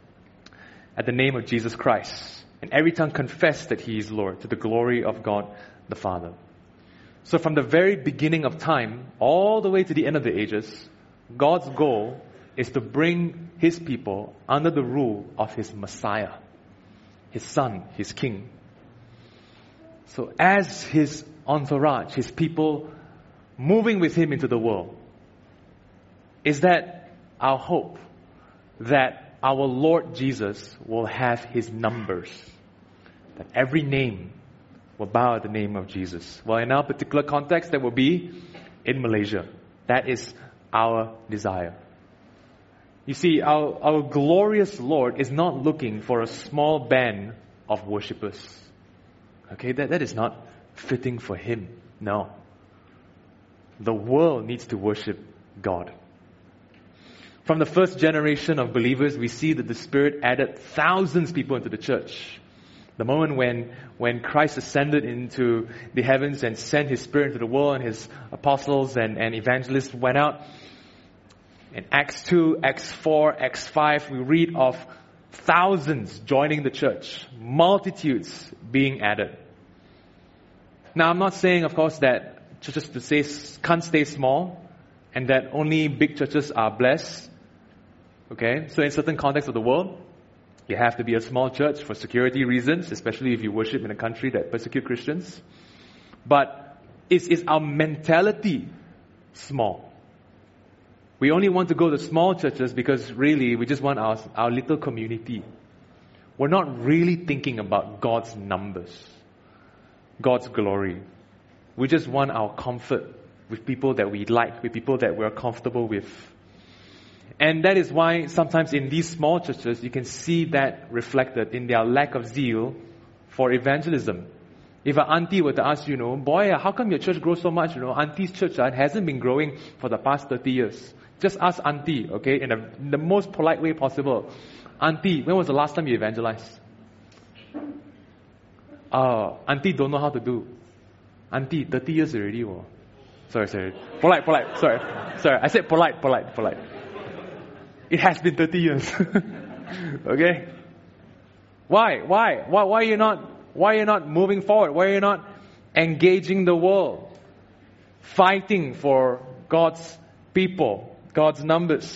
at the name of Jesus Christ, and every tongue confess that He is Lord, to the glory of God the Father. So from the very beginning of time, all the way to the end of the ages, God's goal is to bring His people under the rule of His Messiah, His Son, His King. So as His entourage, His people moving with Him into the world, is that our hope that our Lord Jesus will have His numbers, that every name will bow at the name of Jesus. Well, in our particular context, that will be in Malaysia. That is our desire. You see, our glorious Lord is not looking for a small band of worshippers. Okay, that is not fitting for Him. No. The world needs to worship God. From the first generation of believers, we see that the Spirit added thousands of people into the church. The moment when Christ ascended into the heavens and sent His Spirit into the world, and His apostles and evangelists went out. In Acts 2, Acts 4, Acts 5, we read of thousands joining the church, multitudes being added. Now, I'm not saying, of course, that churches can't stay small and that only big churches are blessed. Okay, so in certain contexts of the world, you have to be a small church for security reasons, especially if you worship in a country that persecute Christians. But is our mentality small? We only want to go to small churches because really we just want our little community. We're not really thinking about God's numbers, God's glory. We just want our comfort with people that we like, with people that we're comfortable with. And that is why sometimes in these small churches, you can see that reflected in their lack of zeal for evangelism. If an auntie were to ask you, boy, how come your church grows so much? Auntie's church hasn't been growing for the past 30 years. Just ask auntie, okay, in the most polite way possible. Auntie, when was the last time you evangelized? Auntie don't know how to do. Auntie, 30 years already. Oh. Sorry. Polite. Sorry. I said polite. It has been 30 years. Okay? Why are you not moving forward? Why are you not engaging the world? Fighting for God's people, God's numbers.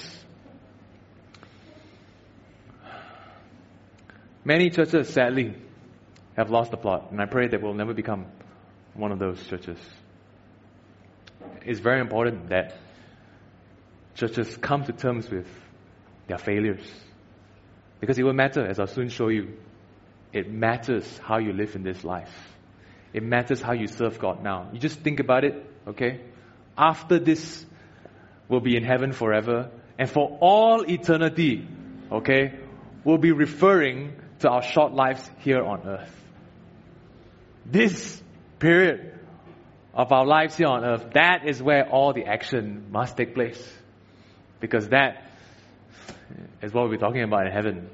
Many churches, sadly, have lost the plot, and I pray that we'll never become one of those churches. It's very important that churches come to terms with their failures. Because it will matter, as I'll soon show you. It matters how you live in this life. It matters how you serve God now. You just think about it, okay? After this, we'll be in heaven forever. And for all eternity, okay, we'll be referring to our short lives here on earth. This period of our lives here on earth, that is where all the action must take place. Because that is what we'll be talking about in heaven.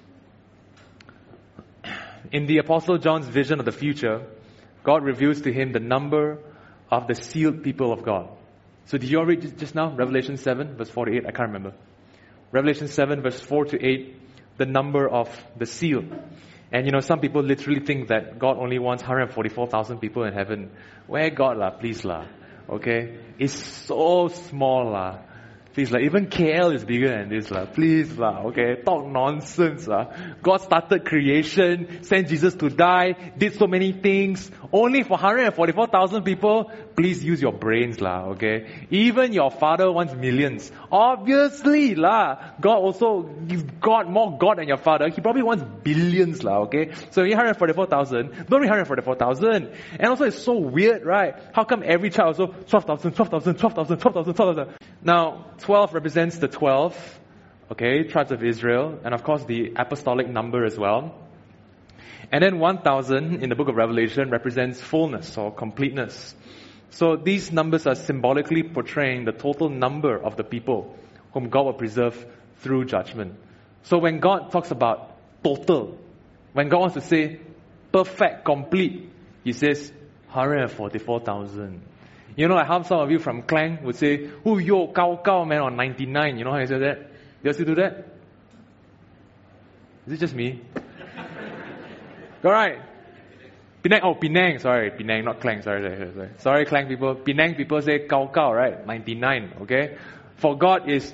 In the Apostle John's vision of the future, God reveals to him the number of the sealed people of God. So did you all read just now? Revelation 7, verse 48? I can't remember. Revelation 7 verse 4 to 8, the number of the seal. And some people literally think that God only wants 144,000 people in heaven. Where God lah, please lah. Okay? It's so small lah. Please lah. Even KL is bigger than this lah. Please lah. Okay? Talk nonsense lah. God started creation, sent Jesus to die, did so many things, only for 144,000 people. Please use your brains lah. Okay? Even your father wants millions. Obviously lah. God also, He's God, more God than your father. He probably wants billions lah. Okay? So 144,000, don't read 144,000. And also it's so weird, right? How come every child also 12,000, 12,000, 12,000, 12,000, 12,000? Now, 12 represents the 12, okay, tribes of Israel, and of course the apostolic number as well. And then 1,000 in the book of Revelation represents fullness or completeness. So these numbers are symbolically portraying the total number of the people whom God will preserve through judgment. So when God talks about total, when God wants to say perfect, complete, He says 144,000. Like how some of you from Klang would say, "Oh, yo, Kao man on 99." You know how you say that? Do you still do that? Is it just me? Alright. Penang, sorry, Penang, not Klang, sorry, Klang people. Penang people say Kao, right? 99, okay? For God is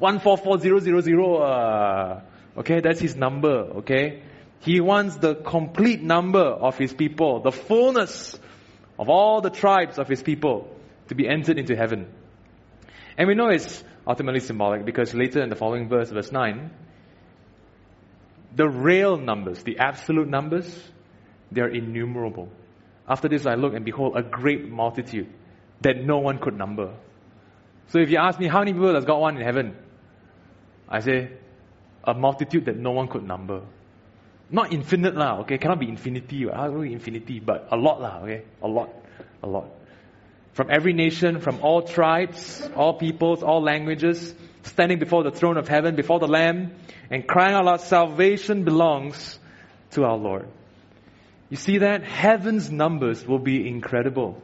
144,000. Okay, that's His number, okay? He wants the complete number of His people, the fullness of all the tribes of His people to be entered into heaven. And we know it's ultimately symbolic because later in the following verse, verse 9, the real numbers, the absolute numbers, they are innumerable. After this I look and behold a great multitude that no one could number. So if you ask me, how many people does God want in heaven? I say, a multitude that no one could number. Not infinite lah, okay? Cannot be infinity. How do we infinity? But a lot lah, okay? A lot. From every nation, from all tribes, all peoples, all languages, standing before the throne of heaven, before the Lamb, and crying out loud, salvation belongs to our Lord. You see that? Heaven's numbers will be incredible.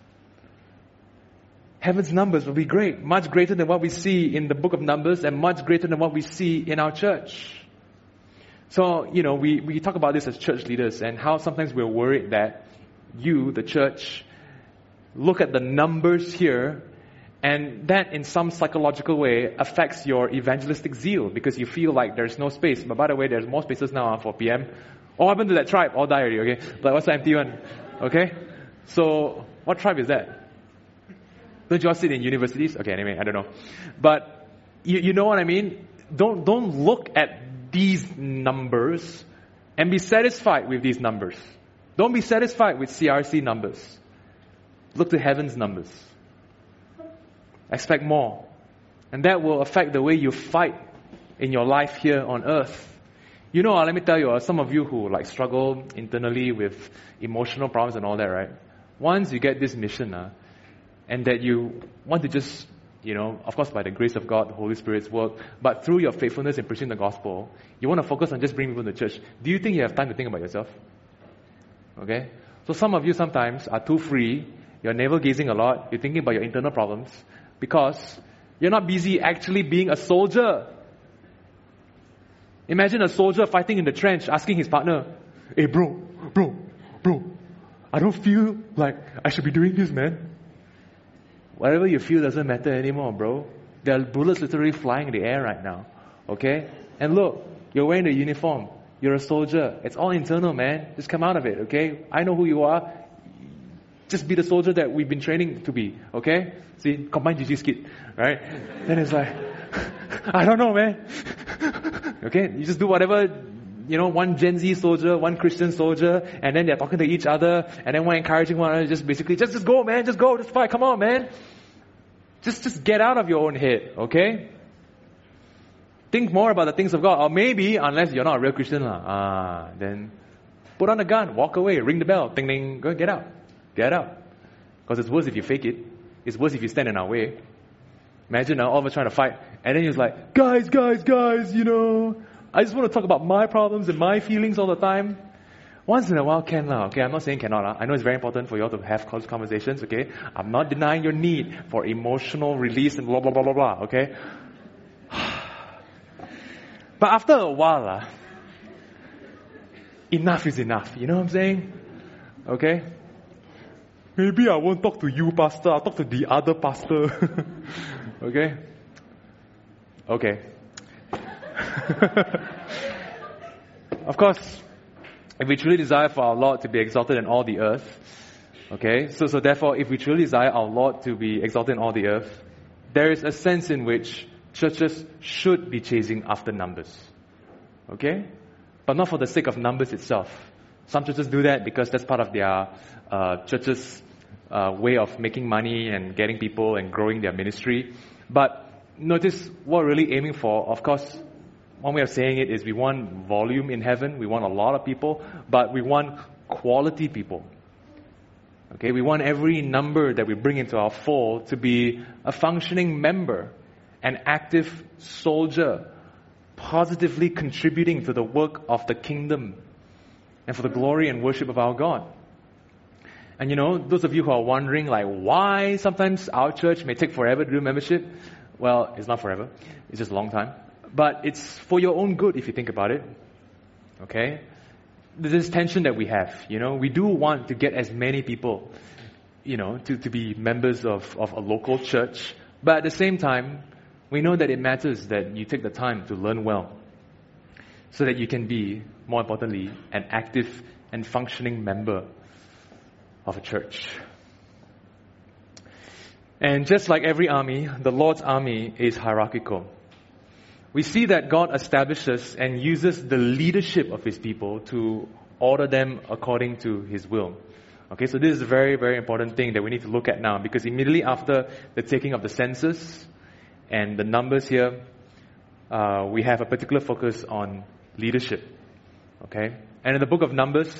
Heaven's numbers will be great. Much greater than what we see in the book of Numbers and much greater than what we see in our church. So, we talk about this as church leaders and how sometimes we're worried that you, the church, look at the numbers here and that in some psychological way affects your evangelistic zeal because you feel like there's no space. But by the way, there's more spaces now for PM. What happened to that tribe? All died already, okay? Like, what's the empty one? Okay? So, what tribe is that? Don't you all sit in universities? Okay, anyway, I don't know. But, you know what I mean? Don't look at these numbers and be satisfied with these numbers. Don't be satisfied with CRC numbers. Look to heaven's numbers. Expect more. And that will affect the way you fight in your life here on earth. Let me tell you, some of you who struggle internally with emotional problems and all that, right? Once you get this mission, and that you want to just, of course by the grace of God, the Holy Spirit's work, but through your faithfulness in preaching the gospel, you want to focus on just bringing people to church. Do you think you have time to think about yourself? Okay? So some of you sometimes are too free, you're navel-gazing a lot, you're thinking about your internal problems, because you're not busy actually being a soldier. Imagine a soldier fighting in the trench, asking his partner, "Hey bro, I don't feel like I should be doing this, man." Whatever you feel doesn't matter anymore, bro. There are bullets literally flying in the air right now. Okay? And look, you're wearing the uniform. You're a soldier. It's all internal, man. Just come out of it, okay? I know who you are. Just be the soldier that we've been training to be, okay? See, combined GG skit, right? Then it's like, I don't know, man. Okay? You just do whatever, one Gen Z soldier, one Christian soldier, and then they're talking to each other, and then one encouraging one another, just basically, just go, man, just go, just fight, come on, man. Just get out of your own head, okay? Think more about the things of God. Or maybe, unless you're not a real Christian, then put on a gun, walk away, ring the bell, ding ding, go, get out. Get out. Because it's worse if you fake it. It's worse if you stand in our way. Imagine now all of us trying to fight, and then you're like, guys, I just want to talk about my problems and my feelings all the time. Once in a while can lah, okay? I'm not saying cannot. I know it's very important for you all to have close conversations, okay? I'm not denying your need for emotional release and blah, blah, blah, blah, blah, okay? But after a while, enough is enough. You know what I'm saying? Okay? Maybe I won't talk to you, pastor. I'll talk to the other pastor. Okay? Okay. Of course, if we truly desire for our Lord to be exalted in all the earth, okay, so therefore, if we truly desire our Lord to be exalted in all the earth, there is a sense in which churches should be chasing after numbers. Okay? But not for the sake of numbers itself. Some churches do that because that's part of their church's way of making money and getting people and growing their ministry. But notice what we're really aiming for. Of course, one way of saying it is we want volume in heaven. We want a lot of people, but we want quality people. Okay, we want every number that we bring into our fold to be a functioning member, an active soldier, positively contributing to the work of the kingdom and for the glory and worship of our God. And you know, those of you who are wondering like why sometimes our church may take forever to do membership, well, it's not forever. It's just a long time. But it's for your own good if you think about it. Okay? There's this tension that we have, you know. We do want to get as many people, you know, to be members of a local church. But at the same time, we know that it matters that you take the time to learn well so that you can be, more importantly, an active and functioning member of a church. And just like every army, the Lord's army is hierarchical. We see that God establishes and uses the leadership of His people to order them according to His will. Okay, so this is a very, very important thing that we need to look at now, because immediately after the taking of the census and the numbers here, we have a particular focus on leadership. Okay, and in the book of Numbers,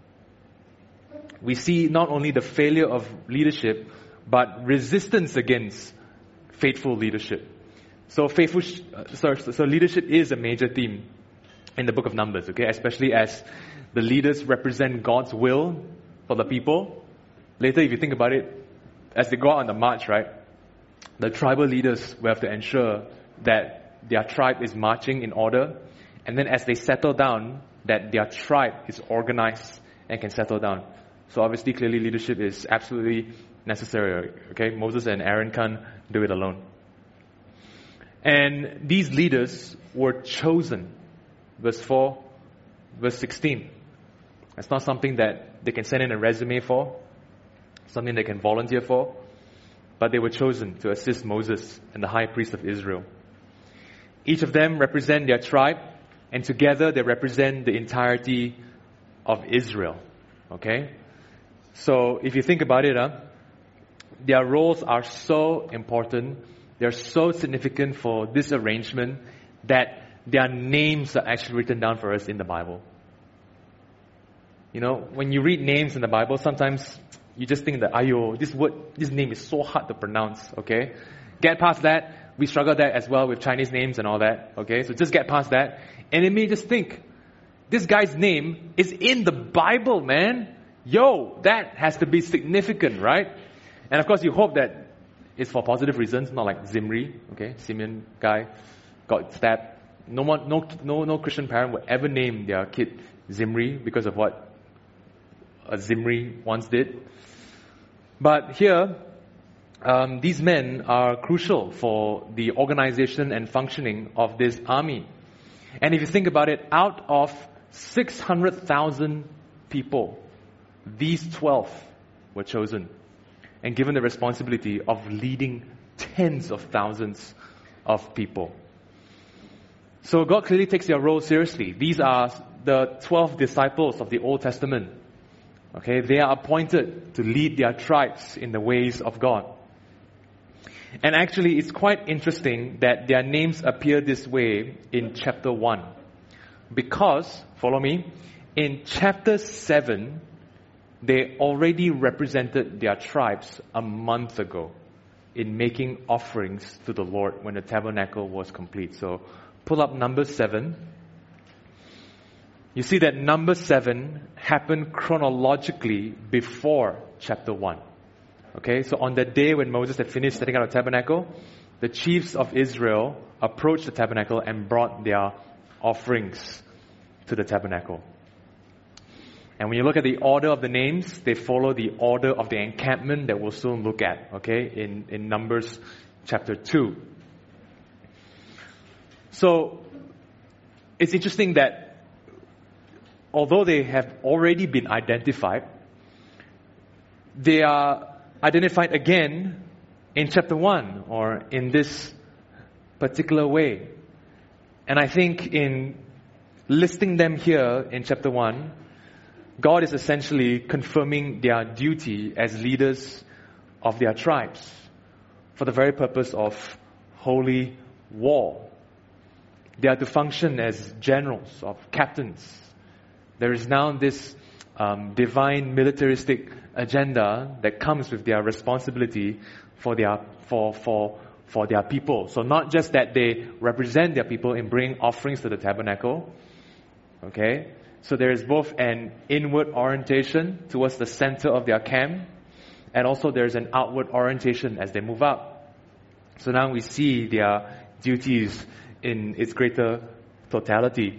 we see not only the failure of leadership, but resistance against faithful leadership. So leadership is a major theme in the book of Numbers, okay? Especially as the leaders represent God's will for the people. Later, if you think about it, as they go out on the march, right, the tribal leaders will have to ensure that their tribe is marching in order, and then as they settle down, that their tribe is organized and can settle down. So obviously, clearly, leadership is absolutely necessary, okay? Moses and Aaron can't do it alone. And these leaders were chosen. Verse 4, verse 16. It's not something that they can send in a resume for, something they can volunteer for, but they were chosen to assist Moses and the high priest of Israel. Each of them represent their tribe, and together they represent the entirety of Israel. Okay? So if you think about it, their roles are so important. They're so significant for this arrangement that their names are actually written down for us in the Bible. You know, when you read names in the Bible, sometimes you just think that, this name is so hard to pronounce, okay? Get past that. We struggle that as well with Chinese names and all that, okay? So just get past that. And it may just think, this guy's name is in the Bible, man. Yo, that has to be significant, right? And of course, you hope that it's for positive reasons, not like Zimri, okay? Simeon guy got stabbed. No Christian parent would ever name their kid Zimri because of what a Zimri once did. But here, these men are crucial for the organization and functioning of this army. And if you think about it, out of 600,000 people, these 12 were chosen and given the responsibility of leading tens of thousands of people. So God clearly takes their role seriously. These are the 12 disciples of the Old Testament. Okay, they are appointed to lead their tribes in the ways of God. And actually, it's quite interesting that their names appear this way in chapter 1. Because, follow me, in chapter 7, they already represented their tribes a month ago in making offerings to the Lord when the tabernacle was complete. So, pull up number 7. You see that number 7 happened chronologically before chapter 1. Okay, so on the day when Moses had finished setting out the tabernacle, the chiefs of Israel approached the tabernacle and brought their offerings to the tabernacle. And when you look at the order of the names, they follow the order of the encampment that we'll soon look at, okay, in Numbers chapter 2. So, it's interesting that although they have already been identified, they are identified again in chapter 1 or in this particular way. And I think in listing them here in chapter 1, God is essentially confirming their duty as leaders of their tribes for the very purpose of holy war. They are to function as generals, of captains. There is now this divine militaristic agenda that comes with their responsibility for their people. So not just that they represent their people in bringing offerings to the tabernacle, okay? So there is both an inward orientation towards the center of their camp, and also there is an outward orientation as they move up. So now we see their duties in its greater totality.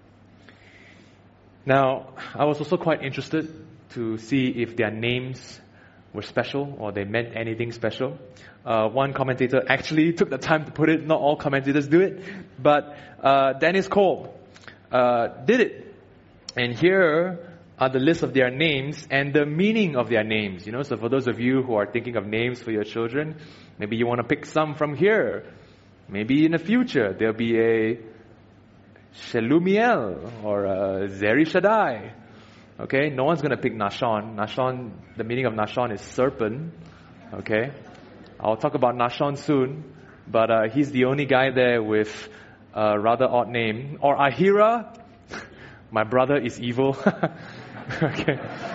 Now, I was also quite interested to see if their names were special or they meant anything special. One commentator actually took the time to put it. Not all commentators do it, but Dennis Cole did it. And here are the list of their names and the meaning of their names. You know, so for those of you who are thinking of names for your children, maybe you want to pick some from here. Maybe in the future there'll be a Shelumiel or a Zeri Shaddai. Okay, no one's going to pick Nashon. Nashon, the meaning of Nashon is serpent. Okay, I'll talk about Nashon soon, but he's the only guy there with a rather odd name. Or Ahira, my brother is evil. Okay.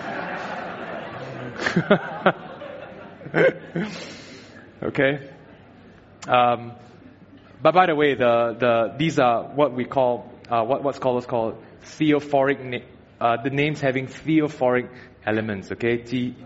Okay. But by the way, these are what we call what scholars call theophoric. The names having theophoric elements. Okay,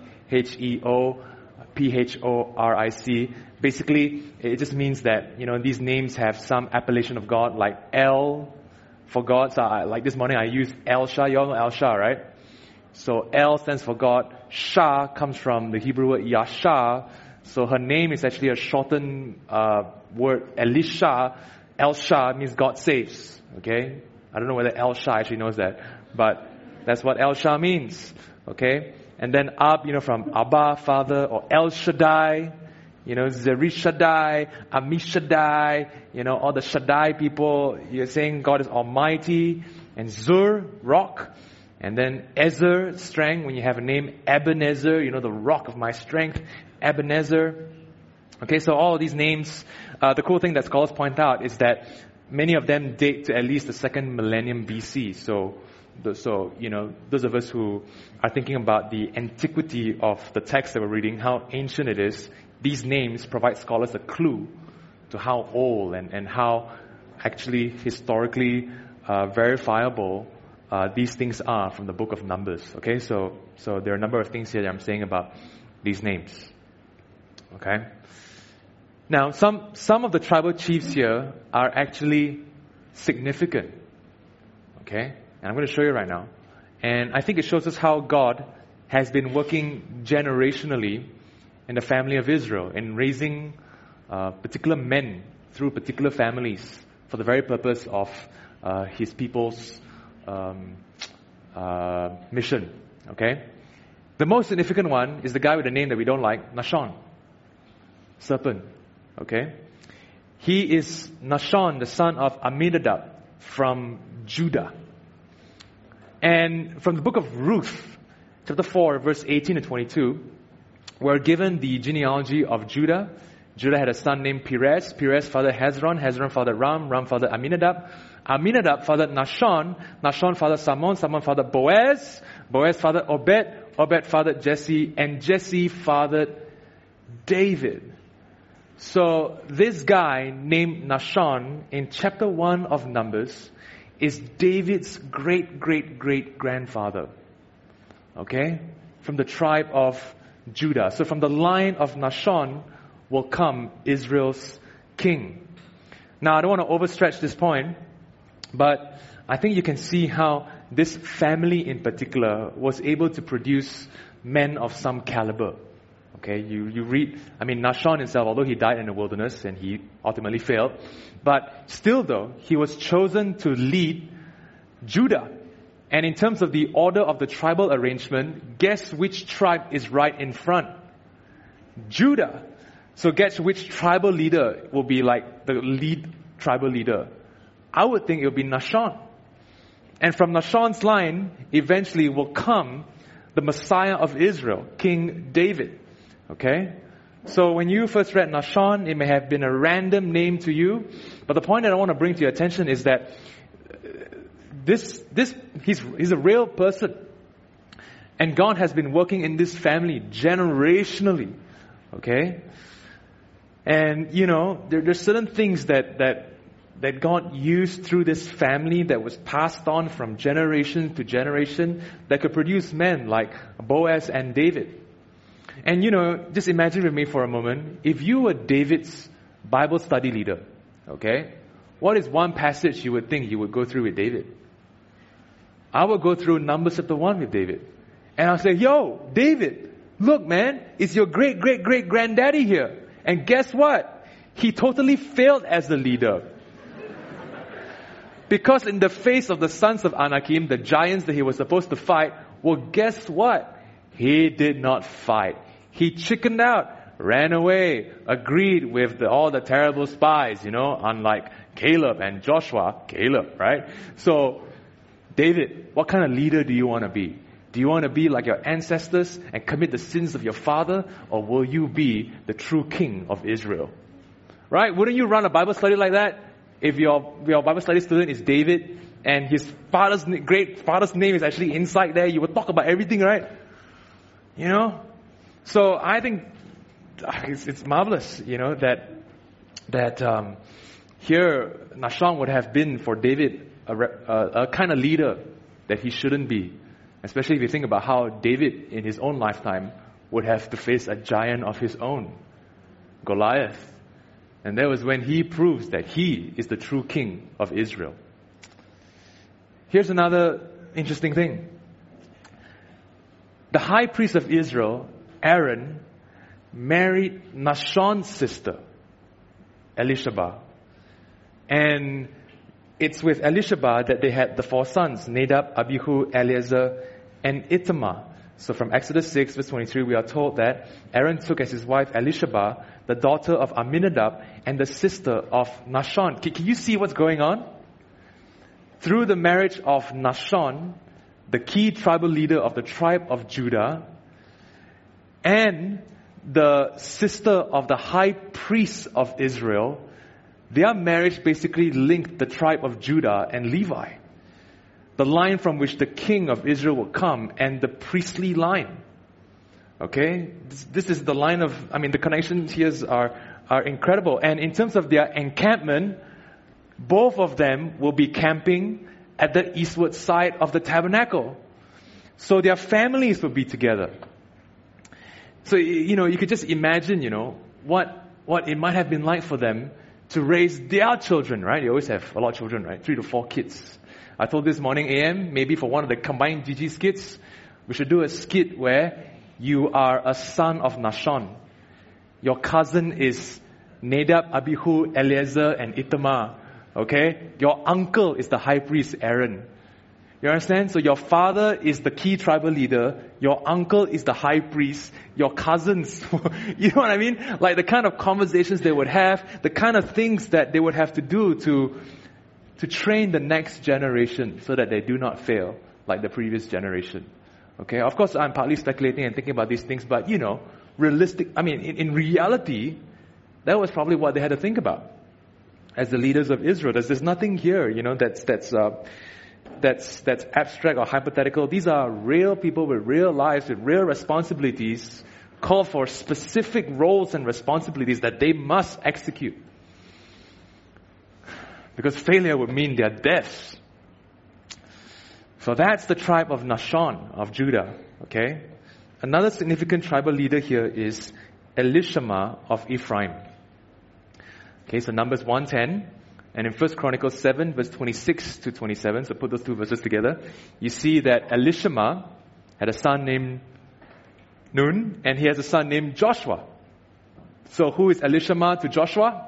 THEOPHORIC. Basically, it just means that these names have some appellation of God, like El for God. So like this morning I used El Shah. You all know El Shah, right? So El stands for God. Shah comes from the Hebrew word Yasha. So her name is actually a shortened word, Elisha. El Shah means God saves. Okay? I don't know whether El Shah actually knows that, but that's what El Shah means. Okay? And then Ab, from Abba, Father, or El Shaddai, Zeri Shaddai, Amishadai, all the Shaddai people, you're saying God is Almighty. And Zur, rock. And then Ezer, strength, when you have a name Ebenezer, the rock of my strength, Ebenezer. Okay, so all of these names, the cool thing that scholars point out is that many of them date to at least the 2nd millennium BC. So those of us who are thinking about the antiquity of the text that we're reading, how ancient it is, these names provide scholars a clue to how old and how actually historically verifiable these things are from the book of Numbers. Okay, so there are a number of things here that I'm saying about these names. Okay. Now, some of the tribal chiefs here are actually significant. Okay, and I'm going to show you right now. And I think it shows us how God has been working generationally in the family of Israel in raising particular men through particular families for the very purpose of His people's mission. Okay, the most significant one is the guy with the name that we don't like, Nashon, serpent. Okay, he is Nashon, the son of Amminadab from Judah. And from the book of Ruth, chapter 4, verse 18 to 22, we're given the genealogy of Judah. Judah had a son named Perez. Perez fathered Hezron. Hezron fathered Ram. Ram fathered Amminadab. Amminadab fathered Nashon. Nashon fathered Salmon. Salmon fathered Boaz. Boaz fathered Obed. Obed fathered Jesse. And Jesse fathered David. So this guy named Nashon in chapter 1 of Numbers is David's great-great-great-grandfather. Okay? From the tribe of Judah. So from the line of Nashon will come Israel's king. Now I don't want to overstretch this point, But I think you can see how this family in particular was able to produce men of some caliber. Okay, you read, Nahshon himself, although he died in the wilderness and he ultimately failed, but still though, he was chosen to lead Judah. And in terms of the order of the tribal arrangement, guess which tribe is right in front? Judah. So guess which tribal leader will be like the lead tribal leader? I would think it would be Nahshon. And from Nahshon's line, eventually will come the Messiah of Israel, King David. Okay? So when you first read Nahshon, it may have been a random name to you. But the point that I want to bring to your attention is that he's a real person. And God has been working in this family generationally. Okay? And, there's certain things that God used through this family that was passed on from generation to generation that could produce men like Boaz and David. And just imagine with me for a moment, if you were David's Bible study leader, okay, what is one passage you would think you would go through with David? I would go through Numbers chapter 1 with David. And I'll say, yo, David, look man, it's your great-great-great-granddaddy here. And guess what? He totally failed as the leader. Because in the face of the sons of Anakim, the giants that he was supposed to fight, well, guess what? He did not fight. He chickened out, ran away, agreed with all the terrible spies, unlike Caleb and Joshua. Caleb, right? So, David, what kind of leader do you want to be? Do you want to be like your ancestors and commit the sins of your father? Or will you be the true king of Israel? Right? Wouldn't you run a Bible study like that? If your Bible study student is David and his great father's name is actually inside there, you would talk about everything, right? So I think it's marvelous, that here Nahshon would have been for David a kind of leader that he shouldn't be. Especially if you think about how David in his own lifetime would have to face a giant of his own, Goliath. And that was when he proves that he is the true king of Israel. Here's another interesting thing. The high priest of Israel, Aaron, married Nahshon's sister, Elisheba. And it's with Elisheba that they had the 4 sons, Nadab, Abihu, Eleazar, and Ithamar. So from Exodus 6, verse 23, we are told that Aaron took as his wife Elisheba, the daughter of Amminadab, and the sister of Nahshon. Can you see what's going on? Through the marriage of Nahshon, the key tribal leader of the tribe of Judah, and the sister of the high priest of Israel, their marriage basically linked the tribe of Judah and Levi, the line from which the king of Israel will come, and the priestly line. Okay? This is the line of, the connections here are incredible. And in terms of their encampment, both of them will be camping at the eastward side of the tabernacle. So their families will be together. So, you could just imagine, what it might have been like for them to raise their children, right? You always have a lot of children, right? 3 to 4 kids. I told this morning AM, maybe for one of the combined GG skits, we should do a skit where you are a son of Nahshon. Your cousin is Nadab, Abihu, Eleazar, and Ithamar. Okay? Your uncle is the high priest, Aaron. You understand? So your father is the key tribal leader. Your uncle is the high priest. Your cousins, you know what I mean? Like the kind of conversations they would have, the kind of things that they would have to do to train the next generation so that they do not fail like the previous generation. Okay? Of course, I'm partly speculating and thinking about these things, but in reality, that was probably what they had to think about as the leaders of Israel. There's nothing here, that's abstract or hypothetical. These are real people with real lives, with real responsibilities, called for specific roles and responsibilities that they must execute. Because failure would mean their deaths. So that's the tribe of Nahshon, of Judah. Okay? Another significant tribal leader here is Elishama of Ephraim. Okay, so Numbers 1:10. And in 1 Chronicles 7, verse 26 to 27, so put those two verses together, you see that Elishama had a son named Nun, and he has a son named Joshua. So who is Elishama to Joshua?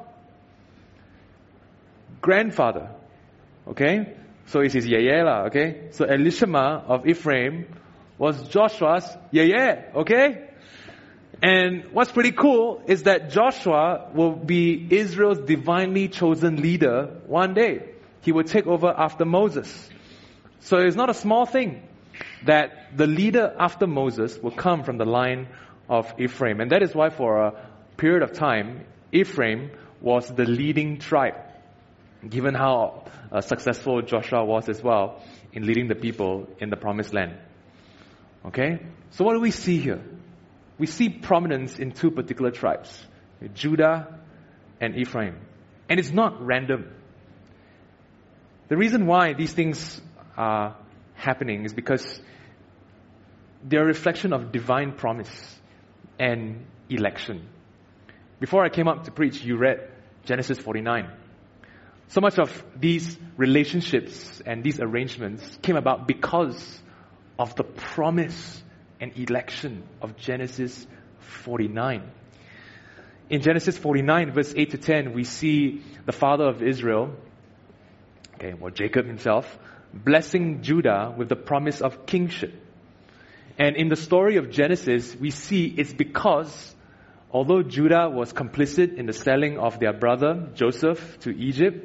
Grandfather. Okay? So it's his yeye, okay? So Elishama of Ephraim was Joshua's yeye, okay? And what's pretty cool is that Joshua will be Israel's divinely chosen leader one day. He will take over after Moses. So it's not a small thing that the leader after Moses will come from the line of Ephraim. And that is why for a period of time, Ephraim was the leading tribe, given how successful Joshua was as well in leading the people in the promised land. Okay? So what do we see here? We see prominence in two particular tribes, Judah and Ephraim. And it's not random. The reason why these things are happening is because they're a reflection of divine promise and election. Before I came up to preach, you read Genesis 49. So much of these relationships and these arrangements came about because of the promise and election of Genesis 49. In Genesis 49, verse 8 to 10, we see the father of Israel, Jacob himself, blessing Judah with the promise of kingship. And in the story of Genesis, we see it's because although Judah was complicit in the selling of their brother Joseph to Egypt,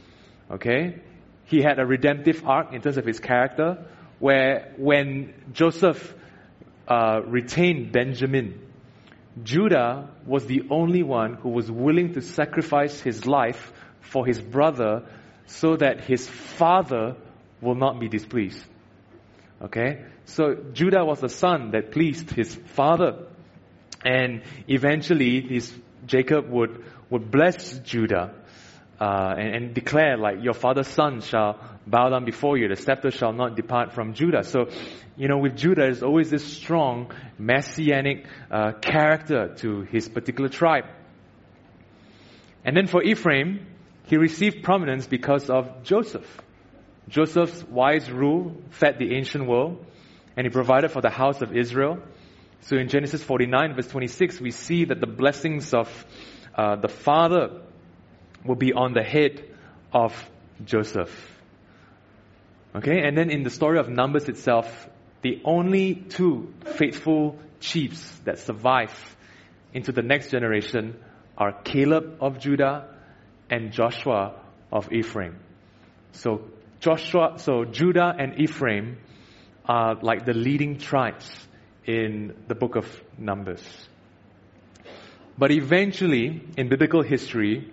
he had a redemptive arc in terms of his character, where when Joseph retained Benjamin, Judah was the only one who was willing to sacrifice his life for his brother so that his father will not be displeased. So Judah was the son that pleased his father. And eventually Jacob would bless Judah and declare, like, your father's son shall bow down before you. The scepter shall not depart from Judah. So, with Judah, there's always this strong messianic character to his particular tribe. And then for Ephraim, he received prominence because of Joseph. Joseph's wise rule fed the ancient world, and he provided for the house of Israel. So in Genesis 49, verse 26, we see that the blessings of the father will be on the head of Joseph. And then in the story of Numbers itself, the only two faithful chiefs that survive into the next generation are Caleb of Judah and Joshua of Ephraim. So Judah and Ephraim are like the leading tribes in the book of Numbers. But eventually, in biblical history,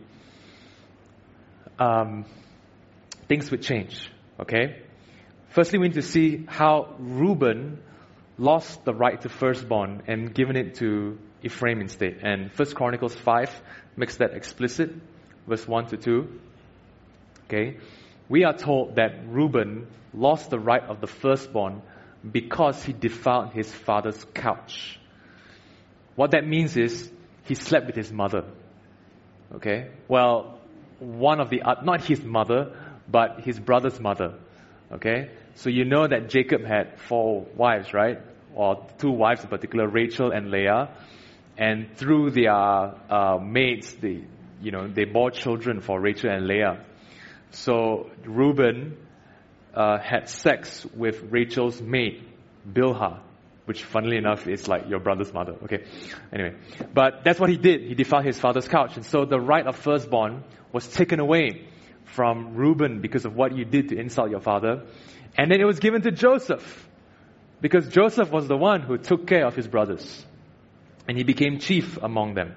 things would change. Firstly, we need to see how Reuben lost the right to firstborn and given it to Ephraim instead. And 1 Chronicles 5 makes that explicit, verse 1 to 2. We are told that Reuben lost the right of the firstborn because he defiled his father's couch. What that means is he slept with his mother. Well, one of the, not his mother, but his brother's mother. So you know that Jacob had 4 wives, right? Or 2 wives in particular, Rachel and Leah. And through their maids, they bore children for Rachel and Leah. So Reuben had sex with Rachel's maid, Bilhah, which funnily enough is like your brother's mother. Anyway, but that's what he did. He defiled his father's couch. And so the right of firstborn was taken away from Reuben because of what you did to insult your father. And then it was given to Joseph, because Joseph was the one who took care of his brothers. And he became chief among them.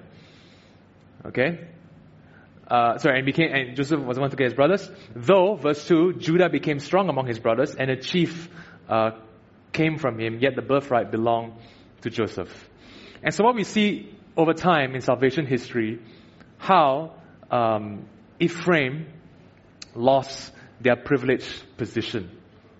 And Joseph was the one to get his brothers. Though, verse 2, Judah became strong among his brothers, and a chief came from him, yet the birthright belonged to Joseph. And so what we see over time in salvation history, how Ephraim lost their privileged position.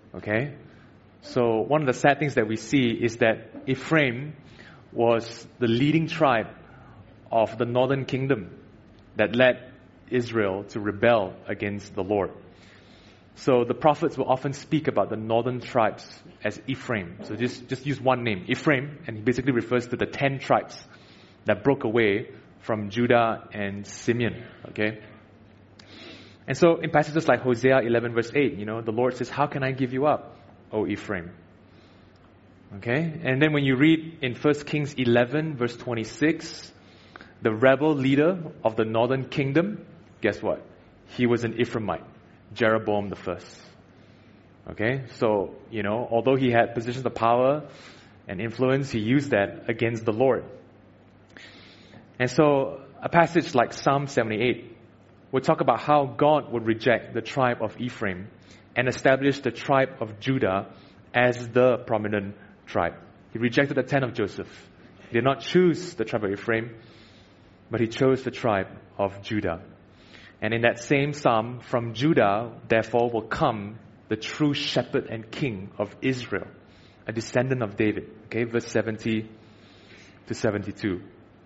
So one of the sad things that we see is that Ephraim was the leading tribe of the northern kingdom that led Israel to rebel against the Lord. So the prophets will often speak about the northern tribes as Ephraim. So just use one name, Ephraim, and he basically refers to the 10 tribes that broke away from Judah and Simeon. Okay? And so in passages like Hosea 11 verse 8, the Lord says, "How can I give you up, O Ephraim?" Okay? And then when you read in 1 Kings 11 verse 26, the rebel leader of the northern kingdom, guess what? He was an Ephraimite, Jeroboam the first. Okay? So, although he had positions of power and influence, he used that against the Lord. And so a passage like Psalm 78 will talk about how God would reject the tribe of Ephraim and establish the tribe of Judah as the prominent tribe. He rejected the 10 of Joseph. He did not choose the tribe of Ephraim, but he chose the tribe of Judah. And in that same psalm, from Judah, therefore, will come the true shepherd and king of Israel, a descendant of David. Okay, verse 70 to 72.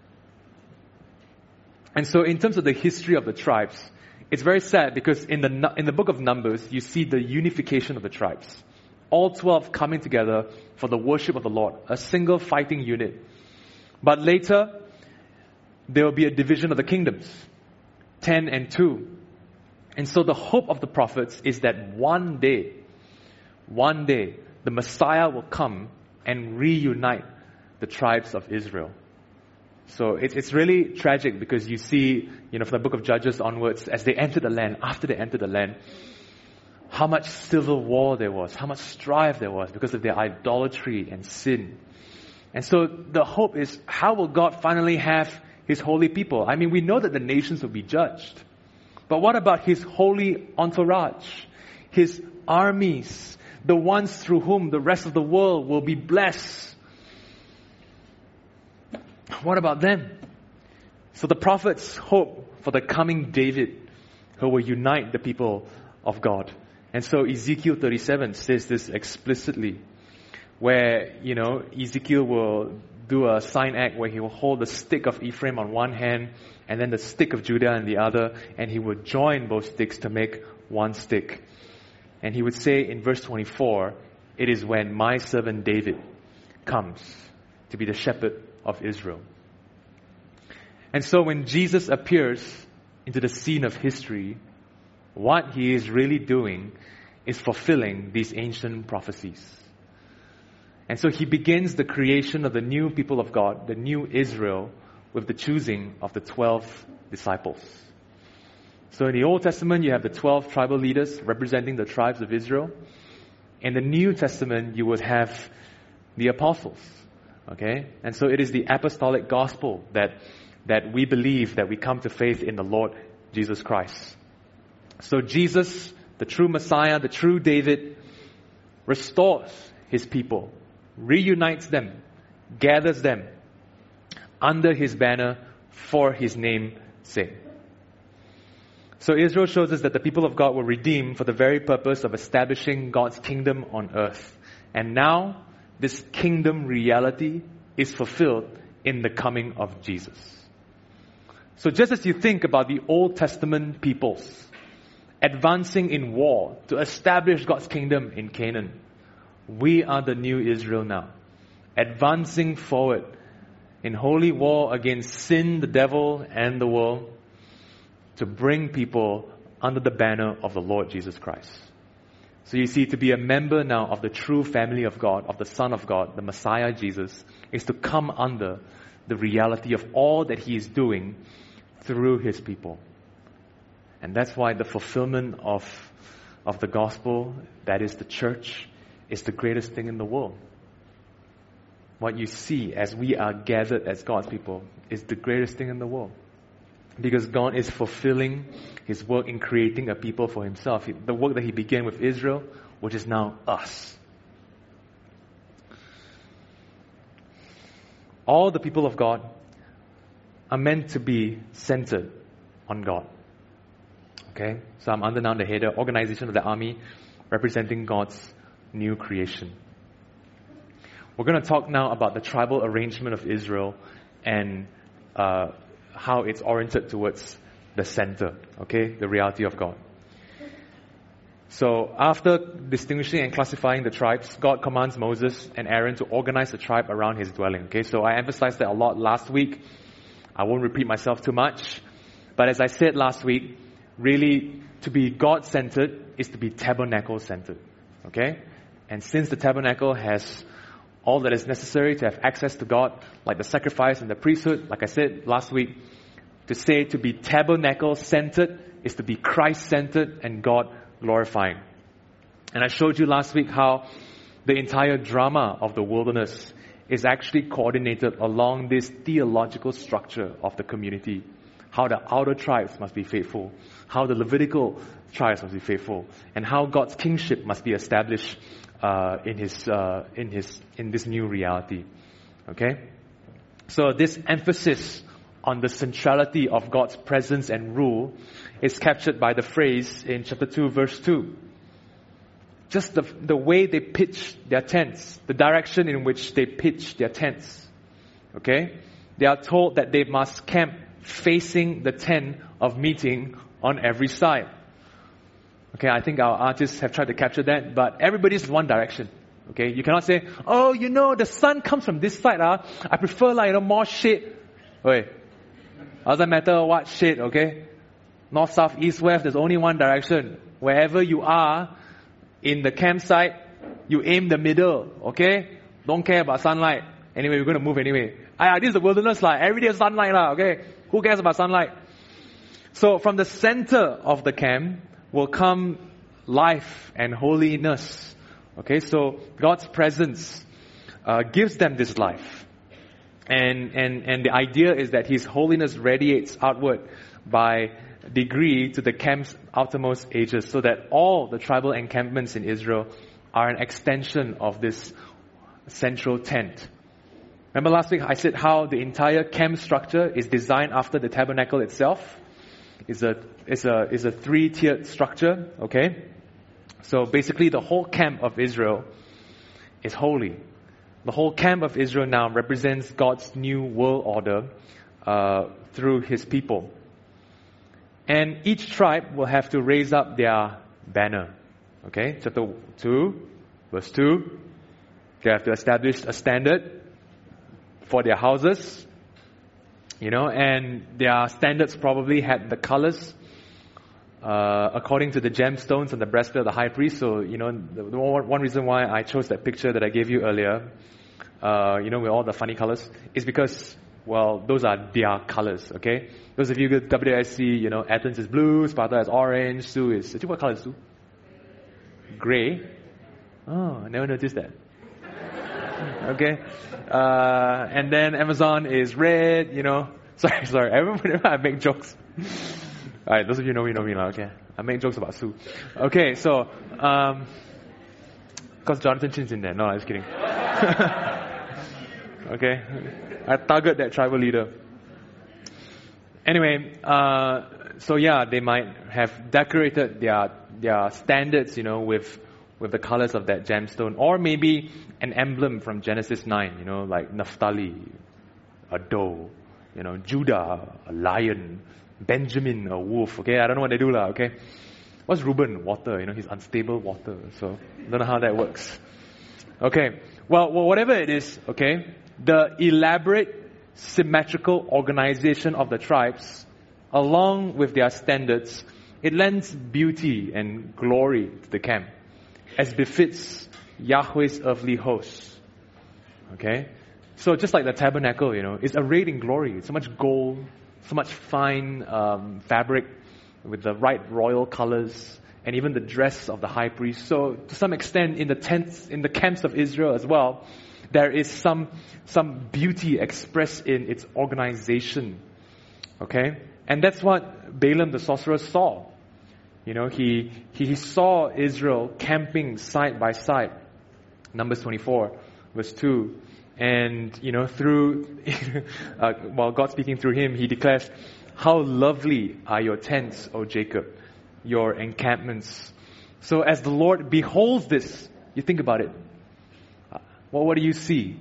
And so in terms of the history of the tribes, it's very sad because in the book of Numbers, you see the unification of the tribes. All 12 coming together for the worship of the Lord, a single fighting unit. But later, there will be a division of the kingdoms, 10 and 2. And so the hope of the prophets is that one day, the Messiah will come and reunite the tribes of Israel. So it's really tragic because you see, from the book of Judges onwards, as they enter the land, after they enter the land, how much civil war there was, how much strife there was because of their idolatry and sin. And so the hope is, how will God finally have His holy people? I mean, we know that the nations will be judged. But what about His holy entourage? His armies, the ones through whom the rest of the world will be blessed? What about them? So the prophets hope for the coming David who will unite the people of God. And so Ezekiel 37 says this explicitly, where, Ezekiel will do a sign act where he will hold the stick of Ephraim on one hand and then the stick of Judah in the other, and he would join both sticks to make one stick. And he would say in verse 24, "It is when my servant David comes to be the shepherd of Israel." And so when Jesus appears into the scene of history, what He is really doing is fulfilling these ancient prophecies. And so He begins the creation of the new people of God, the new Israel, with the choosing of the 12 disciples. So in the Old Testament, you have the 12 tribal leaders representing the tribes of Israel. In the New Testament, you would have the apostles. Okay? And so it is the apostolic gospel that we believe, that we come to faith in the Lord Jesus Christ. So Jesus, the true Messiah, the true David, restores His people, reunites them, gathers them under His banner for His name's sake. So Israel shows us that the people of God were redeemed for the very purpose of establishing God's kingdom on earth. And now, this kingdom reality is fulfilled in the coming of Jesus. So just as you think about the Old Testament peoples advancing in war to establish God's kingdom in Canaan, we are the new Israel now, advancing forward in holy war against sin, the devil, and the world, to bring people under the banner of the Lord Jesus Christ. So you see, to be a member now of the true family of God, of the Son of God, the Messiah Jesus, is to come under the reality of all that He is doing through His people. And that's why the fulfillment of the gospel, that is the church, is the greatest thing in the world. What you see as we are gathered as God's people is the greatest thing in the world. Because God is fulfilling His work in creating a people for Himself. The work that He began with Israel, which is now us. All the people of God are meant to be centered on God. Okay? So I'm under now the header, Organization of the Army, representing God's new creation. We're going to talk now about the tribal arrangement of Israel and how it's oriented towards the center, okay? The reality of God. So after distinguishing and classifying the tribes, God commands Moses and Aaron to organize the tribe around his dwelling. Okay, so I emphasized that a lot last week. I won't repeat myself too much. But as I said last week, really to be God-centered is to be tabernacle-centered. Okay? And since the tabernacle has all that is necessary to have access to God, like the sacrifice and the priesthood, like I said last week, to say to be tabernacle-centered is to be Christ-centered and God-glorifying. And I showed you last week how the entire drama of the wilderness is actually coordinated along this theological structure of the community. How the outer tribes must be faithful, how the Levitical tribes must be faithful, and how God's kingship must be established in this new reality. Okay? So this emphasis on the centrality of God's presence and rule is captured by the phrase in chapter 2, verse 2. Just the way they pitch their tents, the direction in which they pitch their tents. Okay? They are told that they must camp facing the tent of meeting on every side. Okay, I think our artists have tried to capture that, but everybody's one direction. Okay, you cannot say, oh, the sun comes from this side. I prefer more shade. Wait, doesn't matter what shade, okay? North, south, east, west, there's only one direction. Wherever you are in the campsite, you aim the middle, okay? Don't care about sunlight. Anyway, we're going to move anyway. This is the wilderness, every day is sunlight, okay? Who cares about sunlight? So from the center of the camp will come life and holiness. Okay, so God's presence gives them this life. And the idea is that His holiness radiates outward by degree to the camp's outermost edges, so that all the tribal encampments in Israel are an extension of this central tent. Remember last week I said how the entire camp structure is designed after the tabernacle itself. It's a three-tiered structure, okay? So basically the whole camp of Israel is holy. The whole camp of Israel now represents God's new world order through His people. And each tribe will have to raise up their banner. Okay, chapter 2, verse 2. They have to establish a standard for their houses. And their standards probably had the colors according to the gemstones on the breastplate of the high priest. So, the one reason why I chose that picture that I gave you earlier, with all the funny colors, is because, those are their colors, okay? Those of you who go to WSC, Athens is blue, Sparta is orange, Sue is... What color is Sue? Gray? Oh, I never noticed that. Okay? And then Amazon is red, Sorry. Whenever I make jokes. Alright, those of you know me now, okay? I make jokes about Sue. Okay, so, because Jonathan Chin's in there. No, I'm just kidding. Okay? I target that tribal leader. Anyway, they might have decorated their standards, with the colors of that gemstone. Or maybe an emblem from Genesis 9, like Naphtali, a doe, Judah, a lion, Benjamin, a wolf. Okay, I don't know what they do, okay? What's Reuben? Water, he's unstable water. So, I don't know how that works. Okay, well, whatever it is, okay, the elaborate, symmetrical organization of the tribes, along with their standards, it lends beauty and glory to the camp, as befits Yahweh's earthly hosts. Okay? So just like the tabernacle, it's arrayed in glory. So much gold, so much fine fabric with the right royal colors, and even the dress of the high priest. So to some extent, in the tents, in the camps of Israel as well, there is some beauty expressed in its organization. Okay? And that's what Balaam the sorcerer saw. He saw Israel camping side by side. Numbers 24, verse 2. And, through, while God speaking through him, he declares, "How lovely are your tents, O Jacob, your encampments." So as the Lord beholds this, you think about it. Well, what do you see?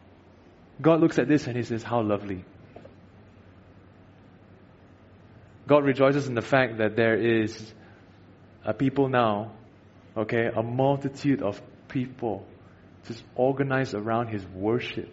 God looks at this and he says, "How lovely." God rejoices in the fact that there is a people now, okay, a multitude of people just organized around His worship.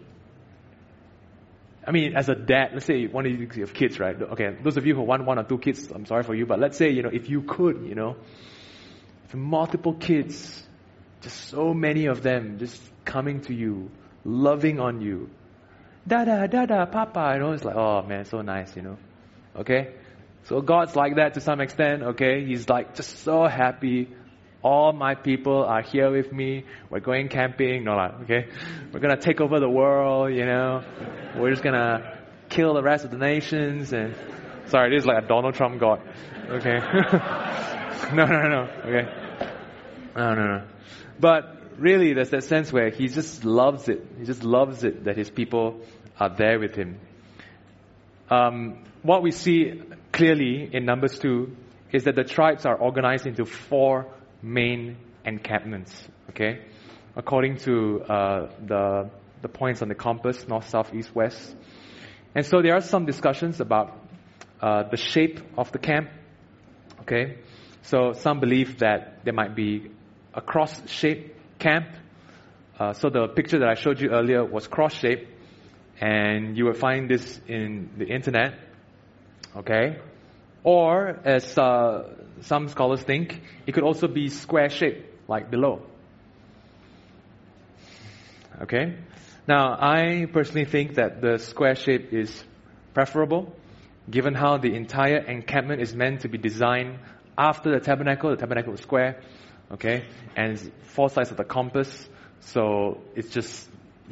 I mean, as a dad, let's say one of you have kids, right? Okay, those of you who want 1 or 2 kids, I'm sorry for you, but let's say, if you could, if multiple kids, just so many of them just coming to you, loving on you. Dada, dada, papa, it's like, oh man, so nice, Okay? So God's like that to some extent, okay? He's like just so happy. All my people are here with me. We're going camping. No, okay? We're going to take over the world, We're just going to kill the rest of the nations. And sorry, this is like a Donald Trump God. Okay? No. Okay? No. But really, there's that sense where He just loves it. He just loves it that His people are there with Him. What we see clearly in Numbers 2 is that the tribes are organized into 4 main encampments, okay? According to the points on the compass, north, south, east, west. And so there are some discussions about the shape of the camp, okay? So some believe that there might be a cross-shaped camp. So the picture that I showed you earlier was cross-shaped, and you will find this in the internet, okay? Or, as some scholars think, it could also be square-shaped, like below. Okay? Now, I personally think that the square shape is preferable, given how the entire encampment is meant to be designed after the tabernacle. The tabernacle was square, okay? And it's 4 sides of the compass, so it's just,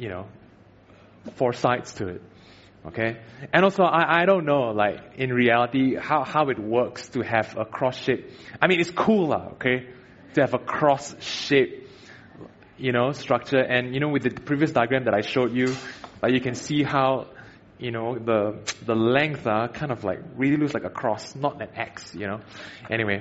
4 sides to it. Okay? And also, I don't know, in reality, how it works to have a cross shape. I mean, it's cool, okay? To have a cross shape, structure. And, with the previous diagram that I showed you, you can see how, the length kind of really looks like a cross, not an X, Anyway,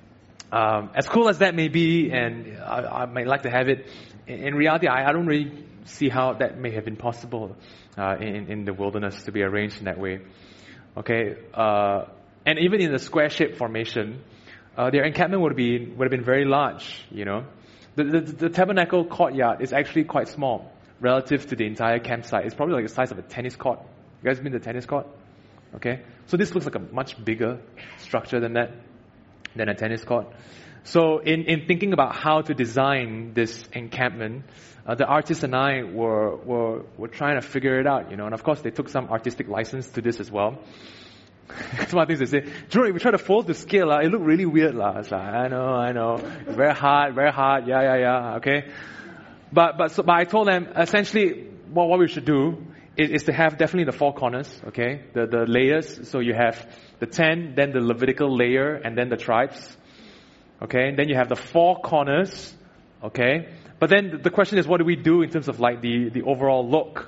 as cool as that may be, and I might like to have it, in reality, I don't really see how that may have been possible in the wilderness to be arranged in that way. Okay, and even in the square-shaped formation, their encampment would have been very large. The tabernacle courtyard is actually quite small relative to the entire campsite. It's probably like the size of a tennis court. You guys been to the tennis court? Okay, so this looks like a much bigger structure than a tennis court. So in thinking about how to design this encampment, the artists and I were trying to figure it out, And of course, they took some artistic license to this as well. Some of the things they say, Jerome, if we try to fold the scale, it looked really weird. It's like, I know. It's very hard. Yeah. Okay. But I told them, essentially, what we should do is to have definitely the 4 corners, okay? The layers. So you have the 10, then the Levitical layer, and then the tribes. Okay, and then you have the 4 corners, okay? But then the question is, what do we do in terms of the overall look?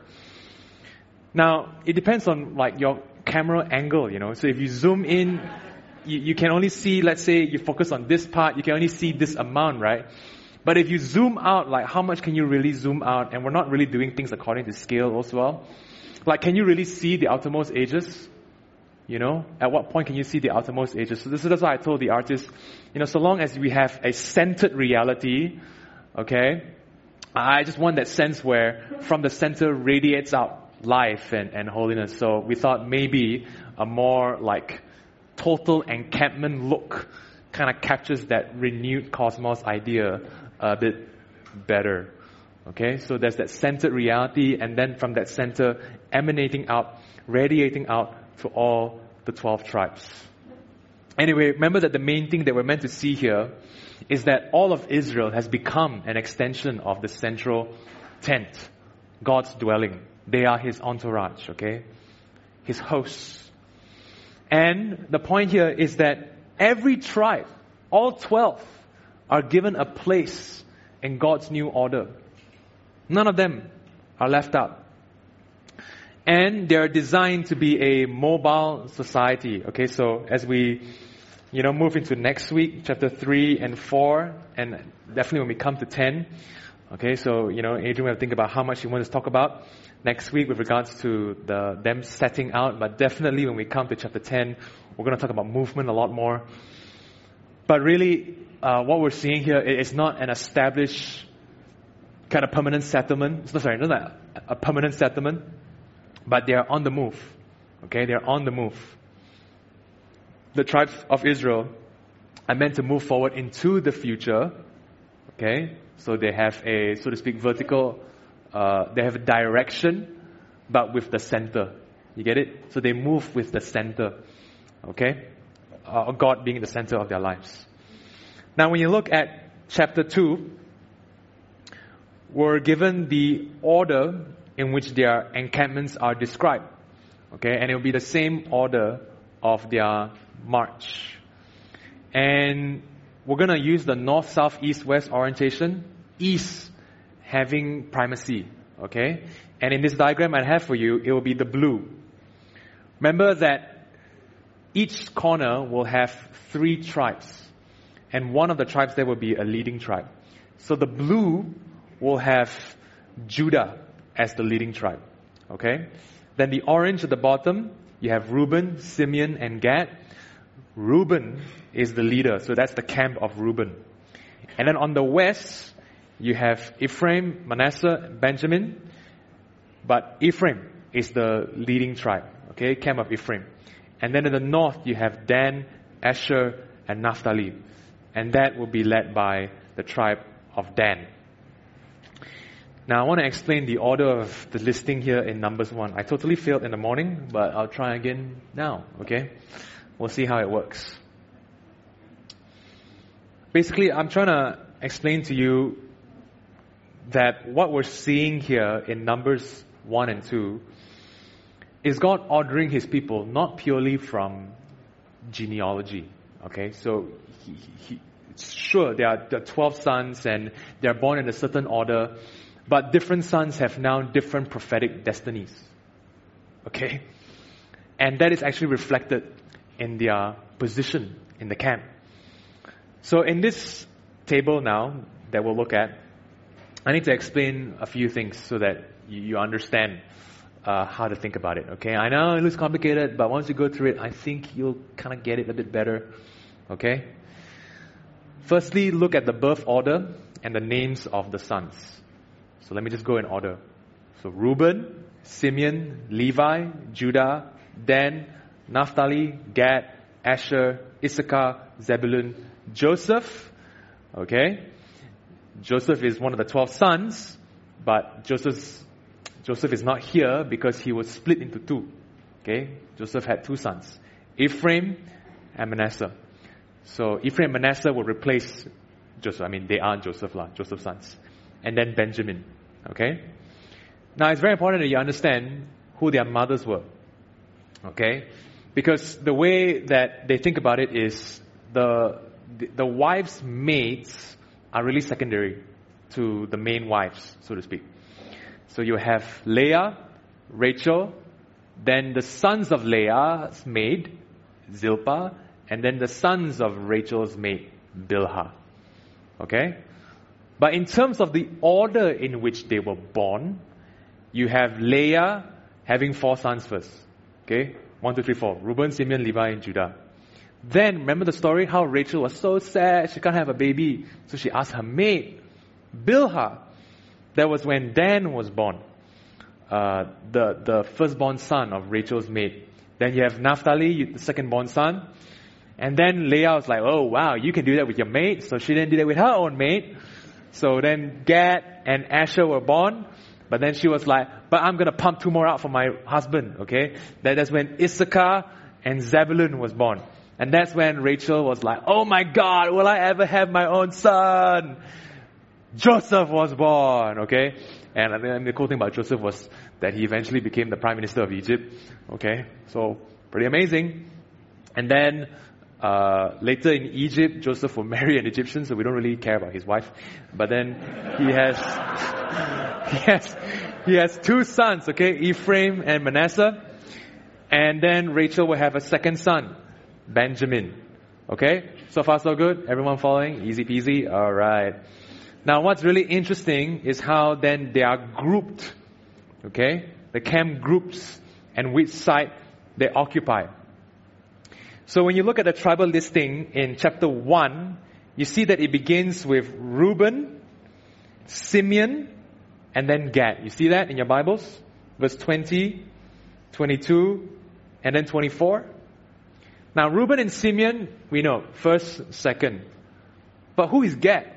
Now, it depends on your camera angle, So if you zoom in, you can only see, let's say you focus on this part, you can only see this amount, right? But if you zoom out, how much can you really zoom out? And we're not really doing things according to scale as well. Can you really see the outermost edges? At what point can you see the outermost edges? So that's why I told the artist, so long as we have a centered reality, okay, I just want that sense where from the center radiates out life and holiness. So we thought maybe a more total encampment look kind of captures that renewed cosmos idea a bit better. Okay, so there's that centered reality, and then from that center emanating out, radiating out to all the 12 tribes. Anyway, remember that the main thing that we're meant to see here is that all of Israel has become an extension of the central tent, God's dwelling. They are His entourage, okay? His hosts. And the point here is that every tribe, all 12, are given a place in God's new order. None of them are left out. And they're designed to be a mobile society. Okay, so as we, move into next week, chapter 3 and 4, and definitely when we come to 10, Okay, so, Adrian will think about how much he wants to talk about next week with regards to them setting out. But definitely when we come to chapter 10, we're going to talk about movement a lot more. But really, what we're seeing here is not an established kind of permanent settlement. It's not a permanent settlement, but they are on the move. Okay, they're on the move. The tribes of Israel are meant to move forward into the future. Okay, so they have a, so to speak, vertical, they have a direction, but with the center. You get it? So they move with the center. Okay? God being the center of their lives. Now when you look at chapter 2, we're given the order in which their encampments are described. Okay? And it will be the same order of their march. And we're going to use the north, south, east, west orientation. East having primacy. Okay? And in this diagram I have for you, it will be the blue. Remember that each corner will have 3 tribes. And one of the tribes there will be a leading tribe. So the blue will have Judah as the leading tribe. Okay? Then the orange at the bottom, you have Reuben, Simeon, and Gad. Reuben is the leader, so that's the camp of Reuben. And then on the west, you have Ephraim, Manasseh, Benjamin. But Ephraim is the leading tribe, okay, camp of Ephraim. And then in the north, you have Dan, Asher, and Naphtali. And that will be led by the tribe of Dan. Now, I want to explain the order of the listing here in Numbers 1. I totally failed in the morning, but I'll try again now, okay? We'll see how it works. Basically, I'm trying to explain to you that what we're seeing here in Numbers 1 and 2 is God ordering His people, not purely from genealogy. Okay, so sure, there are 12 sons and they're born in a certain order, but different sons have now different prophetic destinies. Okay? And that is actually reflected in their position in the camp. So in this table now that we'll look at, I need to explain a few things so that you understand how to think about it. Okay? I know it looks complicated, but once you go through it, I think you'll kind of get it a bit better. Okay? Firstly, look at the birth order and the names of the sons. So let me just go in order. So Reuben, Simeon, Levi, Judah, Dan, Naphtali, Gad, Asher, Issachar, Zebulun, Joseph. Okay? Joseph is one of the 12 sons, but Joseph is not here because he was split into 2. Okay? Joseph had 2 sons, Ephraim and Manasseh. So Ephraim and Manasseh will replace Joseph. I mean, they are Joseph's sons. And then Benjamin. Okay? Now, it's very important that you understand who their mothers were. Okay? Because the way that they think about it is the wives' maids are really secondary to the main wives, so to speak. So you have Leah, Rachel, then the sons of Leah's maid, Zilpah, and then the sons of Rachel's maid, Bilhah. Okay? But in terms of the order in which they were born, you have Leah having 4 sons first. Okay? 1, 2, 3, 4. Reuben, Simeon, Levi, and Judah. Then, remember the story how Rachel was so sad, she can't have a baby. So she asked her maid, Bilhah. That was when Dan was born. The firstborn son of Rachel's maid. Then you have Naphtali, the second-born son. And then Leah was like, oh wow, you can do that with your maid. So she didn't do that with her own maid. So then Gad and Asher were born. But then she was like, but I'm going to pump 2 more out for my husband. Okay? That's when Issachar and Zebulun was born. And that's when Rachel was like, oh my God, will I ever have my own son? Joseph was born. Okay? And the cool thing about Joseph was that he eventually became the Prime Minister of Egypt. Okay? So, pretty amazing. And then later in Egypt, Joseph will marry an Egyptian, so we don't really care about his wife. But then he has 2 sons, okay, Ephraim and Manasseh. And then Rachel will have a second son, Benjamin. Okay, so far so good. Everyone following? Easy peasy. All right. Now, what's really interesting is how then they are grouped. Okay? The camp groups and which side they occupy. So when you look at the tribal listing in chapter 1, you see that it begins with Reuben, Simeon, and then Gad. You see that in your Bibles? Verse 20, 22, and then 24. Now, Reuben and Simeon, we know, first, second. But who is Gad?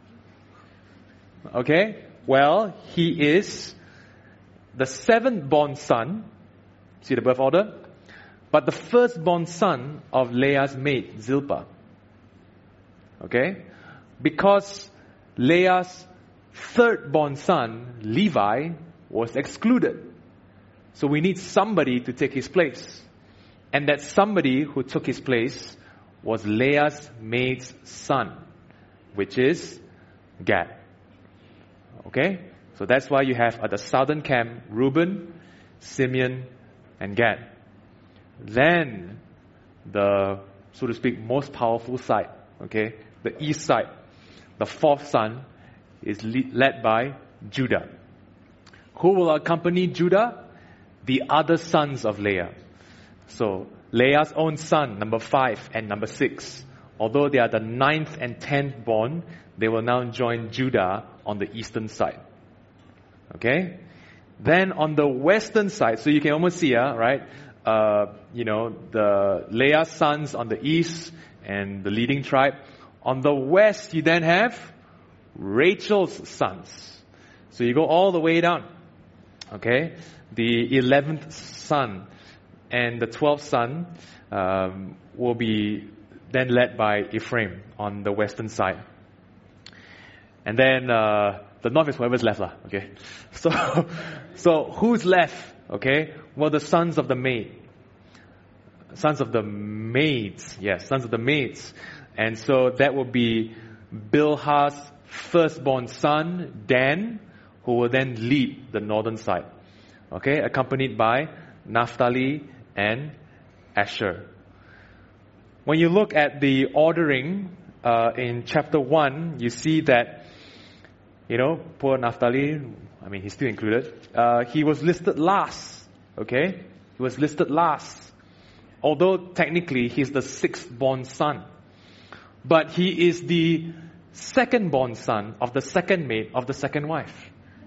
Okay, well, he is the seventh born son. See the birth order? But the firstborn son of Leah's maid, Zilpah. Okay? Because Leah's third-born son, Levi, was excluded. So we need somebody to take his place. And that somebody who took his place was Leah's maid's son, which is Gad. Okay? So that's why you have at the southern camp, Reuben, Simeon, and Gad. Then the, so to speak, most powerful side, okay, the east side, the fourth son is led by Judah. Who will accompany Judah? The other sons of Leah. So Leah's own son, number 5 and number 6. Although they are the 9th and 10th born, they will now join Judah on the eastern side. Okay? Then on the western side, so you can almost see, right? The Leah's sons on the east and the leading tribe. On the west, you then have Rachel's sons. So you go all the way down. Okay? The 11th son and the 12th son will be then led by Ephraim on the western side. And then the north is whoever's left, okay? So who's left? Okay? Well, the sons of the maid. Sons of the maids. Yes, sons of the maids. And so that will be Bilhah's firstborn son, Dan, who will then lead the northern side. Okay? Accompanied by Naphtali and Asher. When you look at the ordering in chapter 1, you see that, poor Naphtali, he's still included. He was listed last. Okay? He was listed last. Although technically he's the 6th born son. But he is the 2nd born son of the second maid of the second wife.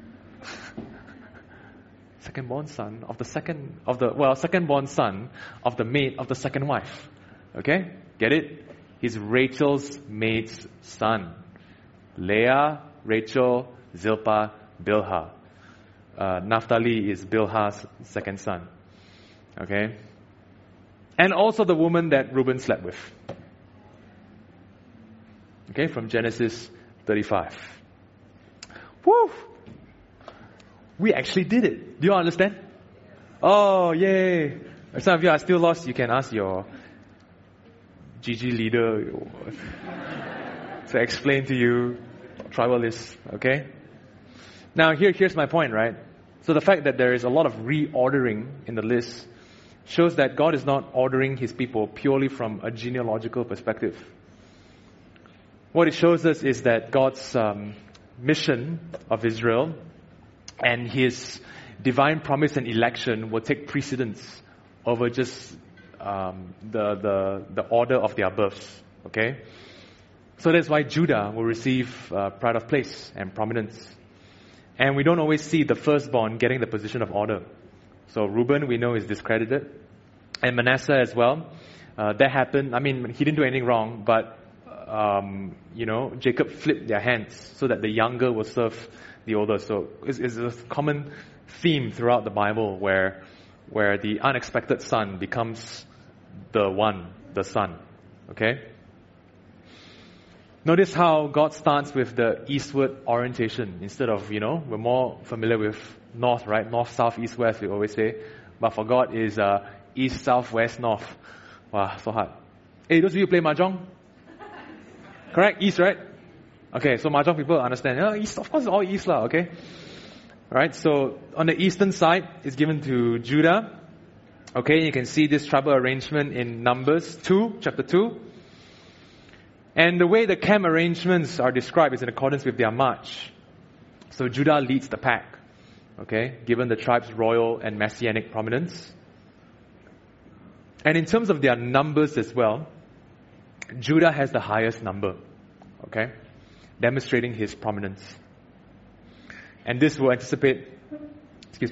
Second born son of the second born son of the maid of the second wife. Okay? Get it? He's Rachel's maid's son. Leah, Rachel, Zilpah, Bilhah. Naphtali is Bilhah's second son. Okay? And also the woman that Reuben slept with. Okay, from Genesis 35. Woo! We actually did it. Do you understand? Oh, yay! If some of you are still lost, you can ask your GG leader to explain to you tribal list. Okay? Now, here's my point, right? So the fact that there is a lot of reordering in the list shows that God is not ordering His people purely from a genealogical perspective. What it shows us is that God's mission of Israel and His divine promise and election will take precedence over just the order of their births. Okay? So that's why Judah will receive pride of place and prominence. And we don't always see the firstborn getting the position of order. So Reuben, we know, is discredited. And Manasseh as well. That happened. He didn't do anything wrong, but, Jacob flipped their hands so that the younger will serve the older. So it's a common theme throughout the Bible where the unexpected son becomes the son. Okay? Notice how God starts with the eastward orientation instead of, we're more familiar with north, right? North, south, east, west, we always say. But for God is east, south, west, north. Wow, so hard. Hey, those of you who play Mahjong? Correct? East, right? Okay, so Mahjong people understand. East, of course, it's all east, okay? Right, so on the eastern side, it's given to Judah. Okay, you can see this tribal arrangement in Numbers 2, chapter 2. And the way the camp arrangements are described is in accordance with their march. So Judah leads the pack, okay, given the tribe's royal and messianic prominence. And in terms of their numbers as well, Judah has the highest number, okay, demonstrating his prominence. And this will anticipate, his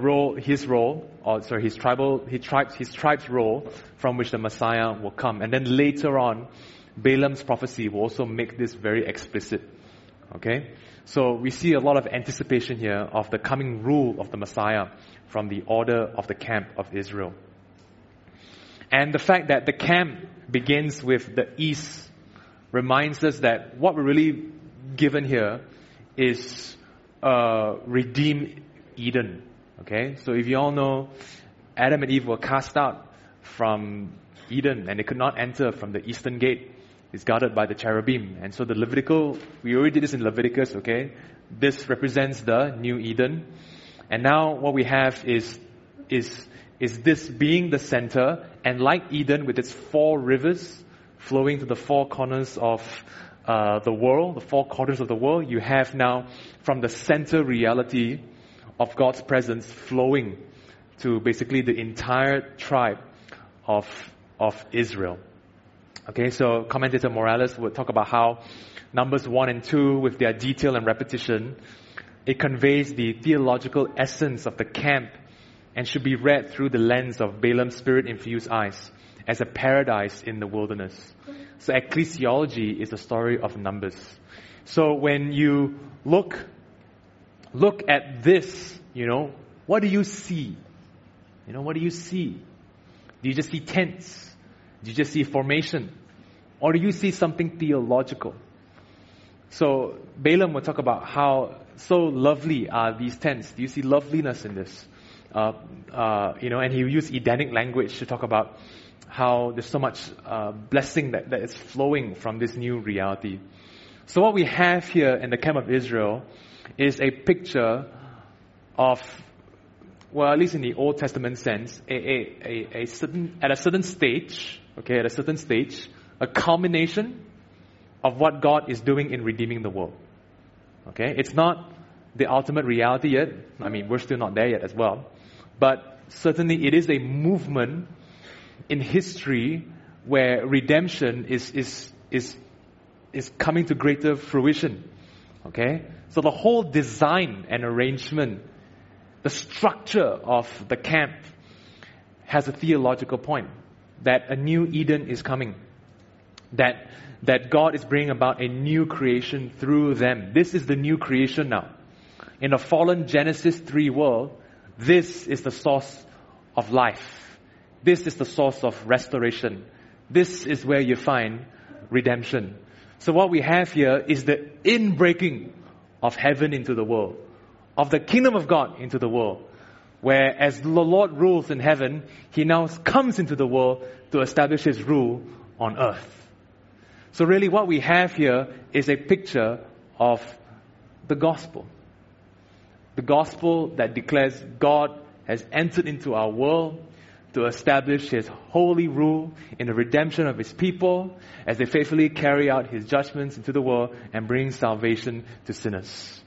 tribe's role from which the Messiah will come. And then later on, Balaam's prophecy will also make this very explicit. Okay? So we see a lot of anticipation here of the coming rule of the Messiah from the order of the camp of Israel. And the fact that the camp begins with the east reminds us that what we're really given here is redeemed Eden. Okay? So if you all know, Adam and Eve were cast out from Eden and they could not enter from the eastern gate. It's guarded by the cherubim. And so we already did this in Leviticus, okay? This represents the new Eden. And now what we have is this being the center, and like Eden with its 4 rivers flowing to the 4 corners of the world, the 4 quarters of the world, you have now from the center reality of God's presence flowing to basically the entire tribe of Israel. Okay, so commentator Morales would talk about how Numbers 1 and 2, with their detail and repetition, it conveys the theological essence of the camp and should be read through the lens of Balaam's spirit-infused eyes as a paradise in the wilderness. So ecclesiology is the story of Numbers. So when you look at this, what do you see? What do you see? Do you just see tents? Do you just see formation? Or do you see something theological? So Balaam will talk about how so lovely are these tents. Do you see loveliness in this? And he will use Edenic language to talk about how there's so much blessing that is flowing from this new reality. So what we have here in the camp of Israel is a picture of, well, at least in the Old Testament sense, at a certain stage, a culmination of what God is doing in redeeming the world. Okay? It's not the ultimate reality yet. I mean, we're still not there yet as well. But certainly it is a movement in history where redemption is coming to greater fruition. Okay? So the whole design and arrangement, the structure of the camp has a theological point. That a new Eden is coming. That God is bringing about a new creation through them. This is the new creation now. In a fallen Genesis 3 world, this is the source of life. This is the source of restoration. This is where you find redemption. So what we have here is the inbreaking of heaven into the world, of the kingdom of God into the world, where as the Lord rules in heaven, He now comes into the world to establish His rule on earth. So really what we have here is a picture of the gospel. The gospel that declares God has entered into our world to establish His holy rule in the redemption of His people as they faithfully carry out His judgments into the world and bring salvation to sinners.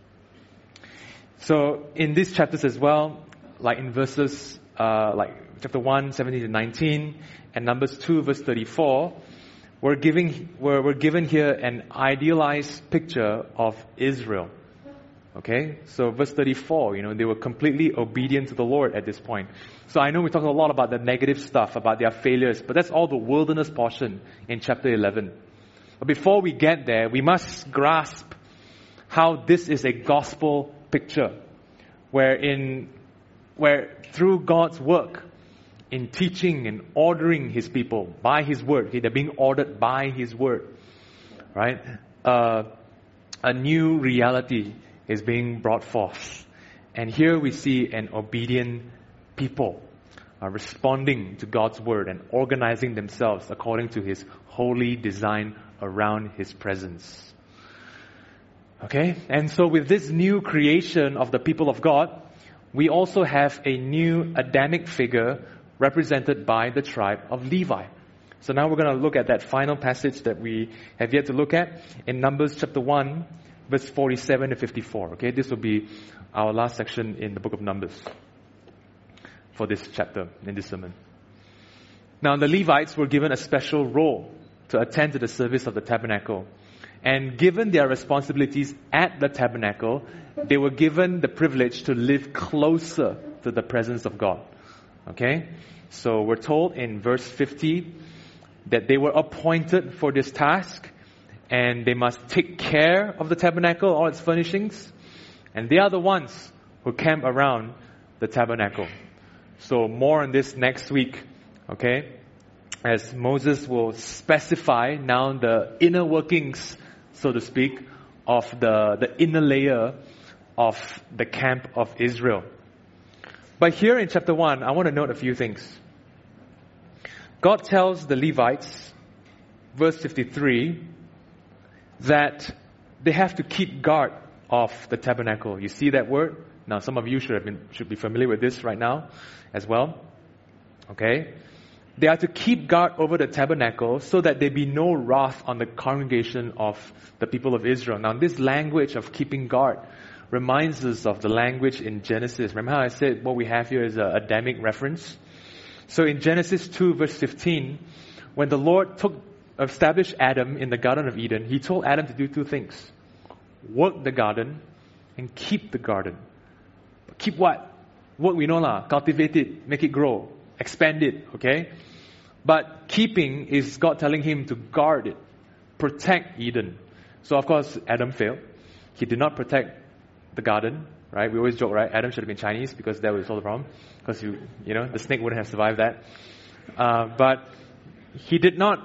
So in these chapters as well, like in verses like chapter 1, 17 to 19, and Numbers 2, verse 34, we're given here an idealized picture of Israel. Okay? So verse 34, they were completely obedient to the Lord at this point. So I know we talk a lot about the negative stuff, about their failures, but that's all the wilderness portion in chapter 11. But before we get there, we must grasp how this is a gospel picture, where through God's work in teaching and ordering His people by His word, they're being ordered by His word, right? A new reality is being brought forth. And here we see an obedient people responding to God's word and organizing themselves according to His holy design around His presence. Okay? And so with this new creation of the people of God, we also have a new Adamic figure represented by the tribe of Levi. So now we're going to look at that final passage that we have yet to look at in Numbers chapter 1, verse 47 to 54. Okay, this will be our last section in the book of Numbers for this chapter, in this sermon. Now the Levites were given a special role to attend to the service of the tabernacle. And given their responsibilities at the tabernacle, they were given the privilege to live closer to the presence of God. Okay? So we're told in verse 50 that they were appointed for this task, and they must take care of the tabernacle, all its furnishings, and they are the ones who camp around the tabernacle. So more on this next week, okay? As Moses will specify now the inner workings, so to speak, of the inner layer of the camp of Israel. But here in chapter 1, I want to note a few things. God tells the Levites, verse 53, that they have to keep guard of the tabernacle. You see that word? Now, some of you should be familiar with this right now as well. Okay? They are to keep guard over the tabernacle so that there be no wrath on the congregation of the people of Israel. Now, this language of keeping guard reminds us of the language in Genesis. Remember how I said what we have here is a Adamic reference? So in Genesis 2 verse 15, when the Lord established Adam in the Garden of Eden, He told Adam to do two things. Work the garden and keep the garden. Keep what? Work we know lah. Cultivate it, make it grow, expand it, okay? But keeping is God telling him to guard it, protect Eden. So of course Adam failed. He did not protect the garden, right? We always joke, right? Adam should have been Chinese because that would solve the problem. Because the snake wouldn't have survived that. But he did not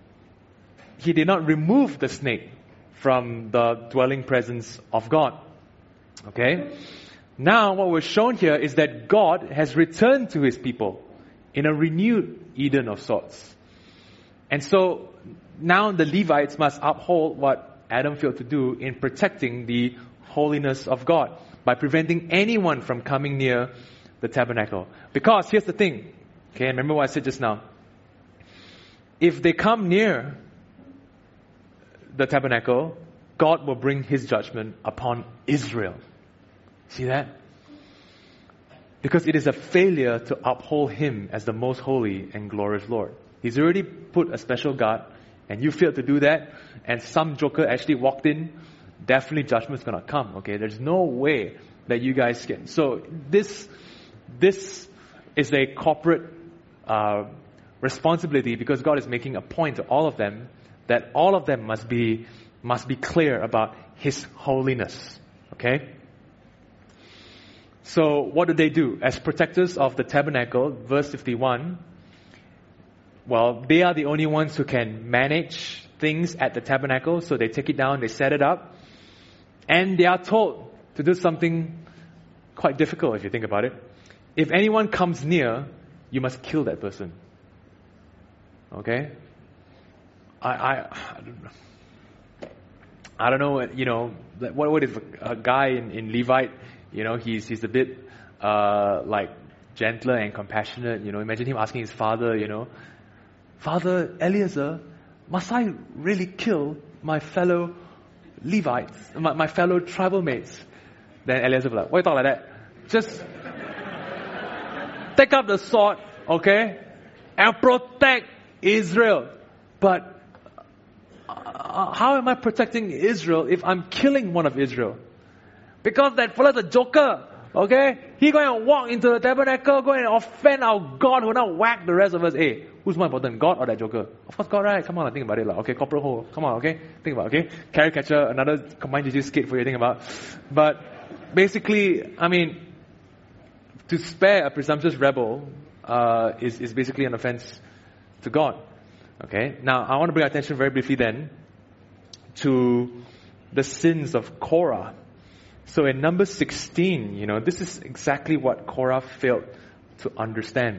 remove the snake from the dwelling presence of God. Okay? Now what we're shown here is that God has returned to His people in a renewed Eden of sorts. And so now the Levites must uphold what Adam failed to do in protecting the holiness of God by preventing anyone from coming near the tabernacle. Because here's the thing, okay, remember what I said just now. If they come near the tabernacle, God will bring His judgment upon Israel. See that? Because it is a failure to uphold Him as the most holy and glorious Lord. He's already put a special guard, and you failed to do that, and some joker actually walked in, definitely judgment's going to come. Okay, there's no way that you guys can. So this is a corporate responsibility, because God is making a point to all of them that all of them must be clear about His holiness. Okay. So what do? As protectors of the tabernacle, verse 51, well, they are the only ones who can manage things at the tabernacle. So they take it down, they set it up, and they are told to do something quite difficult if you think about it. If anyone comes near, you must kill that person. Okay? I don't know, what if a guy in Levite, he's a bit like gentler and compassionate, imagine him asking his father, Father Eliezer, must I really kill my fellow Levites, my fellow tribal mates? Then Eliezer will be like, why you talk like that? Just take up the sword, okay, and protect Israel. But how am I protecting Israel if I'm killing one of Israel? Because that fellow's a joker, okay? He going to walk into the tabernacle, go and offend our God, who now whack the rest of us. Hey, who's more important, God or that joker? Of course God, right? Come on, think about it. Okay, corporal hole. Come on, okay? Think about it, okay? Caricature, another combined GG skit for you to think about. But basically, to spare a presumptuous rebel is basically an offense to God. Okay? Now, I want to bring our attention very briefly then to the sins of Korah. So in Numbers 16, this is exactly what Korah failed to understand.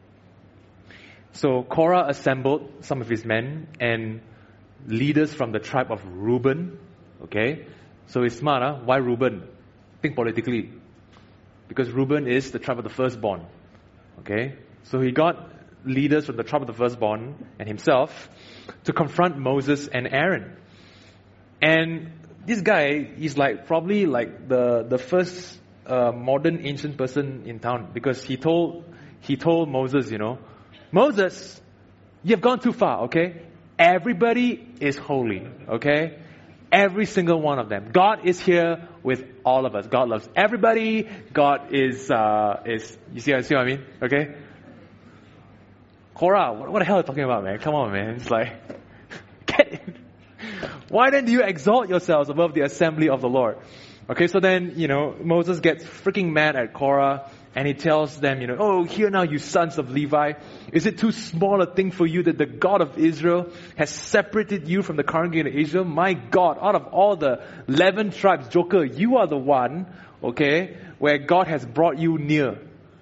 So Korah assembled some of his men and leaders from the tribe of Reuben. Okay? So it's smart, huh? Why Reuben? Think politically. Because Reuben is the tribe of the firstborn. Okay? So he got leaders from the tribe of the firstborn and himself to confront Moses and Aaron. And this guy is probably the first modern ancient person in town, because he told Moses, Moses, you've gone too far, okay? Everybody is holy, okay? Every single one of them. God is here with all of us. God loves everybody. God is you see what I mean? Okay? Korah, what the hell are you talking about, man? Come on, man. It's get it. Why then do you exalt yourselves above the assembly of the Lord? Okay, so then, Moses gets freaking mad at Korah, and he tells them, oh, hear now, you sons of Levi. Is it too small a thing for you that the God of Israel has separated you from the congregation of Israel? My God, out of all the 11 tribes, Joker, you are the one, okay, where God has brought you near.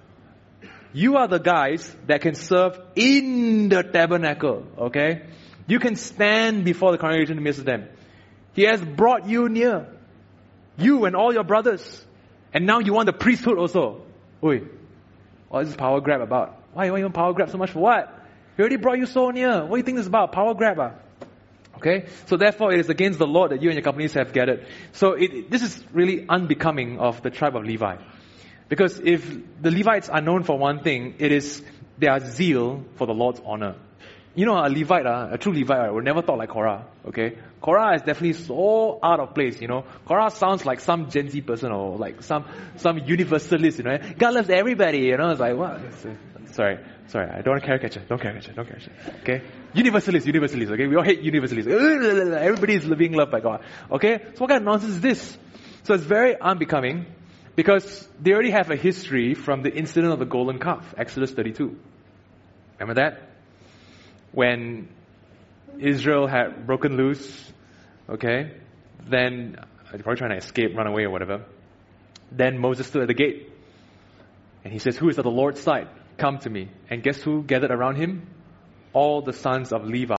You are the guys that can serve in the tabernacle, okay? You can stand before the congregation in the midst of them. He has brought you near. You and all your brothers. And now you want the priesthood also. Oi, what is this power grab about? Why you want power grab so much for what? He already brought you so near. What do you think this is about? Power grab? Okay? So therefore it is against the Lord that you and your companies have gathered. So this is really unbecoming of the tribe of Levi. Because if the Levites are known for one thing, it is their zeal for the Lord's honor. A Levite, a true Levite, will never talk like Korah. Okay? Korah is definitely so out of place, Korah sounds like some Gen Z person or like some universalist, God loves everybody, It's like, what? Sorry, I don't caricature. Okay? Universalist, okay? We all hate universalists. Everybody is being loved by God. Okay? So what kind of nonsense is this? So it's very unbecoming, because they already have a history from the incident of the golden calf, Exodus 32. Remember that? When Israel had broken loose, okay, then they're probably trying to escape, run away or whatever. Then Moses stood at the gate, and he says, who is at the Lord's side? Come to me. And guess who gathered around him? All the sons of Levi.